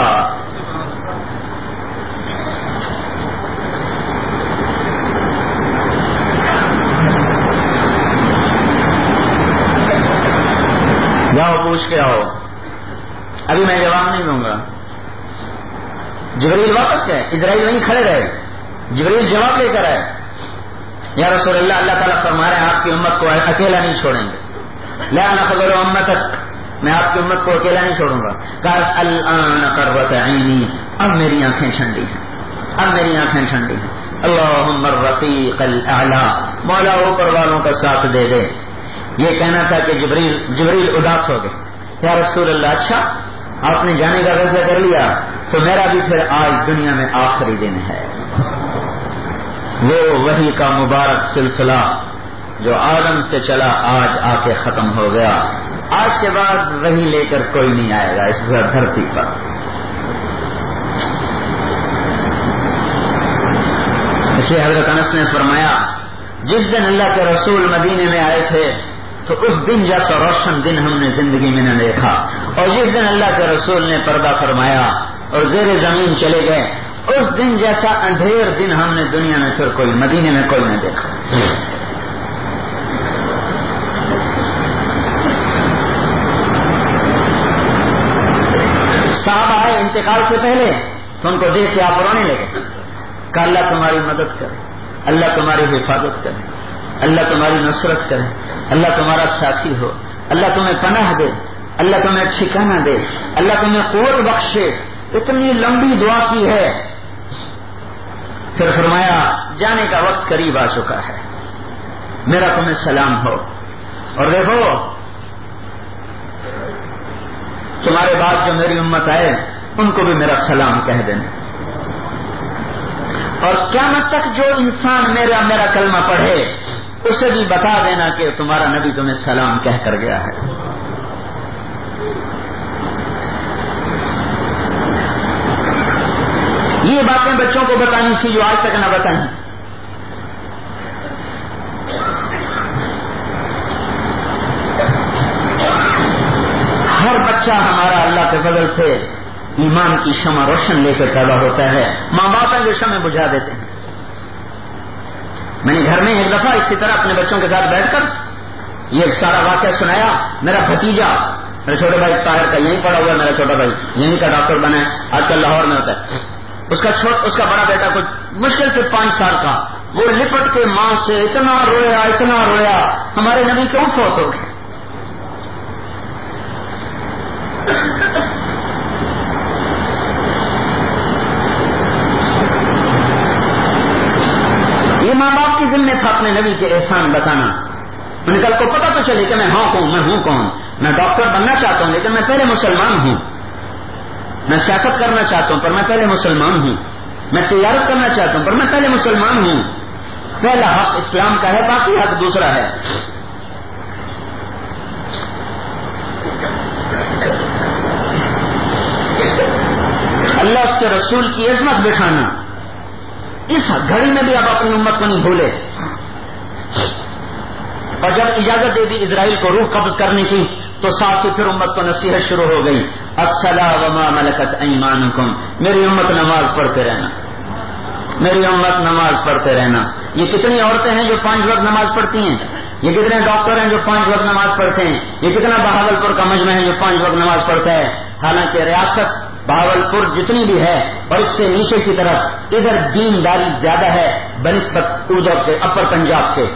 جاؤ پوچھ کے آؤ، ابھی میں جواب نہیں دوں گا۔ جبریل واپس گئے، اسرائیل وہیں کھڑے رہے، جبریل جواب لے کر آئے، یا رسول اللہ اللہ تعالیٰ فرما رہے ہیں آپ کی امت کو اکیلا نہیں چھوڑیں گے، لا نخذل امتک، میں آپ کی امت کو اکیلا نہیں چھوڑوں گا۔ قال الان قرۃ عینی، اب میری آنکھیں ٹھنڈی ہیں، اب میری آنکھیں ٹھنڈی ہیں۔ اللہم الرفیق الاعلی، مولا اوپر والوں کا ساتھ دے دے۔ یہ کہنا تھا کہ جبریل جبریل اداس ہو گئے، یا رسول اللہ اچھا آپ نے جانے کا فیصلہ کر لیا تو میرا بھی پھر آج دنیا میں آخری دن ہے۔ وہ وحی کا مبارک سلسلہ جو آدم سے چلا آج آ کے ختم ہو گیا، آج کے بعد وحی لے کر کوئی نہیں آئے گا اس دھرتی پر۔ اس لیے حضرت انس نے فرمایا جس دن اللہ کے رسول مدینے میں آئے تھے تو اس دن جیسا روشن دن ہم نے زندگی میں نہ دیکھا، اور جس دن اللہ کے رسول نے پردہ فرمایا اور زیر زمین چلے گئے اس دن جیسا اندھیر دن ہم نے دنیا میں پھر کوئی مدینے میں کوئی نہ دیکھا۔ صحابہ آئے انتقال سے پہلے تو ان کو دیکھ کے آپ رونے لگے، کہ اللہ تمہاری مدد کرے، اللہ تمہاری حفاظت کرے، اللہ تمہاری نصرت کرے، اللہ تمہارا ساتھی ہو، اللہ تمہیں پناہ دے، اللہ تمہیں ٹھکانہ دے، اللہ تمہیں قوت بخشے۔ اتنی لمبی دعا کی ہے، پھر فرمایا جانے کا وقت قریب آ چکا ہے، میرا تمہیں سلام ہو، اور دیکھو تمہارے بعد جو میری امت آئے ان کو بھی میرا سلام کہہ دینا، اور قیامت تک جو انسان میرا میرا کلمہ پڑھے اسے بھی بتا دینا کہ تمہارا نبی تمہیں سلام کہہ کر گیا ہے۔ یہ باتیں بچوں کو بتانی تھی جو آج تک نہ بتائیں۔ ہر بچہ ہمارا اللہ کے فضل سے ایمان کی شمع روشن لے کر پیدا ہوتا ہے، ماں باپ جو شمع بجھا دیتے ہیں۔ میں نے گھر میں ایک دفعہ اسی طرح اپنے بچوں کے ساتھ بیٹھ کر یہ سارا واقعہ سنایا۔ میرا بھتیجا میرے چھوٹے بھائی طاہر کا یہیں پڑا ہوا ہے، میرا چھوٹا بھائی یہیں کا ڈاکٹر بنا ہے، آج کل لاہور میں ہوتا ہے۔ اس کا چھوٹ اس کا بڑا بیٹا کچھ مشکل سے پانچ سال کا، وہ لپٹ کے ماں سے اتنا رویا اتنا رویا، ہمارے نبی کیوں فوت ہو گئے؟ یہ ماں باپ کی ذمہ تھا اپنے نبی کے احسان بتانا۔ ان کل کو پتہ تو چلے کہ میں ہاں کون میں ہوں کون، میں ڈاکٹر بننا چاہتا ہوں لیکن میں پہلے مسلمان ہوں، میں سیاست کرنا چاہتا ہوں پر میں پہلے مسلمان ہوں، میں تجارت کرنا چاہتا ہوں پر میں پہلے مسلمان ہوں۔ پہلا حق اسلام کا ہے، باقی حق دوسرا ہے۔ اللہ اس کے رسول کی عظمت بٹھانا، اس گھڑی میں بھی آپ اپنی امت کو نہیں بھولے۔ اور جب اجازت دے دی اسرائیل کو روح قبض کرنے کی تو ساتھ ہی پھر امت کو نصیحت شروع ہو گئی، الصلاۃ وما ملکت ایمانکم، میری امت نماز پڑھتے رہنا، میری امت نماز پڑھتے رہنا۔ یہ کتنی عورتیں ہیں جو پانچ وقت نماز پڑھتی ہیں، یہ کتنے ڈاکٹر ہیں جو پانچ وقت نماز پڑھتے ہیں، یہ کتنا بہاولپور کا مجمع ہے جو پانچ وقت نماز پڑھتا ہے۔ حالانکہ ریاست بہاولپور جتنی بھی ہے اور اس سے نیچے کی طرف ادھر دینداری زیادہ ہے بنسبت ادھر کے اپر پنجاب کے،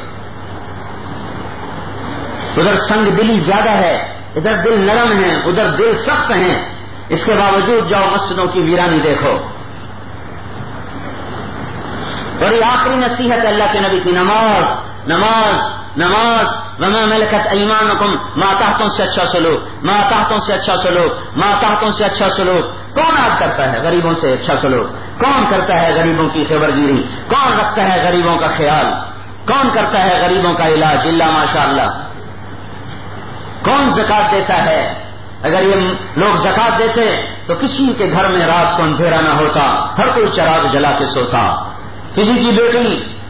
ادھر سنگ دلی زیادہ ہے، ادھر دل نرم ہے ادھر دل سخت ہیں، اس کے باوجود جاؤ مسجدوں کی ویرانی دیکھو۔ اور یہ آخری نصیحت اللہ کے نبی کی، نماز نماز نماز وما ملکت ایمانکم ماتحتوں سے اچھا سلوک، ماتحتوں سے اچھا سلوک، ماتحتوں سے اچھا سلوک۔ کون آج کرتا ہے غریبوں سے اچھا سلوک؟ کون کرتا ہے غریبوں کی خبر گیری؟ کون رکھتا ہے غریبوں کا خیال؟ کون کرتا ہے غریبوں کا علاج؟ الا ماشاء اللہ۔ کون زکات دیتا ہے؟ اگر یہ لوگ زکات دیتے تو کسی کے گھر میں رات کو اندھیرا نہ ہوتا، ہر کوئی چراغ جلا کے سوتا۔ کسی کی بیٹی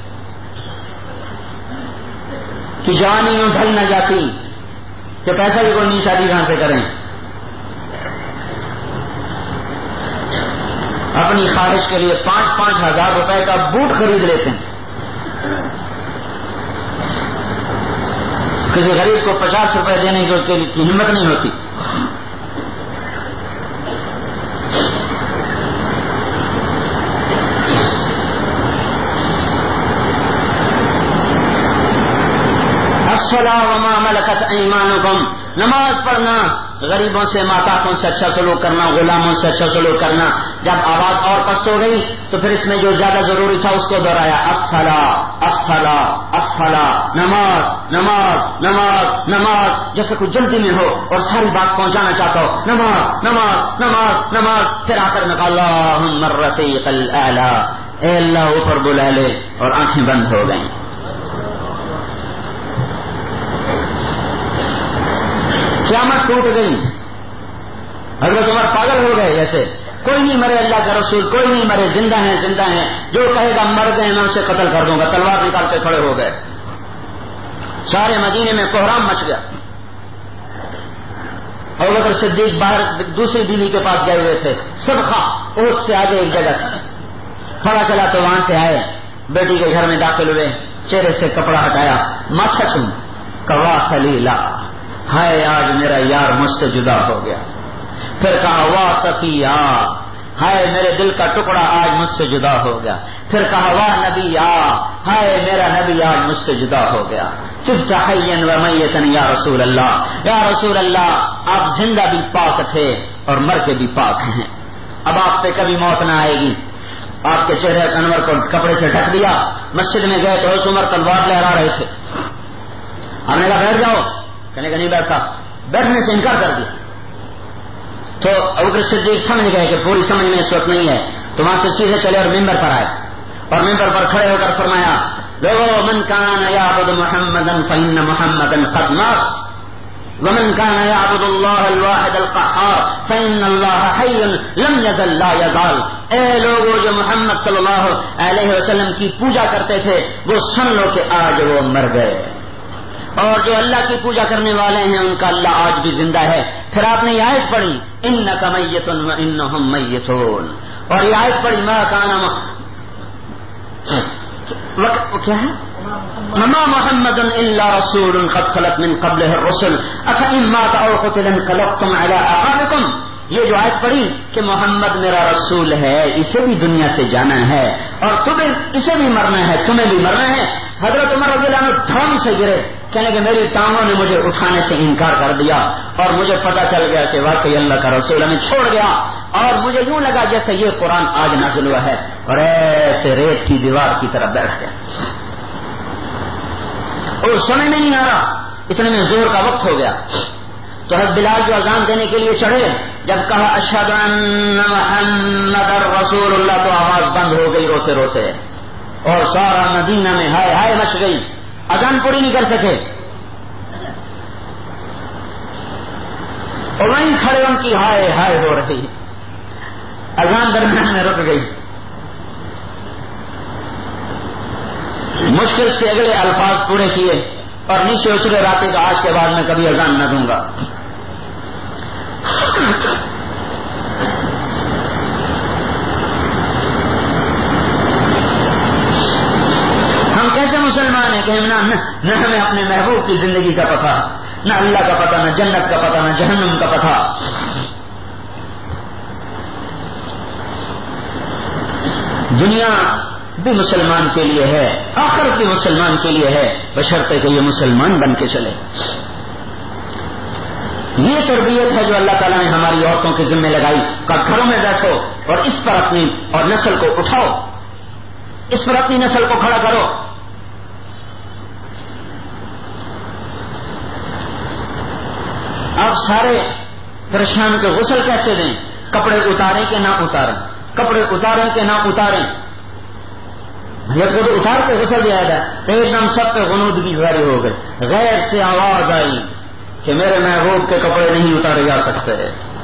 کی جوانی یوں ڈھل نہ جاتی کہ پیسہ بھی کوئی نہیں، شادی کہاں سے کریں؟ اپنی خواہش کے لیے پانچ پانچ ہزار روپے کا بوٹ خرید لیتے ہیں۔ کسی غریب کو پچاس روپے دینے کی ہمت نہیں ہوتی۔ الصلاۃ وما ملکت ایمانکم، نماز پڑھنا، غریبوں سے ماتحتوں سے اچھا سلوک کرنا، غلاموں سے اچھا سلوک کرنا۔ جب آواز اور پست ہو گئی تو پھر اس میں جو زیادہ ضروری تھا اس کو دہرایا، الصلاۃ الصلاۃ الصلاۃ، نماز نماز نماز نماز، جیسے کوئی جلدی میں ہو اور ساری بات پہنچانا چاہتا ہو، نماز نماز نماز نماز۔ پھر آ کر میں کہا اللہم الرفیق الاعلی، اے اللہ اوپر بلا لے، اور آنکھیں بند ہو گئیں۔ قیامت ٹوٹ گئی، حضرت عمر پاگل ہو گئے، جیسے کوئی نہیں مرے اللہ کا رسول، کوئی نہیں مرے، زندہ ہیں زندہ ہیں، جو کہے گا مر گئے میں اسے قتل کر دوں گا، تلوار نکال کے کھڑے ہو گئے۔ سارے مدینے میں کوہرام مچ گیا۔ ابوبکر صدیق باہر دوسری بیوی کے پاس گئے ہوئے تھے، صدقہ احد سے آگے ایک جگہ سے پڑا چلا تو وہاں سے آئے، بیٹی کے گھر میں داخل ہوئے، چہرے سے کپڑا ہٹایا، مچھتم کوا خلیلا، ہائے آج میرا یار مجھ سے جدا ہو گیا۔ پھر کہا واہ صفیہ، ہائے میرے دل کا ٹکڑا آج مجھ سے جدا ہو گیا۔ پھر کہا واہ نبی، ہائے میرا نبی آج مجھ سے جدا ہو گیا۔ طبت حیا و میتا یا رسول اللہ، یا رسول اللہ آپ زندہ بھی پاک تھے اور مر کے بھی پاک ہیں، اب آپ پہ کبھی موت نہ آئے گی۔ آپ کے چہرے انور کو کپڑے سے ڈھک دیا۔ مسجد میں گئے تو حضرت عمر تلوار لہرا رہے تھے۔ ہم نے کہا بیٹھ جاؤ، کہنے کا نہیں بیٹھا، بیٹھنے سے انکار کر دیا۔ تو ابوبکر صدیق سمجھ گئے کہ پوری سمجھ میں اس وقت نہیں ہے، تو وہاں سے سیدھے چلے اور ممبر پر آئے، اور ممبر پر کھڑے ہو کر فرمایا لوگو من کان یعبد محمدا فإن محمدا قد مات ومن كان يعبد الله الواحد القهار فإن الله حي لم يزل لا يزال۔ اے لوگوں جو محمد صلی اللہ علیہ وسلم کی پوجا کرتے تھے وہ سن لو کہ آج وہ مر گئے، اور جو اللہ کی پوجا کرنے والے ہیں ان کا اللہ آج بھی زندہ ہے۔ پھر آپ نے یہ آیت پڑھی انک میت وانہم میتون، اور یہ آیت پڑھی ما کان کیا ہے وما محمد الا رسول قد خلت من قبله الرسل افإن مات او قتل انقلبتم على اعقابكم۔ یہ جو آیت پڑھی کہ محمد میرا رسول ہے، اسے بھی دنیا سے جانا ہے اور تمہیں اسے بھی مرنا ہے، تمہیں بھی مرنا ہے۔ حضرت عمر رضی اللہ عنہ دھڑام سے گرے، کہنے کہ میری ٹانگوں نے مجھے اٹھانے سے انکار کر دیا اور مجھے پتا چل گیا کہ واقعی اللہ کا رسول ہمیں چھوڑ گیا، اور مجھے یوں لگا جیسے یہ قرآن آج نازل ہوا ہے، اور ایسے ریت کی دیوار کی طرح بیٹھ گیا، اور سمجھ میں نہیں آ رہا، اتنے میں زور کا وقت ہو گیا۔ تو حضرت بلال جو اذان دینے کے لیے چڑھے، جب کہا اشہد ان محمد رسول اللہ تو آواز بند ہو گئی روتے روتے، اور سارا مدینہ میں ہائے ہائے مچ گئی، اذان پوری نہیں کر سکے، اور وہیں کھڑے ان کی ہائے ہائے ہو رہی، اذان درمیان میں رک گئی۔ مشکل سے اگلے الفاظ پورے کیے اور نیچے اترے راتے کا آج کے بعد میں کبھی اذان نہ دوں گا۔ ہم کیسے مسلمان ہیں کہ ہم نہ نہ ہمیں اپنے محبوب کی زندگی کا پتہ، نہ اللہ کا پتہ، نہ جنت کا پتہ، نہ جہنم کا پتہ۔ دنیا بھی مسلمان کے لیے ہے، آخرت بھی مسلمان کے لیے ہے، بشرطے کہ یہ مسلمان بن کے چلے۔ یہ تربیت ہے جو اللہ تعالیٰ نے ہماری عورتوں کے ذمہ لگائی کہ گھروں میں بیٹھو اور اس پر اپنی اور نسل کو اٹھاؤ، اس پر اپنی نسل کو کھڑا کرو۔ سارے پریشان کے غسل کیسے دیں، کپڑے اتاریں کہ نہ اتاریں، کپڑے اتاریں کہ نہ اتاریں، میت کو تو اتار کے غسل دیا جائے. ایک دم سب پہ غنودگی جاری ہو گئی. غیر سے آواز آئی کہ میرے محبوب کے کپڑے نہیں اتارے جا سکتے.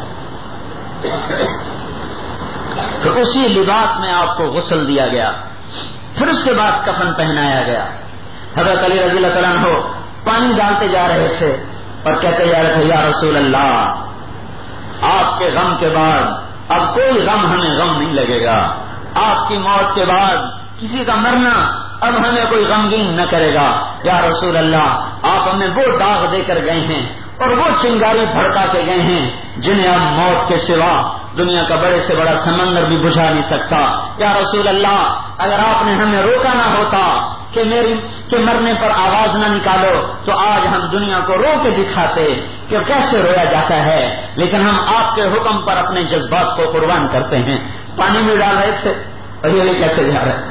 تو اسی لباس میں آپ کو غسل دیا گیا. پھر اس کے بعد کفن پہنایا گیا. حضرت علی رضی اللہ تعالیٰ عنہ پانی ڈالتے جا رہے تھے اور کہتے جا رہے تھے یا رسول اللہ، آپ کے غم کے بعد اب کوئی غم ہمیں غم نہیں لگے گا. آپ کی موت کے بعد کسی کا مرنا اب ہمیں کوئی غمگین نہ کرے گا. یا رسول اللہ، آپ ہمیں وہ داغ دے کر گئے ہیں اور وہ چنگاری بھڑکا کے گئے ہیں جنہیں اب موت کے سوا دنیا کا بڑے سے بڑا سمندر بھی بجھا نہیں سکتا. یا رسول اللہ، اگر آپ نے ہمیں روکا نہ ہوتا کہ میری کہ مرنے پر آواز نہ نکالو تو آج ہم دنیا کو رو کے دکھاتے کہ کیسے رویا جاتا ہے. لیکن ہم آپ کے حکم پر اپنے جذبات کو قربان کرتے ہیں. پانی میں ڈال رہے تھے اور یہ کہتے جا رہے.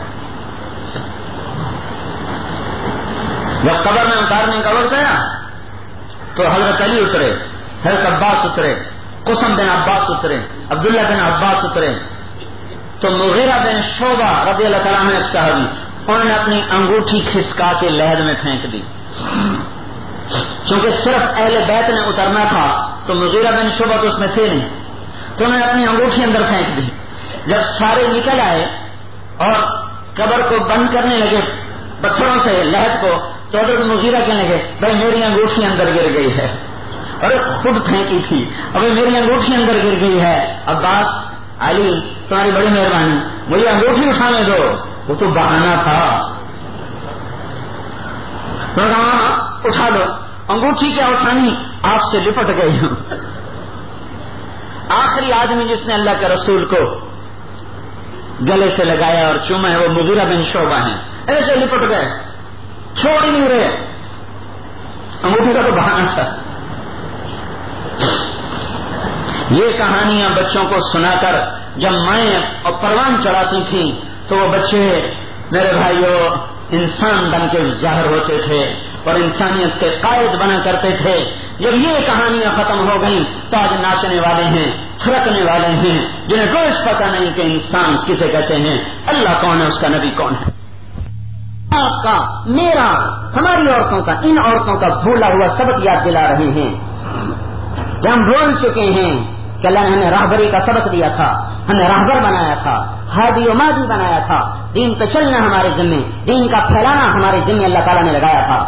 جب قبر میں اتارنے کا وقت آیا تو حضرت علی اترے، حضرت عباس اترے، قسم بن عباس اترے، عبداللہ بن عباس اترے. تو مغیرہ بن شعبہ رضی اللہ تعالیٰ عنہ ایک صحابی، انہوں نے اپنی انگوٹھی کھسکا کے لحد میں پھینک دی. چونکہ صرف اہل بیت نے اترنا تھا تو مغیرہ بن شعبہ تو اس میں تھے نہیں، تو انہوں نے اپنی انگوٹھی اندر پھینک دی. جب سارے نکل آئے اور قبر کو بند کرنے لگے پتھروں سے لحد کو، تو حضرت مغیرہ کہنے لگے بھائی میری انگوٹھی اندر گر گئی ہے. اور خود پھینکی تھی، ابھی میری انگوٹھی اندر گر گئی ہے. عباس، علی تمہاری بڑی مہربانی، مجھے انگوٹھی اٹھانے دو. وہ تو بہانہ تھا. تو کہا اٹھا لو. انگوٹھی کیا اٹھانی، آپ سے لپٹ گئی ہوں. آخری آدمی جس نے اللہ کے رسول کو گلے سے لگایا اور چوما ہے وہ مغیرہ بن شعبہ ہیں. ایسے لپٹ گئے، چھوڑ ہی نہیں رہے. انگوٹھی کا تو بہانہ تھا. یہ کہانیاں بچوں کو سنا کر جب مائیں اور پروان چڑھاتی تھیں تو وہ بچے میرے بھائیوں انسان بن کے ظاہر ہوتے تھے اور انسانیت کے قائد بنا کرتے تھے. جب یہ کہانیاں ختم ہو گئیں تو آج ناچنے والے ہیں، تھرکنے والے ہیں، جنہیں کوئی پتہ نہیں کہ انسان کسے کہتے ہیں، اللہ کون ہے، اس کا نبی کون ہے. آپ کا، میرا، ہماری عورتوں کا، ان عورتوں کا بھولا ہوا سبق یاد دلا رہے ہیں کہ ہم بھول چکے ہیں کہ اللہ نے ہمیں راہبری کا سبق دیا تھا، ہمیں راہبر بنایا تھا، ہادی و مادی بنایا تھا. دین پہ چلنا ہمارے ذمے، دین کا پھیلانا ہمارے ذمے اللہ تعالیٰ نے لگایا تھا.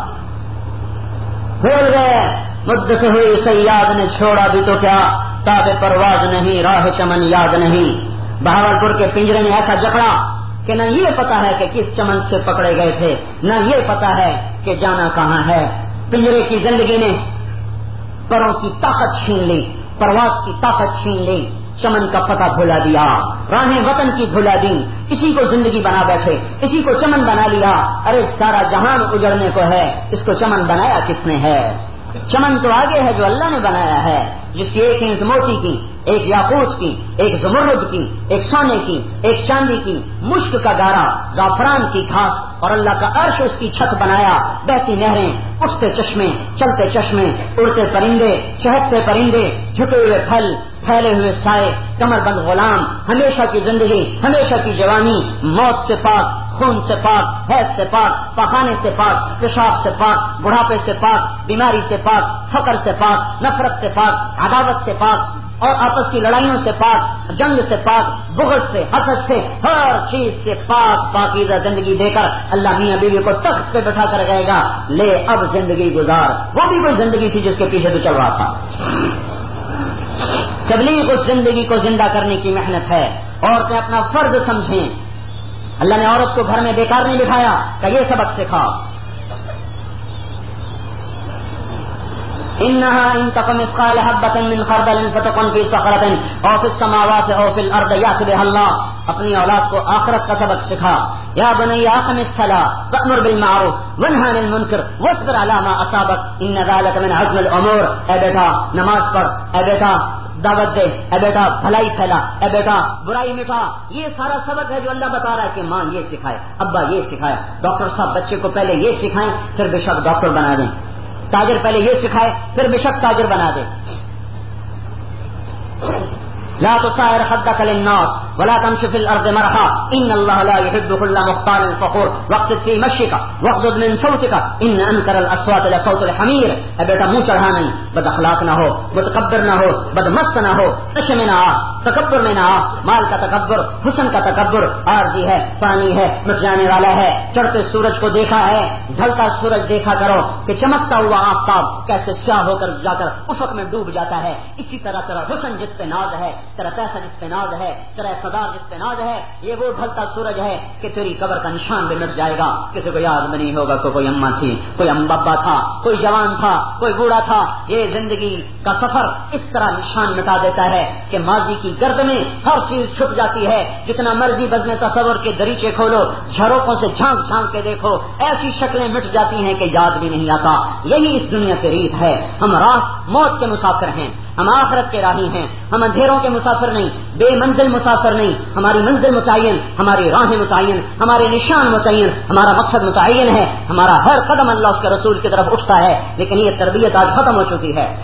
بھول گئے. مدت ہوئی سیاد نے چھوڑا بھی تو کیا، تاب پرواز نہیں، راہ چمن یاد نہیں. بہاولپور کے پنجرے نے ایسا جکڑا کہ نہ یہ پتا ہے کہ کس چمن سے پکڑے گئے تھے، نہ یہ پتا ہے کہ جانا کہاں ہے. پنجرے کی زندگی نے پروں کی طاقت چھین لی، پرواز کی طاقت چھین لی، چمن کا پتہ بھلا دیا، راہیں وطن کی بھلا دی. اسی کو زندگی بنا بیٹھے، اسی کو چمن بنا لیا. ارے سارا جہان اجڑنے کو ہے، اس کو چمن بنایا کس نے ہے؟ چمن تو آگے ہے جو اللہ نے بنایا ہے، جس کی ایک اینٹ موتی کی، ایک یاقوت کی، ایک زمرد کی، ایک سونے کی، ایک چاندی کی، مشک کا گارا، زعفران کی گھاس اور اللہ کا عرش اس کی چھت بنایا. بہتی نہریں، اٹھتے چشمے، چلتے چشمے، اڑتے پرندے، چہکتے پرندے، جھکے ہوئے پھل، پھیلے ہوئے سائے، کمر بند غلام، ہمیشہ کی زندگی، ہمیشہ کی جوانی، موت سے پاک، خون سے پاک، حیض سے پاک، پخانے سے پاک، پیشاب سے پاک، بڑھاپے سے پاک، بیماری سے پاک، فقر سے پاک، نفرت سے پاک، عداوت سے پاک اور آپس کی لڑائیوں سے پاک، جنگ سے پاک، بغض سے، حسد سے، ہر چیز سے پاک پاکیزہ زندگی دے کر اللہ میاں بیوی کو تخت پہ بٹھا کر کہے گا لے اب زندگی گزار. وہ بھی کوئی زندگی تھی جس کے پیچھے تو چل رہا تھا. تبلیغ اس زندگی کو زندہ کرنے کی محنت ہے. عورتیں اپنا فرض سمجھیں. اللہ نے عورت کو گھر میں بیکار نہیں بٹھایا کہ یہ سبق سکھا. انها ان تكن مثقال حبة من خردل فتكن في صخرة او في السماوات او في الارض يأت بها الله. اپنی اولاد کو آخرت کا سبق سکھا. یا بني اقم الصلاة وأمر بالمعروف وانهى عن المنكر واصبر على ما اصابك ان ذلك من عزم الامور. اے بیٹا نماز پڑھ، اے بیٹا دعوت دے، اے بیٹا بھلائی پھیلا، اے بیٹا برائی مٹا. یہ سارا سبق ہے جو اللہ بتا رہا ہے کہ ماں یہ سکھائے، ابا یہ سکھائے. ڈاکٹر صاحب بچے کو پہلے یہ سکھائیں پھر بے شک ڈاکٹر بنا دیں. تاجر پہلے یہ سکھائے پھر بے شک تاجر بنا دے. لا تصائر خدك للناس ولا تمشي في الارض مرحا ان الله لا يحب كل مختال فخور واقصد في مشيك واغضض من صوتك ان انكر الاصوات لصوت الحمير. اے بیٹا منہ چڑھا نہیں، بد اخلاق نہ ہو، متکبر نہ ہو، بدمست نہ ہو، نشے میں نہ آ، تکبر میں نہ آ. مال کا تکبر، حسن کا تکبر عارضی ہے، فانی ہے، مٹ جانے والا ہے. چڑھتے سورج کو دیکھا ہے، ڈھلتا سورج دیکھا کرو کہ چمکتا ہوا آفتاب کیسے سیاہ ہو کر جا کر افق میں ڈوب جاتا ہے. اسی طرح تیرا حسن جس پہ ناز ہے، تیرا پیسہ جس پہ ناز ہے، تیرا اقتدار جس پہ ناز ہے، یہ وہ ڈھلتا سورج ہے کہ تیری قبر کا نشان بھی مٹ جائے گا. کسی کو یاد بھی نہیں ہوگا کہ کوئی اماں تھی، کوئی امبابا تھا، کوئی جوان تھا، کوئی بوڑھا تھا. یہ زندگی کا سفر اس طرح نشان مٹا دیتا ہے کہ ماضی کی گرد میں ہر چیز چھپ جاتی ہے. جتنا مرضی بزم تصور کے دریچے کھولو، جھروکوں سے جھانک جھانک کے دیکھو، ایسی شکلیں مٹ جاتی ہیں کہ یاد بھی نہیں آتا. یہی اس دنیا کی ریت ہے. ہم راہ موت کے مسافر ہیں، ہم آخرت کے راہی ہیں. ہم اندھیروں کے مسافر نہیں، بے منزل مسافر نہیں. ہماری منزل متعین، ہماری راہیں متعین، ہمارے نشان متعین، ہمارا مقصد متعین ہے. ہمارا ہر قدم اللہ اس کے رسول کی طرف اٹھتا ہے. لیکن یہ تربیت آج ختم ہو چکی ہے.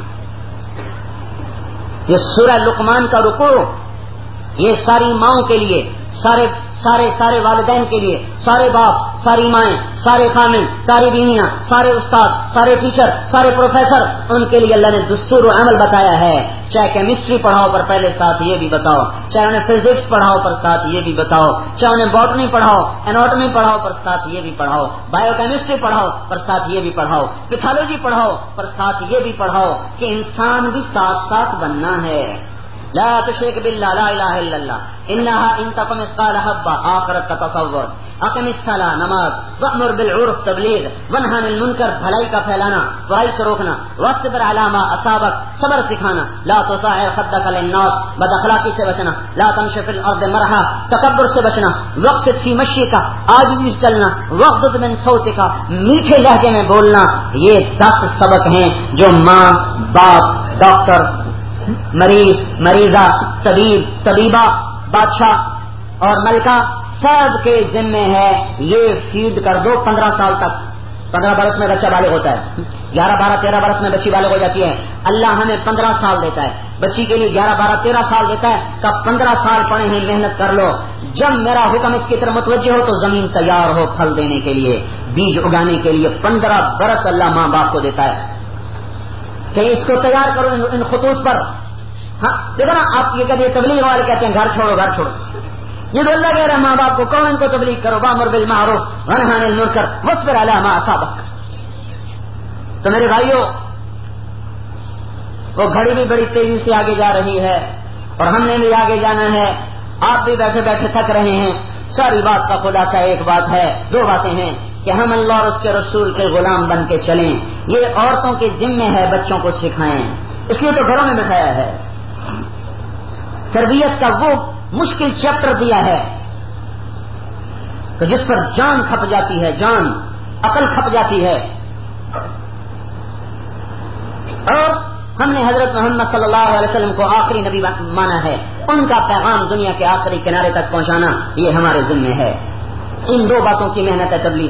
یہ سورہ لقمان کا رکوع یہ ساری ماؤں کے لیے، سارے سارے سارے والدین کے لیے، سارے باپ، ساری مائیں، سارے خامن، ساری بیویاں، سارے استاد، سارے ٹیچر، سارے پروفیسر، ان کے لیے اللہ نے دستور و عمل بتایا ہے. چاہے کیمسٹری پڑھاؤ پر پہلے ساتھ یہ بھی بتاؤ، چاہے انہیں فزکس پڑھاؤ پر ساتھ یہ بھی بتاؤ، چاہے انہیں باٹنی پڑھاؤ، اناٹمی پڑھاؤ پر ساتھ یہ بھی پڑھاؤ، بایو کیمسٹری پڑھاؤ پر ساتھ یہ بھی پڑھاؤ، پیتھولوجی پڑھاؤ پر ساتھ یہ بھی پڑھاؤ کہ انسان بھی ساتھ ساتھ بننا ہے. لا تشرک باللہ، لا الہ الا اللہ، انہا ان تقم مثقال حبہ، آخرت کا تصور. اقم الصلاۃ، نماز، وامر بالعرف، تبلیغ، ونہی عن المنکر، بھلائی کا پھیلانا، برائی سے روکنا، واصبر علی ما اصابک، صبر سکھانا. لا تصعر خدک للناس، بد اخلاقی سے بچنا. لا تمشی فی الارض مرحا، تکبر سے بچنا. واقصد فی مشیک، عاجزی سے چلنا. واغضض من صوتک، میٹھے لہجے میں بولنا. یہ دس سبق ہیں جو ماں، باپ، ڈاکٹر، مریض، مریضہ، طبیب، طبیبہ، بادشاہ اور ملکہ سب کے ذمے ہے. یہ فیڈ کر دو پندرہ سال تک. پندرہ برس میں بچہ بالغ ہوتا ہے، گیارہ بارہ تیرہ برس میں بچی بالغ ہو جاتی ہے. اللہ ہمیں پندرہ سال دیتا ہے، بچی کے لیے گیارہ بارہ تیرہ سال دیتا ہے. کب پندرہ سال پڑے ہیں، محنت کر لو. جب میرا حکم اس کی طرف متوجہ ہو تو زمین تیار ہو پھل دینے کے لیے، بیج اگانے کے لیے. پندرہ برس اللہ ماں باپ کو دیتا ہے کہ اس کو تیار کرو ان خطوط پر. ہاں دیکھو نا، آپ یہ کہتے تبلیغ والے کہتے ہیں گھر چھوڑو گھر چھوڑو. یہ تو اللہ کہہ رہا ہے ماں باپ کو، کون ان کو تبلیغ کرو، وامر بالمعروف ونہی عن المنکر واصبر علی ما اصابک. تو میرے بھائیوں، وہ گھڑی بھی بڑی تیزی سے آگے جا رہی ہے اور ہم نے بھی آگے جانا ہے. آپ بھی بیٹھے بیٹھے تھک رہے ہیں. ساری بات کا خلاصہ ایک بات ہے، دو باتیں ہیں کہ ہم اللہ اور اس کے رسول کے غلام بن کے چلیں. یہ عورتوں کے ذمے ہے بچوں کو سکھائیں، اس لیے تو گھروں میں بٹھایا ہے. تربیت کا وہ مشکل چیپٹر دیا ہے کہ جس پر جان کھپ جاتی ہے، جان، عقل کھپ جاتی ہے. اور ہم نے حضرت محمد صلی اللہ علیہ وسلم کو آخری نبی مانا ہے. ان کا پیغام دنیا کے آخری کنارے تک پہنچانا یہ ہمارے ذمے ہے. ان دو باتوں کی محنت ہے تبلیغ.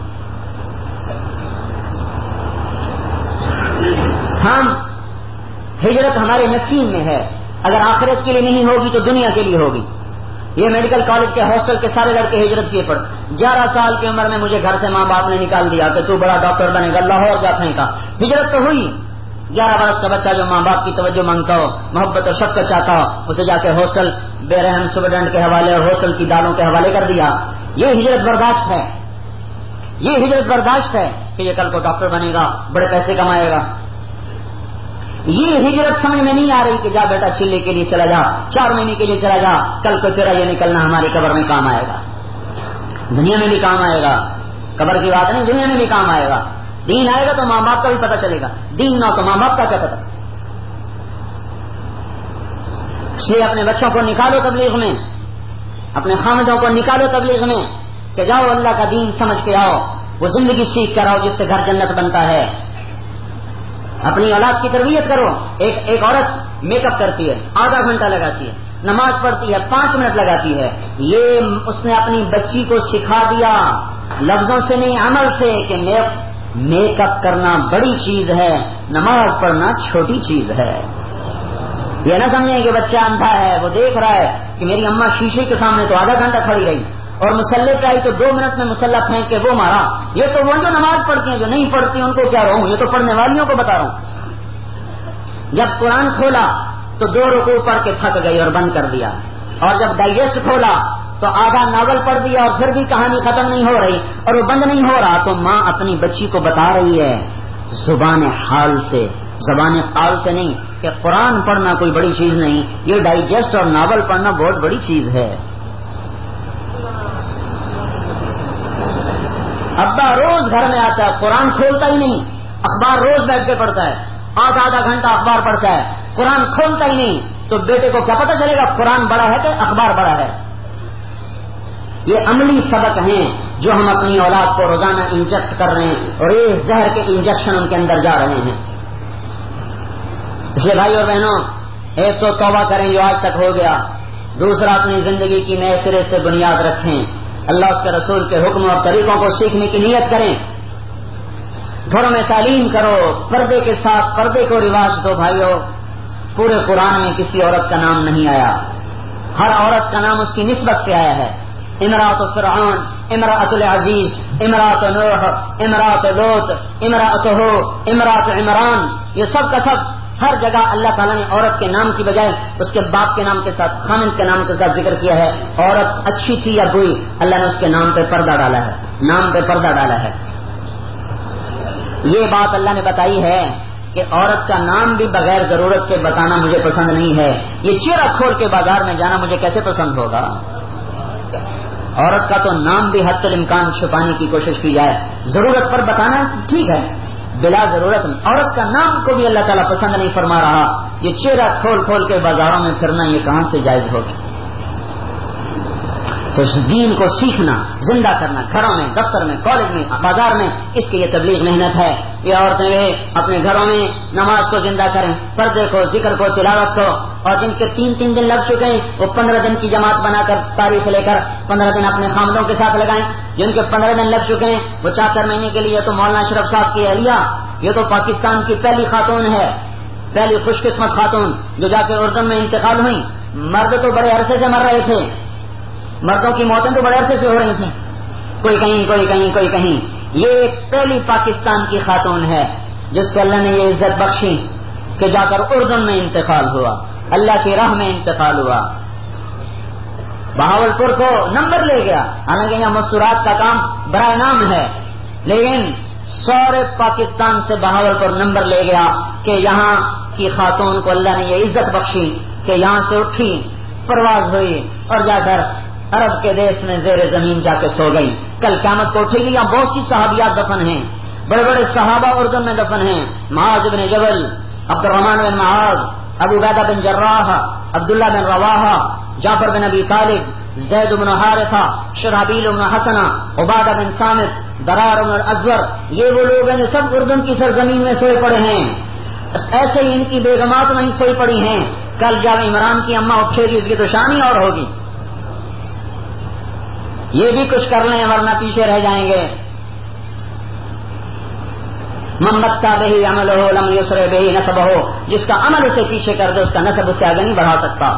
ہم ہجرت ہمارے نصیب میں ہے. اگر آخرت کے لیے نہیں ہوگی تو دنیا کے لیے ہوگی. یہ میڈیکل کالج کے ہاسٹل کے سارے لڑکے ہجرت کیے پڑ. گیارہ سال کی عمر میں مجھے گھر سے ماں باپ نے نکال دیا کہ تو بڑا ڈاکٹر بنے گا، لاہور جا پھینکا. ہجرت تو ہوئی. گیارہ برس کا بچہ جو ماں باپ کی توجہ مانگتا ہو، محبت اور شفقت چاہتا ہو، اسے جا کے ہاسٹل بے رحم سپرڈنٹ کے حوالے اور ہاسٹل کی دالوں کے حوالے کر دیا. یہ ہجرت برداشت ہے. یہ ہجرت برداشت ہے کہ یہ کل کو ڈاکٹر بنے گا، بڑے پیسے کمائے گا. یہ ہجرت سمجھ میں نہیں آ رہی کہ جا بیٹا چلے کے لیے چلا جا، چار مہینے کے لیے چلا جا، کل کو تیرا یہ نکلنا ہماری قبر میں کام آئے گا، دنیا میں بھی کام آئے گا. قبر کی بات نہیں، دنیا میں بھی کام آئے گا. دین آئے گا تو ماں باپ کا بھی پتہ چلے گا، دین نہ تو ماں باپ کا کیا پتہ. اس لیے اپنے بچوں کو نکالو تبلیغ میں، اپنے خامدوں کو نکالو تبلیغ میں کہ جاؤ اللہ کا دین سمجھ کے آؤ، وہ زندگی سیکھ کر آؤ جس سے گھر جنت بنتا ہے. اپنی اولاد کی تربیت کرو. ایک ایک عورت میک اپ کرتی ہے، آدھا گھنٹہ لگاتی ہے، نماز پڑھتی ہے، پانچ منٹ لگاتی ہے. یہ اس نے اپنی بچی کو سکھا دیا لفظوں سے نہیں، عمل سے کہ میک اپ کرنا بڑی چیز ہے، نماز پڑھنا چھوٹی چیز ہے. یہ نہ سمجھیں کہ بچہ اندھا ہے، وہ دیکھ رہا ہے کہ میری اماں شیشے کے سامنے تو آدھا گھنٹہ کھڑی رہی اور مسلح پہ آئی تو دو منٹ میں مسلح پھینک کے وہ مارا. یہ تو وہ جو نماز پڑھتی ہیں، جو نہیں پڑھتی ان کو کیا رہوں، یہ تو پڑھنے والیوں کو بتا رہا ہوں. جب قرآن کھولا تو دو رکوع پڑھ کے تھک گئی اور بند کر دیا، اور جب ڈائجسٹ کھولا تو آدھا ناول پڑھ دیا اور پھر بھی کہانی ختم نہیں ہو رہی اور وہ بند نہیں ہو رہا. تو ماں اپنی بچی کو بتا رہی ہے زبان حال سے، زبان قال سے نہیں، کہ قرآن پڑھنا کوئی بڑی چیز نہیں، یہ ڈائجسٹ اور ناول پڑھنا بہت بڑی چیز ہے. ابا روز گھر میں آتا ہے، قرآن کھولتا ہی نہیں، اخبار روز بیٹھ کے پڑھتا ہے، آدھا آدھا گھنٹہ اخبار پڑھتا ہے، قرآن کھولتا ہی نہیں. تو بیٹے کو کیا پتہ چلے گا قرآن بڑا ہے کہ اخبار بڑا ہے؟ یہ عملی سبق ہیں جو ہم اپنی اولاد کو روزانہ انجیکٹ کر رہے ہیں، اور یہ زہر کے انجیکشن ان کے اندر جا رہے ہیں. اس لیے بھائی اور بہنوں، ایک تو توبہ کریں جو آج تک ہو گیا، دوسرا اپنی زندگی کی نئے سرے سے بنیاد رکھیں، اللہ اس کے رسول کے حکم اور طریقوں کو سیکھنے کی نیت کریں، گھروں میں تعلیم کرو، پردے کے ساتھ پردے کو رواج دو. بھائیو، پورے قرآن میں کسی عورت کا نام نہیں آیا، ہر عورت کا نام اس کی نسبت سے آیا ہے. امراۃ فرعون، امراۃ العزیز، امراۃ نوح، امراۃ لوط، امراۃ ہو، امراۃ عمران، یہ سب کا سب ہر جگہ اللہ تعالیٰ نے عورت کے نام کی بجائے اس کے باپ کے نام کے ساتھ، خامند کے نام کے ساتھ ذکر کیا ہے. عورت اچھی تھی یا بری، اللہ نے اس کے نام پہ پردہ ڈالا ہے، نام پہ پردہ ڈالا ہے. یہ بات اللہ نے بتائی ہے کہ عورت کا نام بھی بغیر ضرورت کے بتانا مجھے پسند نہیں ہے. یہ چہرہ کھول کے بازار میں جانا مجھے کیسے پسند ہوگا؟ عورت کا تو نام بھی حد الامکان چھپانے کی کوشش کی جائے، ضرورت پر بتانا ٹھیک ہے، بلا ضرورت عورت کا نام کو بھی اللہ تعالیٰ پسند نہیں فرما رہا. یہ چہرہ کھول کھول کے بازاروں میں پھرنا یہ کہاں سے جائز ہوگی؟ تو اس دین کو سیکھنا، زندہ کرنا، گھروں میں، دفتر میں، کالج میں، بازار میں، اس کی یہ تبلیغ محنت ہے. یہ عورتیں اپنے گھروں میں نماز کو زندہ کریں، پردے کو، ذکر کو، تلاوت کو، اور جن کے تین تین دن لگ چکے ہیں وہ پندرہ دن کی جماعت بنا کر تاریخ لے کر پندرہ دن اپنے خامدوں کے ساتھ لگائیں. جن کے پندرہ دن لگ چکے ہیں وہ چار چار مہینے کے لیے تو مولانا اشرف صاحب کی اہلیہ، یہ تو پاکستان کی پہلی خاتون ہے، پہلی خوش قسمت خاتون جو جا کے اردن میں انتقال ہوئی. مرد تو بڑے عرصے سے مر رہے تھے، مردوں کی موتیں تو بڑے عرصے سے ہو رہی تھیں، کوئی کہیں کوئی کہیں کوئی کہیں. یہ پہلی پاکستان کی خاتون ہے جس کو اللہ نے یہ عزت بخشی کہ جا کر اردن میں انتقال ہوا، اللہ کی راہ میں انتقال ہوا. بہاول پور کو نمبر لے گیا، حالانکہ یہاں مستورات کا کام برائے نام ہے، لیکن سورے پاکستان سے بہاول پور نمبر لے گیا کہ یہاں کی خاتون کو اللہ نے یہ عزت بخشی کہ یہاں سے اٹھی، پرواز ہوئی اور جا کر عرب کے دیش میں زیر زمین جا کے سو گئی. کل قیامت کو اٹھے گی. یہاں بہت سی صحابیات دفن ہیں، بڑے بڑے صحابہ اردن میں دفن ہیں، معاذ بن جبل، عبد الرحمن بن معاذ، ابو عبیدہ بن جراح، عبداللہ بن رواحہ، جعفر بن ابی طالب، زید بن حارثہ، شرحبیل بن حسنہ، عبادہ بن صامت، درار بن الازور. یہ وہ لوگ ہیں جو سب اردن کی سرزمین میں سوئے پڑے ہیں. ایسے ہی ان کی بیگمات نہیں سوئی پڑی ہیں. کل جب عمران کی اماں اٹھے گی اس کی تو شان ہی اور ہوگی. یہ بھی کچھ کر لیں ورنہ پیچھے رہ جائیں گے. محمد کا بہی عمل ہو لم یسر بہی نسب ہو، جس کا عمل اسے پیچھے کر دے اس کا نسب اسے آگے نہیں بڑھا سکتا.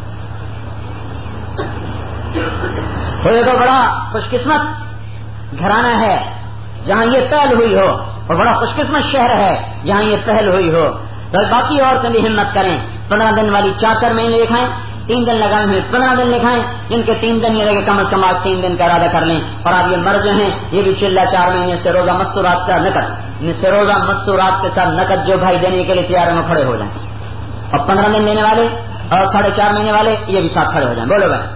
تو یہ تو بڑا خوش قسمت گھرانہ ہے جہاں یہ پہل ہوئی ہو، اور بڑا خوش قسمت شہر ہے جہاں یہ پہل ہوئی ہو. تو باقی عورتیں بھی ہمت کریں، پندرہ دن والی چار چار مہینے لکھائیں، تین دن لگائے ہوئے پندرہ دن لکھائیں، جن کے تین دن یہ لگے کم از کم آج تین دن کا ارادہ کر لیں. اور آپ یہ مرد ہیں یہ بھی چلا چار مہینے سے روزہ مستورات کا نقد، سے روزہ مستورات کے ساتھ نقد جو بھائی دینے کے لیے تیار میں کھڑے ہو جائیں. اور پندرہ دن دینے والے اور ساڑھے چار مہینے والے یہ بھی ساتھ کھڑے ہو جائیں. بولو بھائی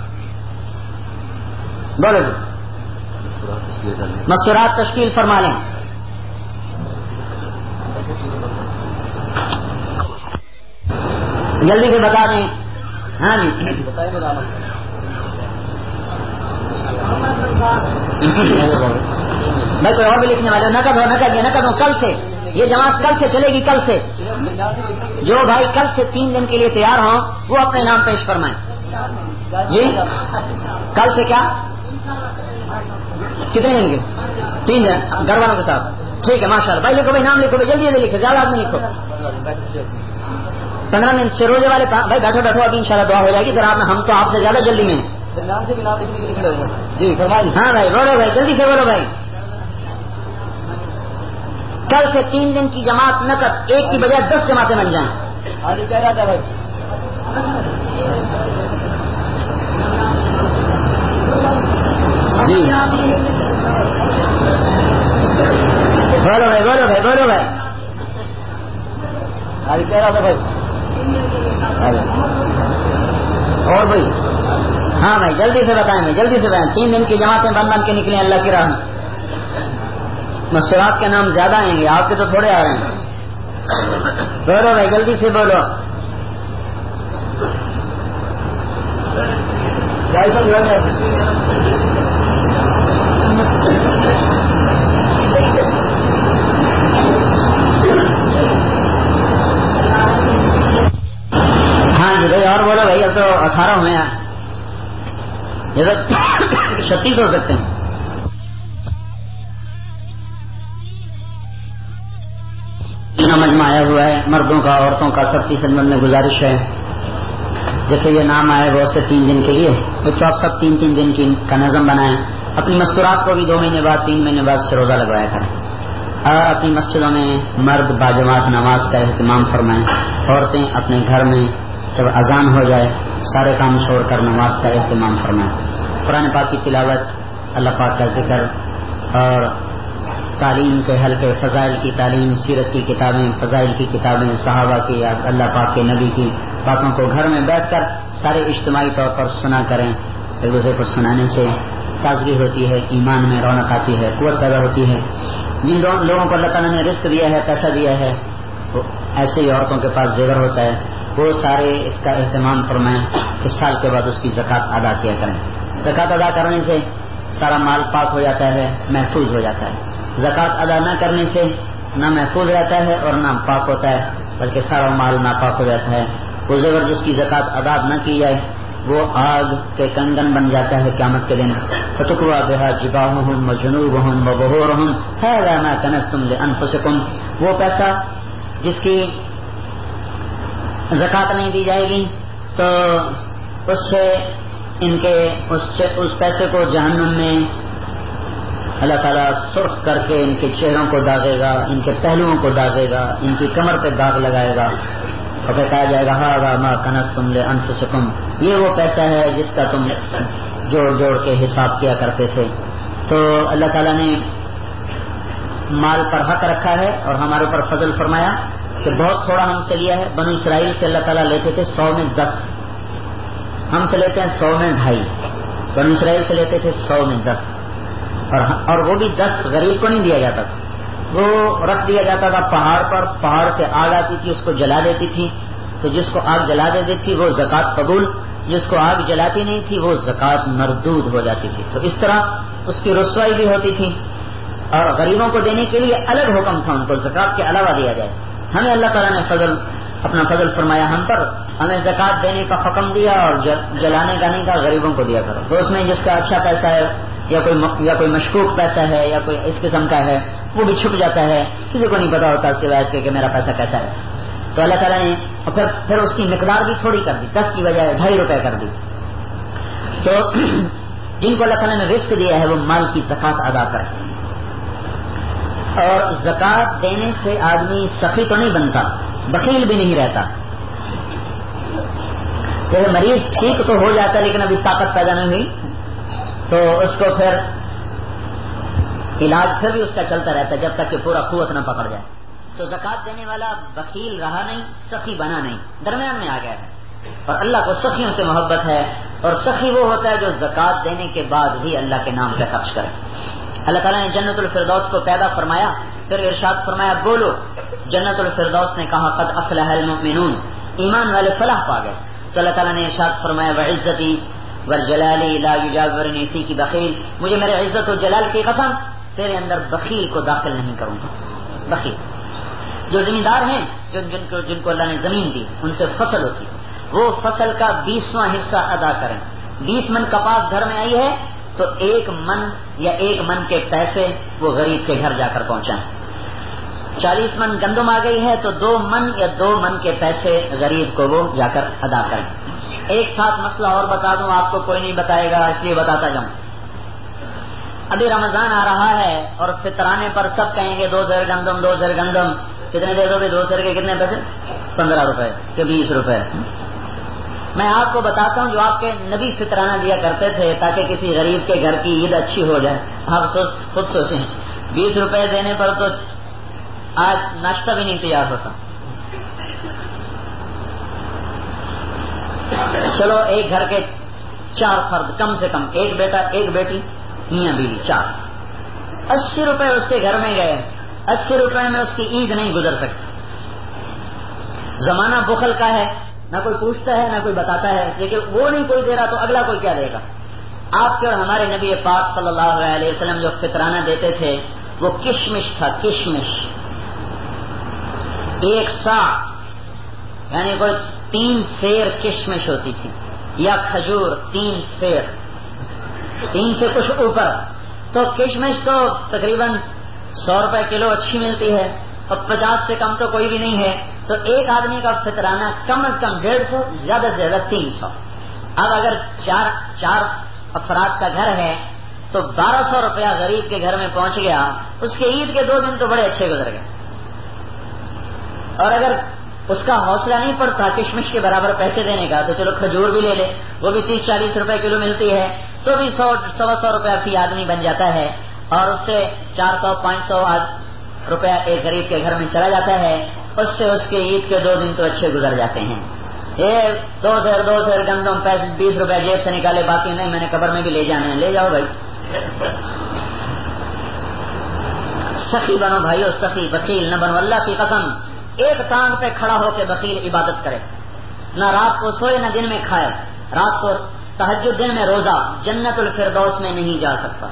بولو جی. مستورات تشکیل فرما لیں. جلدی سے بتا دیں. ہاں جی میں کوئی اور بھی لکھنے والے نقد ہو نقد یہ نقد ہو. کل سے یہ جماعت کل سے چلے گی. کل سے جو بھائی کل سے تین دن کے لیے تیار ہوں وہ اپنے نام پیش فرمائیں. جی کل سے کیا کتنے دن کے؟ تین دن گھر والوں کے ساتھ. ٹھیک ہے ماشاء اللہ. بھائی لکھو بھائی نام لکھو بھائی جلدی جلدی لکھو زیادہ آدمی لکھو. پندرہ منٹ سے روزے والے بھائی بیٹھو بیٹھو ابھی انشاءاللہ دعا ہو جائے گی. ذرا ہم تو آپ سے زیادہ جلدی میں نام سے بھی نام لکھنے کے لیے کھڑے ہوئے ہیں. جی فرمائیے. ہاں بھائی بولو بھائی جلدی سے بولو بھائی. کل سے تین دن کی جماعت نہ کر ایک کی بجائے دس جماعتیں بن جائیں. آج کہہ رہا تھا بھائی جی بولو بھائی بولو بھائی بولو بھائی. آج کہہ رہا تھا بھائی اور بھائی. ہاں بھائی جلدی سے بتائیں بھائی جلدی سے بتائیں. تین دن کی جماعتیں بن بن کے نکلیں اللہ کی راہ. مسورات کے نام زیادہ آئیں گے آپ کے تو تھوڑے آ رہے ہیں. بولو بھائی جلدی سے بولو. ہاں جی بھائی اور بولو بھائی. اب تو اٹھارہ ہوئے ہیں چھتیس ہو سکتے ہیں. مجمع آیا ہوا ہے مردوں کا عورتوں کا سب کی خدمت میں گزارش ہے جیسے یہ نام آئے بہت سے تین دن کے لیے تو آپ سب تین تین دن کی کا نظم بنائیں. اپنی مستورات کو بھی دو مہینے بعد تین مہینے بعد سے روزہ لگوایا کریں. اور اپنی مسجدوں میں مرد باجماعت نماز کا اہتمام فرمائیں. عورتیں اپنے گھر میں جب اذان ہو جائے سارے کام چھوڑ کر نماز کا اہتمام فرمائیں. قرآن پاک کی تلاوت اللہ پاک کا ذکر اور تعلیم کے حلقے فضائل کی تعلیم سیرت کی کتابیں فضائل کی کتابیں صحابہ کی یا اللہ پاک کے نبی کی باتوں کو گھر میں بیٹھ کر سارے اجتماعی طور پر سنا کریں. ایک دوسرے کو سنانے سے تازگی ہوتی ہے ایمان میں رونق آتی ہے قوت پیدا ہوتی ہے. جن لوگوں کو اللہ تعالیٰ نے رزق دیا ہے پیسہ دیا ہے ایسے ہی عورتوں کے پاس زیور ہوتا ہے وہ سارے اس کا اہتمام فرمائیں کہ سال کے بعد اس کی زکوٰۃ ادا کیا کریں. زکوٰۃ ادا کرنے سے سارا مال پاک ہو جاتا ہے محفوظ ہو جاتا ہے. زکوٰۃ ادا نہ کرنے سے نہ محفوظ رہتا ہے اور نہ پاک ہوتا ہے بلکہ سارا مال ناپاک ہو جاتا ہے. وہ زیور جس کی زکوٰۃ ادا نہ کی جائے وہ آگ کے کنگن بن جاتا ہے قیامت کے دن. فتقوا بها جباههم وجنوبهم وظهورهم هذا ما كنزتم لانفسكم. وہ پیسہ جس کی زکوٰۃ نہیں دی جائے گی تو اس سے ان کے اس, سے اس پیسے کو جہنم میں اللہ تعالیٰ سرخ کر کے ان کے چہروں کو داغے گا ان کے پہلوؤں کو داغے گا ان کی کمر پہ داغ لگائے گا اور پھر کہا جائے گا ہاذا ما کنزتم لانفسکم. یہ وہ پیسہ ہے جس کا تم جوڑ جوڑ کے حساب کیا کرتے تھے. تو اللہ تعالیٰ نے مال پر حق رکھا ہے اور ہمارے اوپر فضل فرمایا کہ بہت تھوڑا ہم سے لیا ہے. بنو اسرائیل سے اللہ تعالیٰ لیتے تھے سو میں دس, ہم سے لیتے ہیں سو میں ڈھائی. بنو اسرائیل سے لیتے تھے سو میں دس اور اور وہ بھی دس غریب کو نہیں دیا جاتا تھا, وہ رکھ دیا جاتا تھا پہاڑ پر. پہاڑ سے آگ آتی تھی اس کو جلا دیتی تھی تو جس کو آگ جلا دیتی تھی وہ زکوٰۃ قبول, جس کو آگ جلاتی نہیں تھی وہ زکوٰۃ مردود ہو جاتی تھی. تو اس طرح اس کی رسوائی بھی ہوتی تھی اور غریبوں کو دینے کے لیے الگ حکم تھا ان کو زکوٰۃ کے علاوہ دیا جائے. ہمیں اللہ تعالیٰ نے فضل اپنا فضل فرمایا ہم پر, ہمیں زکوٰۃ دینے کا حکم دیا اور جلانے کا نہیں کہا غریبوں کو دیا کرو. تو اس میں جس کا اچھا پیسہ ہے یا کوئی یا کوئی مشکوک پیسہ ہے یا کوئی اس قسم کا ہے وہ بھی چھپ جاتا ہے, کسی کو نہیں پتا ہوتا اس کے بعد کہ میرا پیسہ کیسا ہے. تو اللہ تعالیٰ نے اور پھر پھر اس کی مقدار بھی تھوڑی کر دی, دس کی بجائے ڈھائی روپے کر دی. تو جن کو اللہ تعالیٰ نے رزق دیا ہے وہ مال کی زکوٰۃ ادا کرتے ہیں. اور زکوٰۃ دینے سے آدمی سخی تو نہیں بنتا, بخیل بھی نہیں رہتا. جیسے مریض ٹھیک تو ہو جاتا ہے لیکن ابھی طاقت پیدا نہیں ہوئی تو اس کو پھر علاج پھر بھی اس کا چلتا رہتا ہے جب تک کہ پورا قوت نہ پکڑ جائے. تو زکوٰۃ دینے والا بخیل رہا نہیں, سخی بنا نہیں, درمیان میں آ گیا ہے. اور اللہ کو سخیوں سے محبت ہے اور سخی وہ ہوتا ہے جو زکوٰۃ دینے کے بعد بھی اللہ کے نام پہ خرچ کرے. اللہ تعالیٰ نے جنت الفردوس کو پیدا فرمایا, پھر ارشاد فرمایا بولو. جنت الفردوس نے کہا قد افلح المؤمنون, ایمان والے فلاح پا گئے. تو اللہ تعالیٰ نے ارشاد فرمایا وعزتی والجلالی لا یجاورنی فیک بخیل, مجھے میرے عزت و جلال کی قسم تیرے اندر بخیل کو داخل نہیں کروں گا. بخیل جو زمیندار ہیں جو جن کو جن کو اللہ نے زمین دی ان سے فصل ہوتی ہے وہ فصل کا بیسواں حصہ ادا کریں. بیس من کپاس گھر میں آئی ہے تو ایک من یا ایک من کے پیسے وہ غریب کے گھر جا کر پہنچائیں. چالیس من گندم آ گئی ہے تو دو من یا دو من کے پیسے غریب کو وہ جا کر ادا کریں. ایک ساتھ مسئلہ اور بتا دوں، آپ کو کوئی نہیں بتائے گا اس لیے بتاتا جاؤں. ابھی رمضان آ رہا ہے اور فطرانے پر سب کہیں گے دو سیر گندم دو سیر گندم. کتنے دے دو گے؟ دو سیر کے کتنے پیسے؟ پندرہ روپے کہ بیس روپے. میں آپ کو بتاتا ہوں جو آپ کے نبی فطرانہ دیا کرتے تھے تاکہ کسی غریب کے گھر کی عید اچھی ہو جائے. آپ خود سوچیں، بیس روپے دینے پر تو آج ناشتہ بھی نہیں تیار ہوتا. چلو ایک گھر کے چار فرد، کم سے کم ایک بیٹا ایک بیٹی میاں بیوی چار، اسی روپے اس کے گھر میں گئے، اسی روپے میں اس کی عید نہیں گزر سکتی. زمانہ بخل کا ہے، نہ کوئی پوچھتا ہے نہ کوئی بتاتا ہے، لیکن وہ نہیں کوئی دے رہا تو اگلا کوئی کیا دے گا. آپ کے اور ہمارے نبی پاک صلی اللہ علیہ وسلم جو فطرانہ دیتے تھے وہ کشمش تھا. کشمش ایک سا یعنی کوئی تین سیر کشمش ہوتی تھی، یا کھجور تین سیر، تین سے کچھ اوپر. تو کشمش تو تقریباً سو روپے کلو اچھی ملتی ہے اور پچاس سے کم تو کوئی بھی نہیں ہے. تو ایک آدمی کا فطرانہ کم از کم ڈیڑھ سو، زیادہ سے زیادہ تین سو. اب اگر چار چار افراد کا گھر ہے تو بارہ سو روپیہ غریب کے گھر میں پہنچ گیا. اس کے عید کے دو دن تو بڑے اچھے گزر گئے. اور اگر اس کا حوصلہ نہیں پڑتا کشمش کے برابر پیسے دینے کا تو چلو کھجور بھی لے لے، وہ بھی تیس چالیس روپے کلو ملتی ہے تو بھی سو سوا سو روپیہ فی آدمی بن جاتا ہے. اور اس سے چار سو پانچ سو روپیہ ایک غریب کے گھر میں چلا جاتا ہے. اس سے اس کے عید کے دو دن تو اچھے گزر جاتے ہیں. یہ دو سیر دو سیر گندم پیسے بیس روپے جیب سے نکالے، باقی نہیں میں نے قبر میں بھی لے جانے ہیں، لے جاؤ بھائی. سخی بنو بھائیو، سخی، بخیل نہ بنو. اللہ کی قسم ایک ٹانگ پہ کھڑا ہو کے بخیل عبادت کرے، نہ رات کو سوئے نہ دن میں کھائے، رات کو تہجد دن میں روزہ، جنت الفردوس میں نہیں جا سکتا.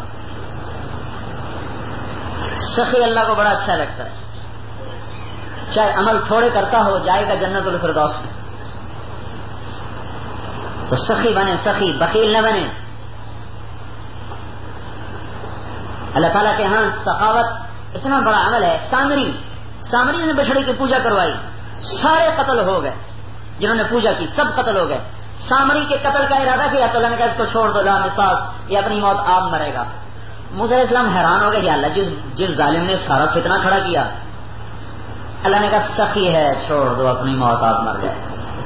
سخی اللہ کو بڑا اچھا لگتا ہے، چاہے عمل تھوڑے کرتا ہو جائے گا جنت الفردوس میں. تو سخی بنے، سخی، بخیل نہ بنے. اللہ تعالیٰ کے ہاں سخاوت اتنا بڑا عمل ہے. سامری سامری نے بچڑے کی پوجا کروائی، سارے قتل ہو گئے. جنہوں نے پوجا کی سب قتل ہو گئے. سامری کے قتل کا ارادہ کیا تو اللہ نے کہا اس کو چھوڑ دو، لا مساس، یہ اپنی موت آپ مرے گا. موسیٰ علیہ السلام حیران ہو گئے، یا اللہ جس جس ظالم نے سارا فتنہ کھڑا کیا. اللہ نے کہا سخی ہے، چھوڑ دو، اپنی موت آپ مر جائے.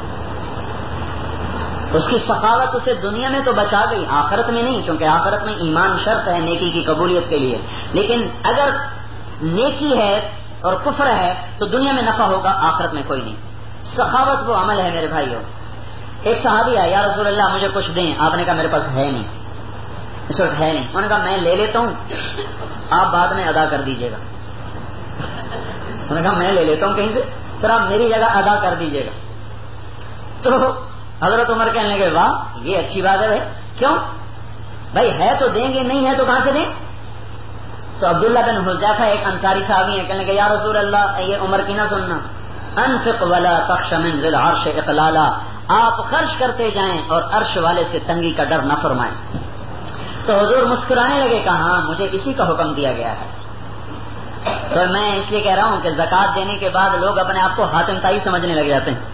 اس کی سخاوت اسے دنیا میں تو بچا گئی، آخرت میں نہیں، کیونکہ آخرت میں ایمان شرط ہے نیکی کی قبولیت کے لیے. لیکن اگر نیکی ہے اور کفر ہے تو دنیا میں نفع ہوگا، آخرت میں کوئی نہیں. سخاوت وہ عمل ہے میرے بھائیوں. ایک صحابی آیا، یا رسول اللہ مجھے کچھ دیں. آپ نے کہا میرے پاس ہے نہیں، اس وقت ہے نہیں. انہوں نے کہا میں لے لیتا ہوں، آپ بعد میں ادا کر دیجیے گا. انہوں نے کہا میں لے لیتا ہوں کہیں سے، پھر آپ میری جگہ ادا کر دیجیے گا. تو حضرت عمر کہنے لگے واہ یہ اچھی بات ہے بھائی. کیوں بھائی؟ ہے تو دیں گے، نہیں ہے تو کہاں سے دیں؟ تو عبداللہ بن حذیفہ ایک انصاری صحابی ہیں، کہنے لگے یا رسول اللہ یہ عمر کی نہ سننا، انفق ولا تخش من ذی العرش اقلالا، آپ خرچ کرتے جائیں اور عرش والے سے تنگی کا ڈر نہ فرمائیں. تو حضور مسکرانے لگے، کہا ہاں مجھے اسی کا حکم دیا گیا ہے. تو میں اس لیے کہہ رہا ہوں کہ زکات دینے کے بعد لوگ اپنے آپ کو حاتم تائی سمجھنے لگ جاتے ہیں.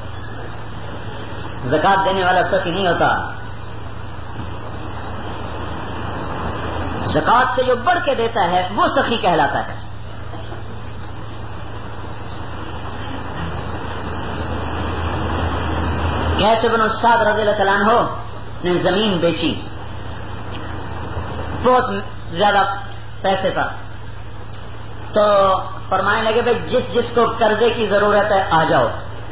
زکات دینے والا سخی نہیں ہوتا. زکات سے جو بڑھ کے دیتا ہے وہ سخی کہلاتا ہے. قیس بن سعد رضی اللہ تعالیٰ عنہ نے زمین بیچی بہت زیادہ پیسے پر. تو فرمانے لگے بھائی جس جس کو قرضے کی ضرورت ہے آ جاؤ.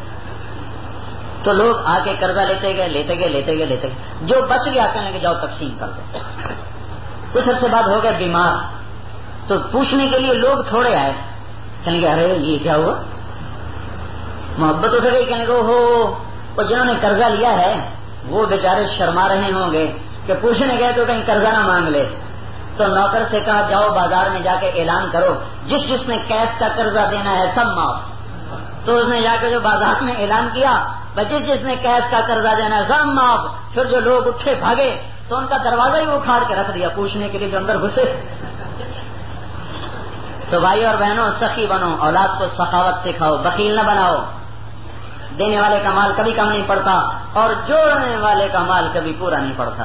تو لوگ آ کے قرضہ لیتے گئے لیتے گئے لیتے گئے لیتے گئے جو بچ گیا کہنے لگے جاؤ تقسیم کر دو. کچھ عرصے بعد ہو گئے بیمار، تو پوچھنے کے لیے لوگ تھوڑے آئے، کہنے لگے ارے یہ کیا ہوا؟ محبت اٹھ گئی، کہنے لگے ہو جنہوں نے قرضہ لیا ہے وہ بیچارے شرما رہے ہوں گے کہ پوچھنے گئے تو کہیں قرضہ نہ مانگ لے. تو نوکر سے کہا جاؤ بازار میں جا کے اعلان کرو جس جس نے کیش کا قرضہ دینا ہے سب معاف. تو اس نے جا کے جو بازار میں اعلان کیا جس جس نے کیش کا قرضہ دینا ہے سب معاف. پھر جو لوگ اٹھے بھاگے تو ان کا دروازہ ہی اکھاڑ کے رکھ دیا پوچھنے کے لیے جو اندر گھسے. تو بھائی اور بہنوں سخی بنو، اولاد کو سخاوت سکھاؤ، بخیل نہ بناؤ. دینے والے کا مال کبھی کم نہیں پڑتا اور جوڑنے والے کا مال کبھی پورا نہیں پڑتا.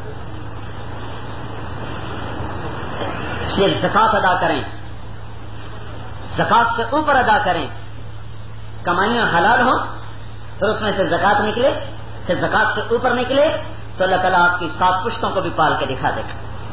اس لیے زکات ادا کریں، زکات سے اوپر ادا کریں. کمائیاں حلال ہوں پھر اس میں سے زکات نکلے، پھر زکات سے اوپر نکلے تو اللہ تعالیٰ آپ کی سات پشتوں کو بھی پال کے دکھا دے گا.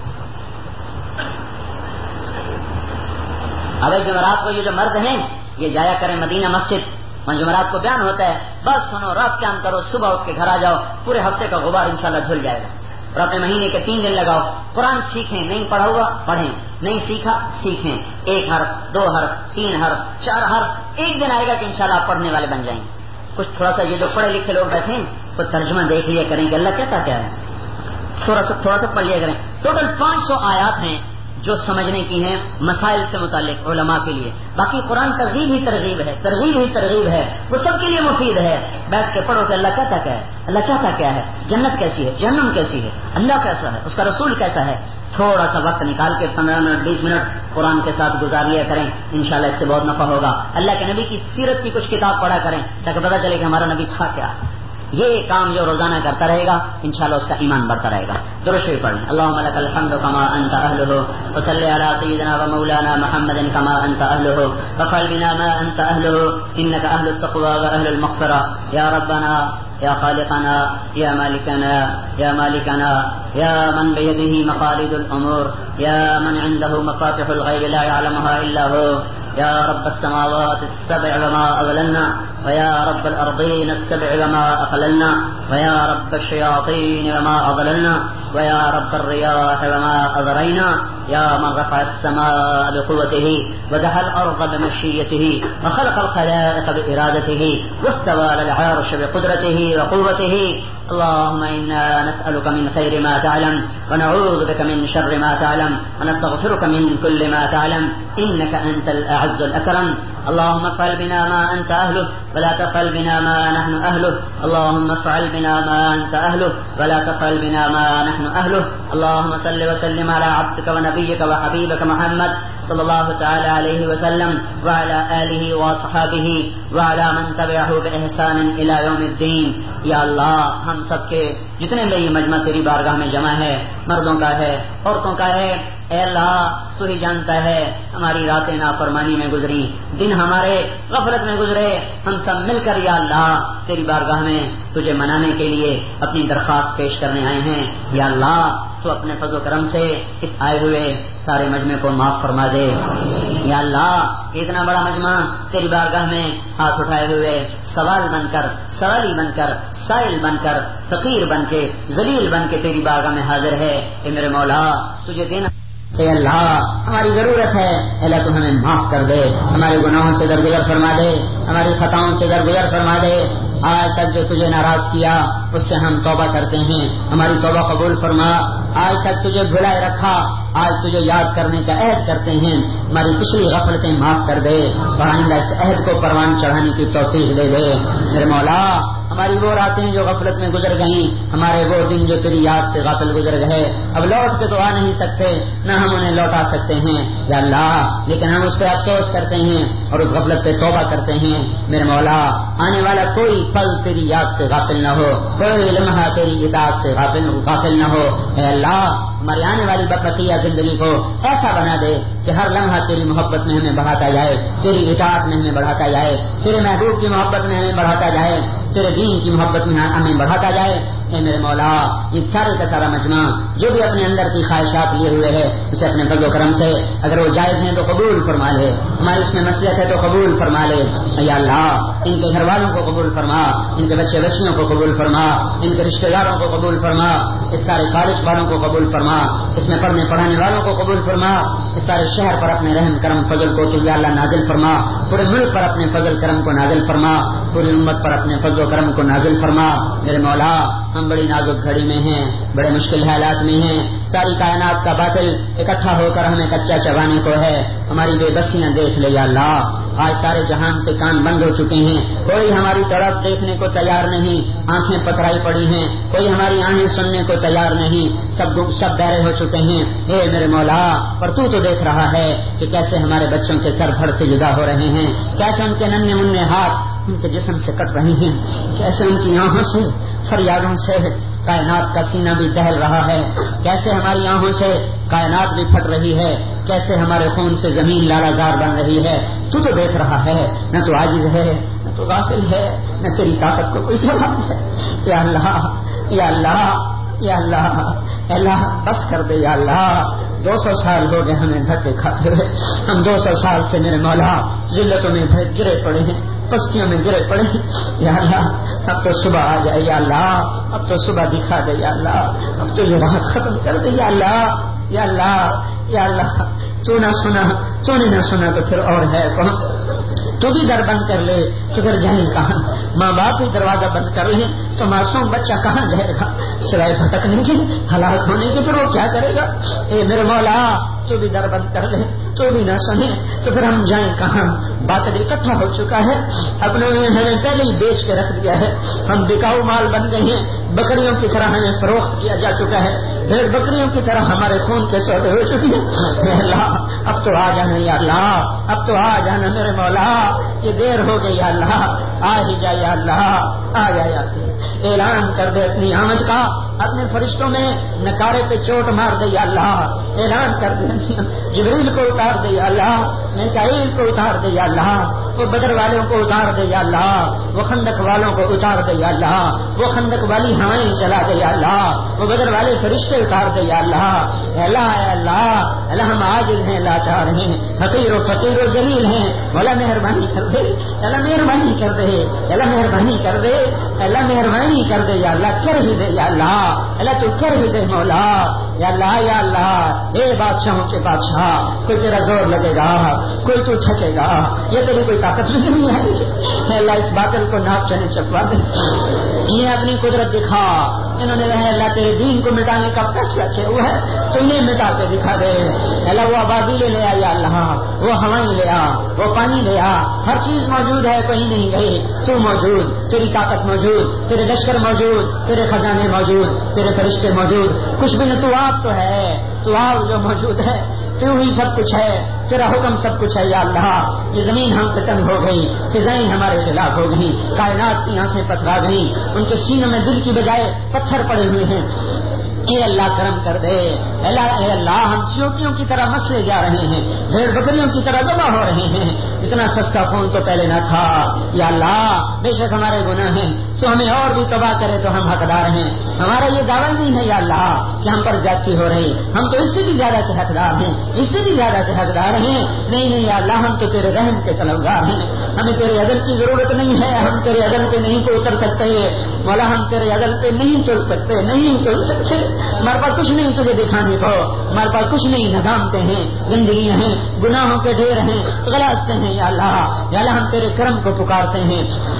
اب جمعرات کو یہ جو مرد ہیں یہ جایا کریں مدینہ مسجد، وہاں جمعرات کو بیان ہوتا ہے. بس سنو، رات قیام کرو، صبح اٹھ کے گھر آ جاؤ، پورے ہفتے کا غبار انشاءاللہ دھل جائے گا. اور اپنے مہینے کے تین دن لگاؤ، قرآن سیکھیں، نہیں پڑھا ہوا پڑھیں، نہیں سیکھا سیکھیں. ایک حرف، دو حرف، تین حرف، چار حرف، ایک دن آئے گا کہ انشاءاللہ آپ پڑھنے والے بن جائیں. کچھ تھوڑا سا یہ جو پڑھے لکھے لوگ بیٹھے ہیں وہ ترجمہ دیکھ لیا کریں کہ اللہ کہتا کیا ہے، تھوڑا سا تھوڑا سا پڑھ لیا کریں. ٹوٹل پانچ سو آیات ہیں جو سمجھنے کی ہیں مسائل سے متعلق علماء کے لیے. باقی قرآن ترغیب ہی ترغیب ہے، ترغیب ہی ترغیب ہے، وہ سب کے لیے مفید ہے. بیٹھ کے پڑھو کہ اللہ کہتا کیا ہے، اللہ چاہتا کیا ہے، جنت کیسی ہے، جہنم کیسی ہے، اللہ کیسا ہے، اس کا رسول کیسا ہے. تھوڑا سا وقت نکال کے پندرہ منٹ بیس منٹ قرآن کے ساتھ گزار لیا کریں، انشاءاللہ اس سے بہت نفع ہوگا. اللہ کے نبی کی سیرت کی کچھ کتاب پڑھا کریں تاکہ پتہ چلے کہ ہمارا نبی تھا کیا. یہ کام جو روزانہ کرتا رہے گا انشاءاللہ اس کا ایمان بڑھتا رہے گا. درود شریف پڑھیں. اللهم لك الحمد كما انت اهله وصل على سيدنا ومولانا محمد كما انت اهله وفعل بنا ما انت اهله انك اهل التقوى واهل المغفرة. يا ربنا يا خالقنا يا مالكنا يا مالكنا يا من بيده مقاليد الامور يا من عنده مفاتيح الغيب لا يعلمها الا هو. يا رب السماوات السبع وما أضللنا ويا رب الأرضين السبع وما أقللنا ويا رب الشياطين وما أضللنا ويا رب الرياح وما أذرينا. يا من رفع السماء بقوته ودحى الأرض بمشيته وخلق الخلائق بإرادته واستوى على العرش بقدرته وقوته. اللهم إنا نسألك من خير ما تعلم ونعوذ بك من شر ما تعلم ونستغفرك من كل ما تعلم إنك أنت الأعز الأكرم. اللهم افعل بنا ما أنت أهله ولا تفعل بنا ما نحن أهله. اللهم افعل بنا ما أنت أهله ولا تفعل بنا ما نحن أهله. اللهم صل وسلم على عبدك ونبيك وحبيبك محمد صلی اللہ تعالی علیہ وسلم وعلى آلہ وصحابہ وعلى من تبعہ بإحسان إلى یوم الدین. یا اللہ ہم سب کے جتنے بھی یہ مجمع تیری بارگاہ میں جمع ہے، مردوں کا ہے، عورتوں کا ہے، اے اللہ تو ہی جانتا ہے ہماری راتیں نافرمانی میں گزری، دن ہمارے غفلت میں گزرے. ہم سب مل کر یا اللہ تیری بارگاہ میں تجھے منانے کے لیے اپنی درخواست پیش کرنے آئے ہیں. یا اللہ تو اپنے فضل و کرم سے اس آئے ہوئے سارے مجمع کو معاف فرما دے. یا اللہ اتنا بڑا مجمع تیری بارگاہ میں ہاتھ اٹھائے ہوئے سوال بن کر، سوالی بن کر، سائل بن کر، فقیر بن کے، ذلیل بن کے تیری بارگاہ میں حاضر ہے. اے میرے مولا تجھے دینا اے اللہ ہماری ضرورت ہے. اللہ تو ہمیں معاف کر دے، ہمارے گناہوں سے درگزر فرما دے، ہماری خطاؤں سے درگزر فرما دے. آج تک جو تجھے ناراض کیا اس سے ہم توبہ کرتے ہیں، ہماری توبہ قبول فرما. آج تک تجھے بھلائے رکھا، آج تجھے یاد کرنے کا عہد کرتے ہیں، ہماری پچھلی غفلتیں معاف کر دے اور آئندہ اس عہد کو پروان چڑھانے کی توفیق دے دے. میرے مولا ہماری وہ راتیں جو غفلت میں گزر گئیں، ہمارے وہ دن جو تیری یاد سے غافل گزر گئے، اب لوٹ کے تو آ نہیں سکتے، نہ ہم انہیں لوٹا سکتے ہیں یا اللہ، لیکن ہم اس پہ افسوس کرتے ہیں اور اس غفلت پہ توبہ کرتے ہیں. میرے مولا آنے والا کوئی پل تیری یاد سے غافل نہ ہو، کوئی لمحہ تیری اطاعت سے غافل غافل نہ ہو. اے اللہ ہماری آنے والی بقیہ زندگی کو ایسا بنا دے کہ ہر لمحہ تیری محبت میں ہمیں بڑھاتا جائے، تیری اطاعت میں ہمیں بڑھاتا جائے، تیرے محبوب کی محبت میں ہمیں بڑھاتا جائے، تیرے دین کی محبت میں ہمیں بڑھاتا جائے. اے میرے مولا یہ سارے کا سارا مجمع جو بھی اپنے اندر کی خواہشات لیے ہوئے ہے اسے اپنے فضل و کرم سے اگر وہ جائز ہیں تو قبول فرما لے، ہماری اس میں مصلحت ہے تو قبول فرما لے. یا اللہ ان کے گھر والوں کو قبول فرما، ان کے بچے بچیوں کو قبول فرما، ان کے رشتہ داروں کو قبول فرما، اس سارے کالج والوں کو قبول فرما، اس میں پڑھنے پڑھانے والوں کو قبول فرما. اس سارے شہر پر اپنے رحم کرم فضل کو تو یا اللہ نازل فرما، پورے ملک پر اپنے فضل کرم کو نازل فرما، پوری امت پر اپنے فضل و کرم کو نازل فرما. میرے مولا ہم بڑی نازک گھڑی میں ہیں، بڑے مشکل حالات میں ہیں، ساری کائنات کا باطل اکٹھا ہو کر ہمیں کچا چبانے کو ہے، ہماری بے بسیاں دیکھ لے یا اللہ۔ آج سارے جہان کے کان بند ہو چکے ہیں، کوئی ہماری طرف دیکھنے کو تیار نہیں، آنکھیں پکڑائی پڑی ہیں، کوئی ہماری آنکھیں سننے کو تیار نہیں، سب سب بہرے ہو چکے ہیں۔ اے میرے مولا، پر تو تو دیکھ رہا ہے کہ کیسے ہمارے بچوں کے سر دھڑ سے جدا ہو رہے ہیں، کیسے ان کے ننھے منھے ہاتھ ان کے جسم سے کٹ رہے ہیں، کیسے ان کی آنکھوں سے فریادوں سے کائنات کا سینہ بھی دہل رہا ہے، کیسے ہماری آنکھوں سے کائنات بھی پھٹ رہی ہے، کیسے ہمارے خون سے زمین لالا زار بن رہی ہے۔ تو تو دیکھ رہا ہے، نہ تو عاجز ہے، نہ تو غافل ہے، نہ تیری طاقت کو کوئی سوال ہے۔ یا اللہ یا اللہ یا اللہ اللہ بس کر دے یا اللہ۔ دو سو سال ہو گئے ہمیں دھکے کھاتے ہوئے، ہم دو سو سال سے میرے مولا ذلتوں میں گرے پڑے ہیں، پستیوں میں گرے پڑے ہیں۔ یا اللہ اب تو صبح آ جائے یا اللہ، اب تو صبح دکھا دے یا اللہ، اب تو یہ راحت ختم کر دے یا اللہ یا اللہ یا اللہ۔ تو نہ سنا، تو نے نہ سنا تو پھر اور ہے کون؟ تو بھی در بند کر لے تو پھر جائیں کہاں؟ ماں باپ بھی دروازہ بند کر لیں تو معصوم بچہ کہاں جائے گا؟ سوائے بھٹکنے کے، ہلاک ہونے کے، پھر وہ کیا کرے گا؟ اے میرے مولا تو بھی در بند کر لے تو بھی نہ سنے تو پھر ہم جائیں کہاں؟ باطل اکٹھا ہو چکا ہے، اپنے ہمیں پہلے ہی بیچ کے رکھ دیا ہے، ہم بکاؤ مال بن گئے ہیں، بکریوں کی طرح ہمیں فروخت کیا جا چکا ہے، بھیڑ بکریوں کی طرح ہمارے خون کے سودے ہو چکے ہیں۔ اللہ اب تو آ جانا یا اللہ، اب تو آ جانا میرے مولا، یہ دیر ہو گئی یا اللہ، آ ہی جا یا اللہ، آ جا یا اللہ۔ اعلان کر دے اپنی آمد کا، اپنے فرشتوں میں نکارے پہ چوٹ مار دے یا اللہ، اعلان کر دے جبریل کو اتار دے یا اللہ، میکائیل کو اتار دے یا اللہ، وہ بدر والوں کو اتار دے یا اللہ، وہ خندق والوں کو اتار دے یا اللہ، وہ خندق والی ہوائیں چلا دے یا اللہ، وہ بدر والے فرشتے اتار دے یا اللہ۔ اے اللہ اے اللہ اللہ ہم عاجز ہیں، لاچار ہیں، حقیر و فقیر و ذلیل ہیں، مولا مہربانی کر دے، اللہ مہربانی کر دے، اللہ مہربانی کر دے، اللہ مہربانی کر دے یا اللہ، کر ہی دے یا اللہ، اللہ تو کر ہی دے مولا یا اللہ یا اللہ۔ اے بادشاہوں کے بادشاہ، کوئی تیرا زور لگے گا، کوئی تو تھکے گا، یہ تیری کوئی طاقت نہیں ہے۔ اے اللہ اس باطل کو ناک چنے چپوا دے، انہیں اپنی قدرت دکھا، انہوں نے رہے اللہ تیرے دین کو مٹانے کا فیصلہ کیا ہوا ہے تو انہیں مٹا کے دکھا دے۔ اللہ وہ آبادی لے لے آ یا اللہ، وہ ہوائیں لے آ، وہ پانی لے آ، ہر چیز موجود ہے، کہیں نہیں گئی، تو موجود، تیری طاقت موجود، تیرے لشکر موجود، تیرے خزانے موجود، تیرے فرشتے موجود، کچھ بھی نہ تو آپ تو ہے، تو آپ جو موجود ہے، تو ہی سب کچھ ہے، تیرا حکم سب کچھ ہے یا اللہ۔ یہ زمین ہم پہ تنگ ہو گئی، فضائیں ہمارے خلاف ہو گئی، کائنات کی آنکھیں پتھرا گئی، ان کے سینوں میں دل کی بجائے پتھر پڑے ہوئے ہیں۔ اے اللہ کرم کر دے، اللہ اے اللہ ہم چیوٹیوں کی طرح مسلے جا رہے ہیں، بھیڑ بکریوں کی طرح ذبح ہو رہے ہیں، اتنا سستا خون تو پہلے نہ تھا یا اللہ۔ بے شک ہمارے گناہ ہیں تو ہمیں اور بھی تباہ کرے تو ہم حقدار ہیں، ہمارا یہ دعویٰ نہیں ہے یا اللہ کہ ہم پر زیادتی ہو رہی، ہم تو اس سے بھی زیادہ کے حقدار ہیں، اس سے بھی زیادہ کے حقدار ہیں۔ نہیں نہیں یا اللہ ہم تو تیرے رحم کے طلبگار ہیں، ہمیں تیرے عدل کی ضرورت نہیں ہے، ہم تیرے عدل پہ نہیں کو اتر سکتے مولا، ہم تیرے عدل پہ نہیں چل سکتے، نہیں چل سکتے، ہمارے پاس کچھ نہیں تجھے دکھانے کو، ہمارے پاس کچھ نہیں، ندامتیں ہیں، گندگیاں ہیں، گناہوں کے ڈھیر ہیں، غلطیں ہیں یا اللہ۔ یا اللہ ہم تیرے کرم کو پکارتے ہیں،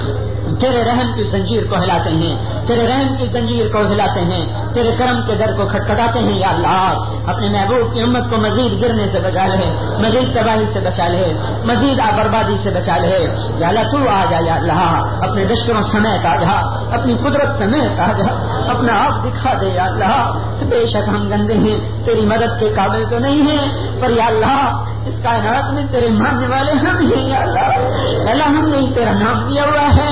تیرے رحم کی زنجیر کو ہلاتے ہیں، تیرے رحم کی زنجیر کو ہلاتے ہیں، تیرے کرم کے در کو کھٹکھٹاتے ہیں یا اللہ۔ اپنے محبوب کی امت کو مزید گرنے سے بچا لے، مزید تباہی سے بچا لے، مزید بربادی سے بچا لے یا اللہ۔ تو آ جا یا اللہ، اپنے لشکروں سمیت آ جا، اپنی قدرت سمیت آ جا، اپنا آپ دکھا دے یا اللہ۔ بے شک ہم گندے ہیں، تیری مدد کے قابل تو نہیں ہیں، پر یا اللہ اس کائنات میں تیرے ماننے والے ہم ہیں یا اللہ۔ اللہ ہم نے تیرا نام دیا ہوا ہے،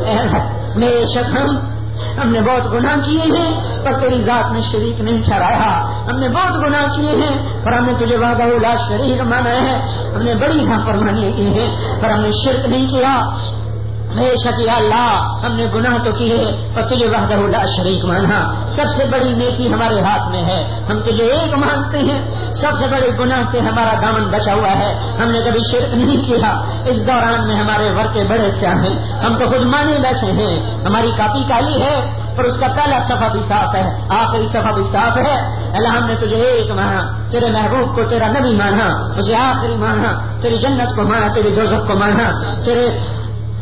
بے شک ہم ہم نے بہت گناہ کیے ہیں پر تیری ذات میں شریک نہیں ٹھہرایا، ہم نے بہت گناہ کیے ہیں پر ہم نے تجھے وحدہ لا شریک مانا ہے، ہم نے بڑی نافرمانیاں کی ہیں پر ہم نے شرک نہیں کیا۔ بے شک یا اللہ ہم نے گناہ تو کیے پر تجھے وحدہ لا شریک مانا، سب سے بڑی نیکی ہمارے ہاتھ میں ہے، ہم تجھے ایک مانتے ہیں، سب سے بڑے گناہ سے ہمارا دامن بچا ہوا ہے، ہم نے کبھی شرک نہیں کیا۔ اس دوران میں ہمارے ورقے بڑے سیاہ ہیں، ہم تو خود مانے بیٹھے ہیں، ہماری کاپی کالی ہے پر اس کا پہلا صفحہ بھی صاف ہے، آخری صفحہ بھی صاف ہے۔ اللہ ہم نے تجھے ایک مانا، تیرے محبوب کو تیرا نبی مانا، مجھے آخری مانا، تیری جنت کو مانا، تیری دوزخ کو مانا، تیرے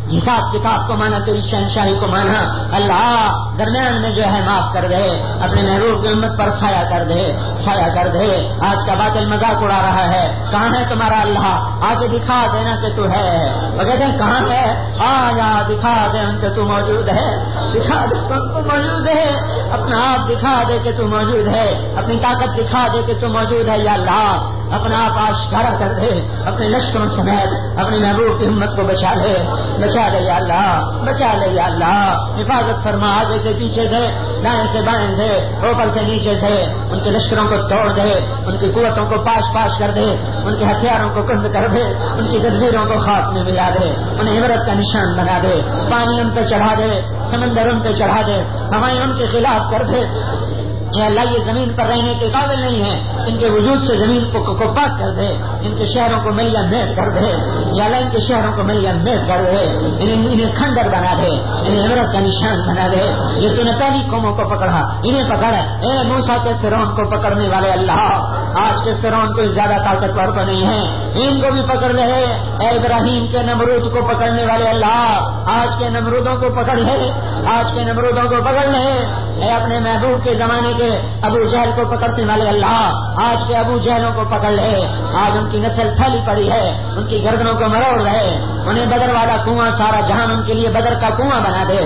حساب کتاب کو مانا، تیری شہنشاہی کو مانا. اللہ درمیان میں جو ہے معاف کر دے، اپنے محبوب کی امت پر سایہ کر دے، سایہ کر دے. آج کا باطل مذاق اڑا رہا ہے، کہاں ہے تمہارا اللہ؟ آگے دکھا دینا کہ تو ہے. وہ کہتے ہیں کہاں ہے؟ آ جا دکھا دے ہم کہ تو موجود ہے، دکھا دے تو موجود ہے. اپنا آپ دکھا دے کہ تو موجود ہے، اپنی طاقت دکھا دے کہ تو موجود ہے. یا اللہ اپنا آپ آشکارا کر دے، اپنے لشکروں سمیت اپنے محبوب کی امت کو بچا لے، بچا لے یا اللہ، بچا لے یا اللہ. حفاظت فرما آگے سے پیچھے سے، دائیں سے بائیں سے، اوپر سے نیچے سے. ان کے لشکروں کو توڑ دے، ان کی قوتوں کو پاش پاش کر دے، ان کے ہتھیاروں کو کند کر دے، ان کی تدبیروں کو خاک میں ملا دے، انہیں عبرت کا نشان بنا دے. پانی ان پہ چڑھا دے، سمندر ان پہ چڑھا دے، ہوائیں ان کے خلاف کر دے. یا اللہ یہ زمین پر رہنے کے قابل نہیں ہے، ان کے وجود سے زمین کو, کو, کو پاک کر دے، ان کے شہروں کو ملیا میٹ کر دے. یا اللہ ان کے شہروں کو ملیا میٹ کر دے، انہیں, انہیں کھنڈر بنا دے، انہیں عبرت کا نشان بنا دے. یہ تو نے پہلی قوموں کو پکڑا، انہیں پکڑ. اے موسیٰ کے فرعون کو پکڑنے والے اللہ، آج کے فرعون کوئی زیادہ طاقتور تو نہیں ہے، ان کو بھی پکڑ لے. اے ابراہیم کے نمرود کو پکڑنے والے اللہ، آج کے نمرودوں کو پکڑ لے، آج کے نمرودوں کو پکڑ لے. اے اپنے محبوب کے زمانے کے ابو جہل کو پکڑنے والے اللہ، آج کے ابو جہلوں کو پکڑ لے. آج ان کی نسل پھیلی پڑی ہے، ان کی گردنوں کو مروڑ رہے، انہیں بدر والا کنواں، سارا جہان ان کے لیے بدر کا کنواں بنا دے.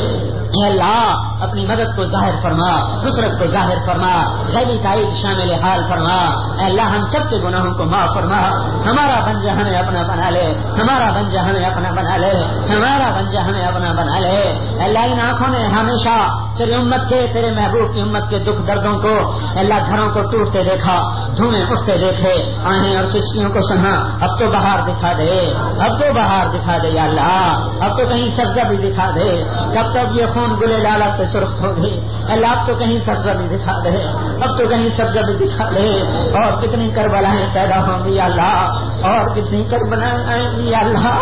اے اللہ اپنی مدد کو ظاہر فرما، نصرت کو ظاہر فرما، غیبی تائید شامل حال فرما. اے اللہ ہم سب کے گناہوں کو معاف فرما، ہمارا بنجا ہمیں اپنا بنا لے، ہمارا بنجا ہمیں اپنا بنا لے، ہمارا بنجا ہمیں اپنا بنا لے. اے اللہ ان آنکھوں نے ہمیشہ تیری امت کے، تیرے محبوب کی امت کے دکھ دردوں کو، اللہ گھروں کو ٹوٹتے دیکھا، دھوئیں اٹھتے دیکھے، آہیں اور سسکیوں کو سنا. اب تو بہار دکھا دے، اب تو بہار دکھا دے یا اللہ، اب تو کہیں سبزہ بھی دکھا دے. کب تک یہ خون گلے لالا سے سرخ ہوگی؟ اللہ اب تو کہیں سبزہ بھی دکھا دے، اب تو کہیں سبزہ بھی دکھا دے. اور کتنی کربلائیں پیدا ہوں گی یا اللہ، اور کتنی کربلائیں آئیں گی یا اللہ.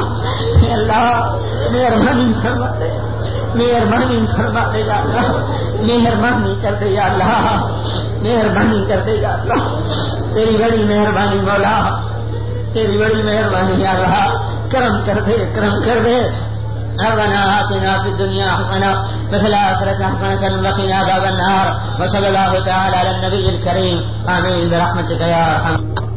اللہ مہربانی فرما دے، مہربانی فرما دے یا اللہ، مہربانی کر دے یا اللہ، مہربانی کر دے یا اللہ. تیری بڑی مہربانی مولا، تیری بڑی مہربانی یا اللہ، کرم کر دے، کرم کر دے. ربنا آتنا في الدنيا حسنة وفي الآخرة حسنة وقنا عذاب النار. وصلى الله تعالى على النبي الكريم. آمين برحمتك يا أرحم.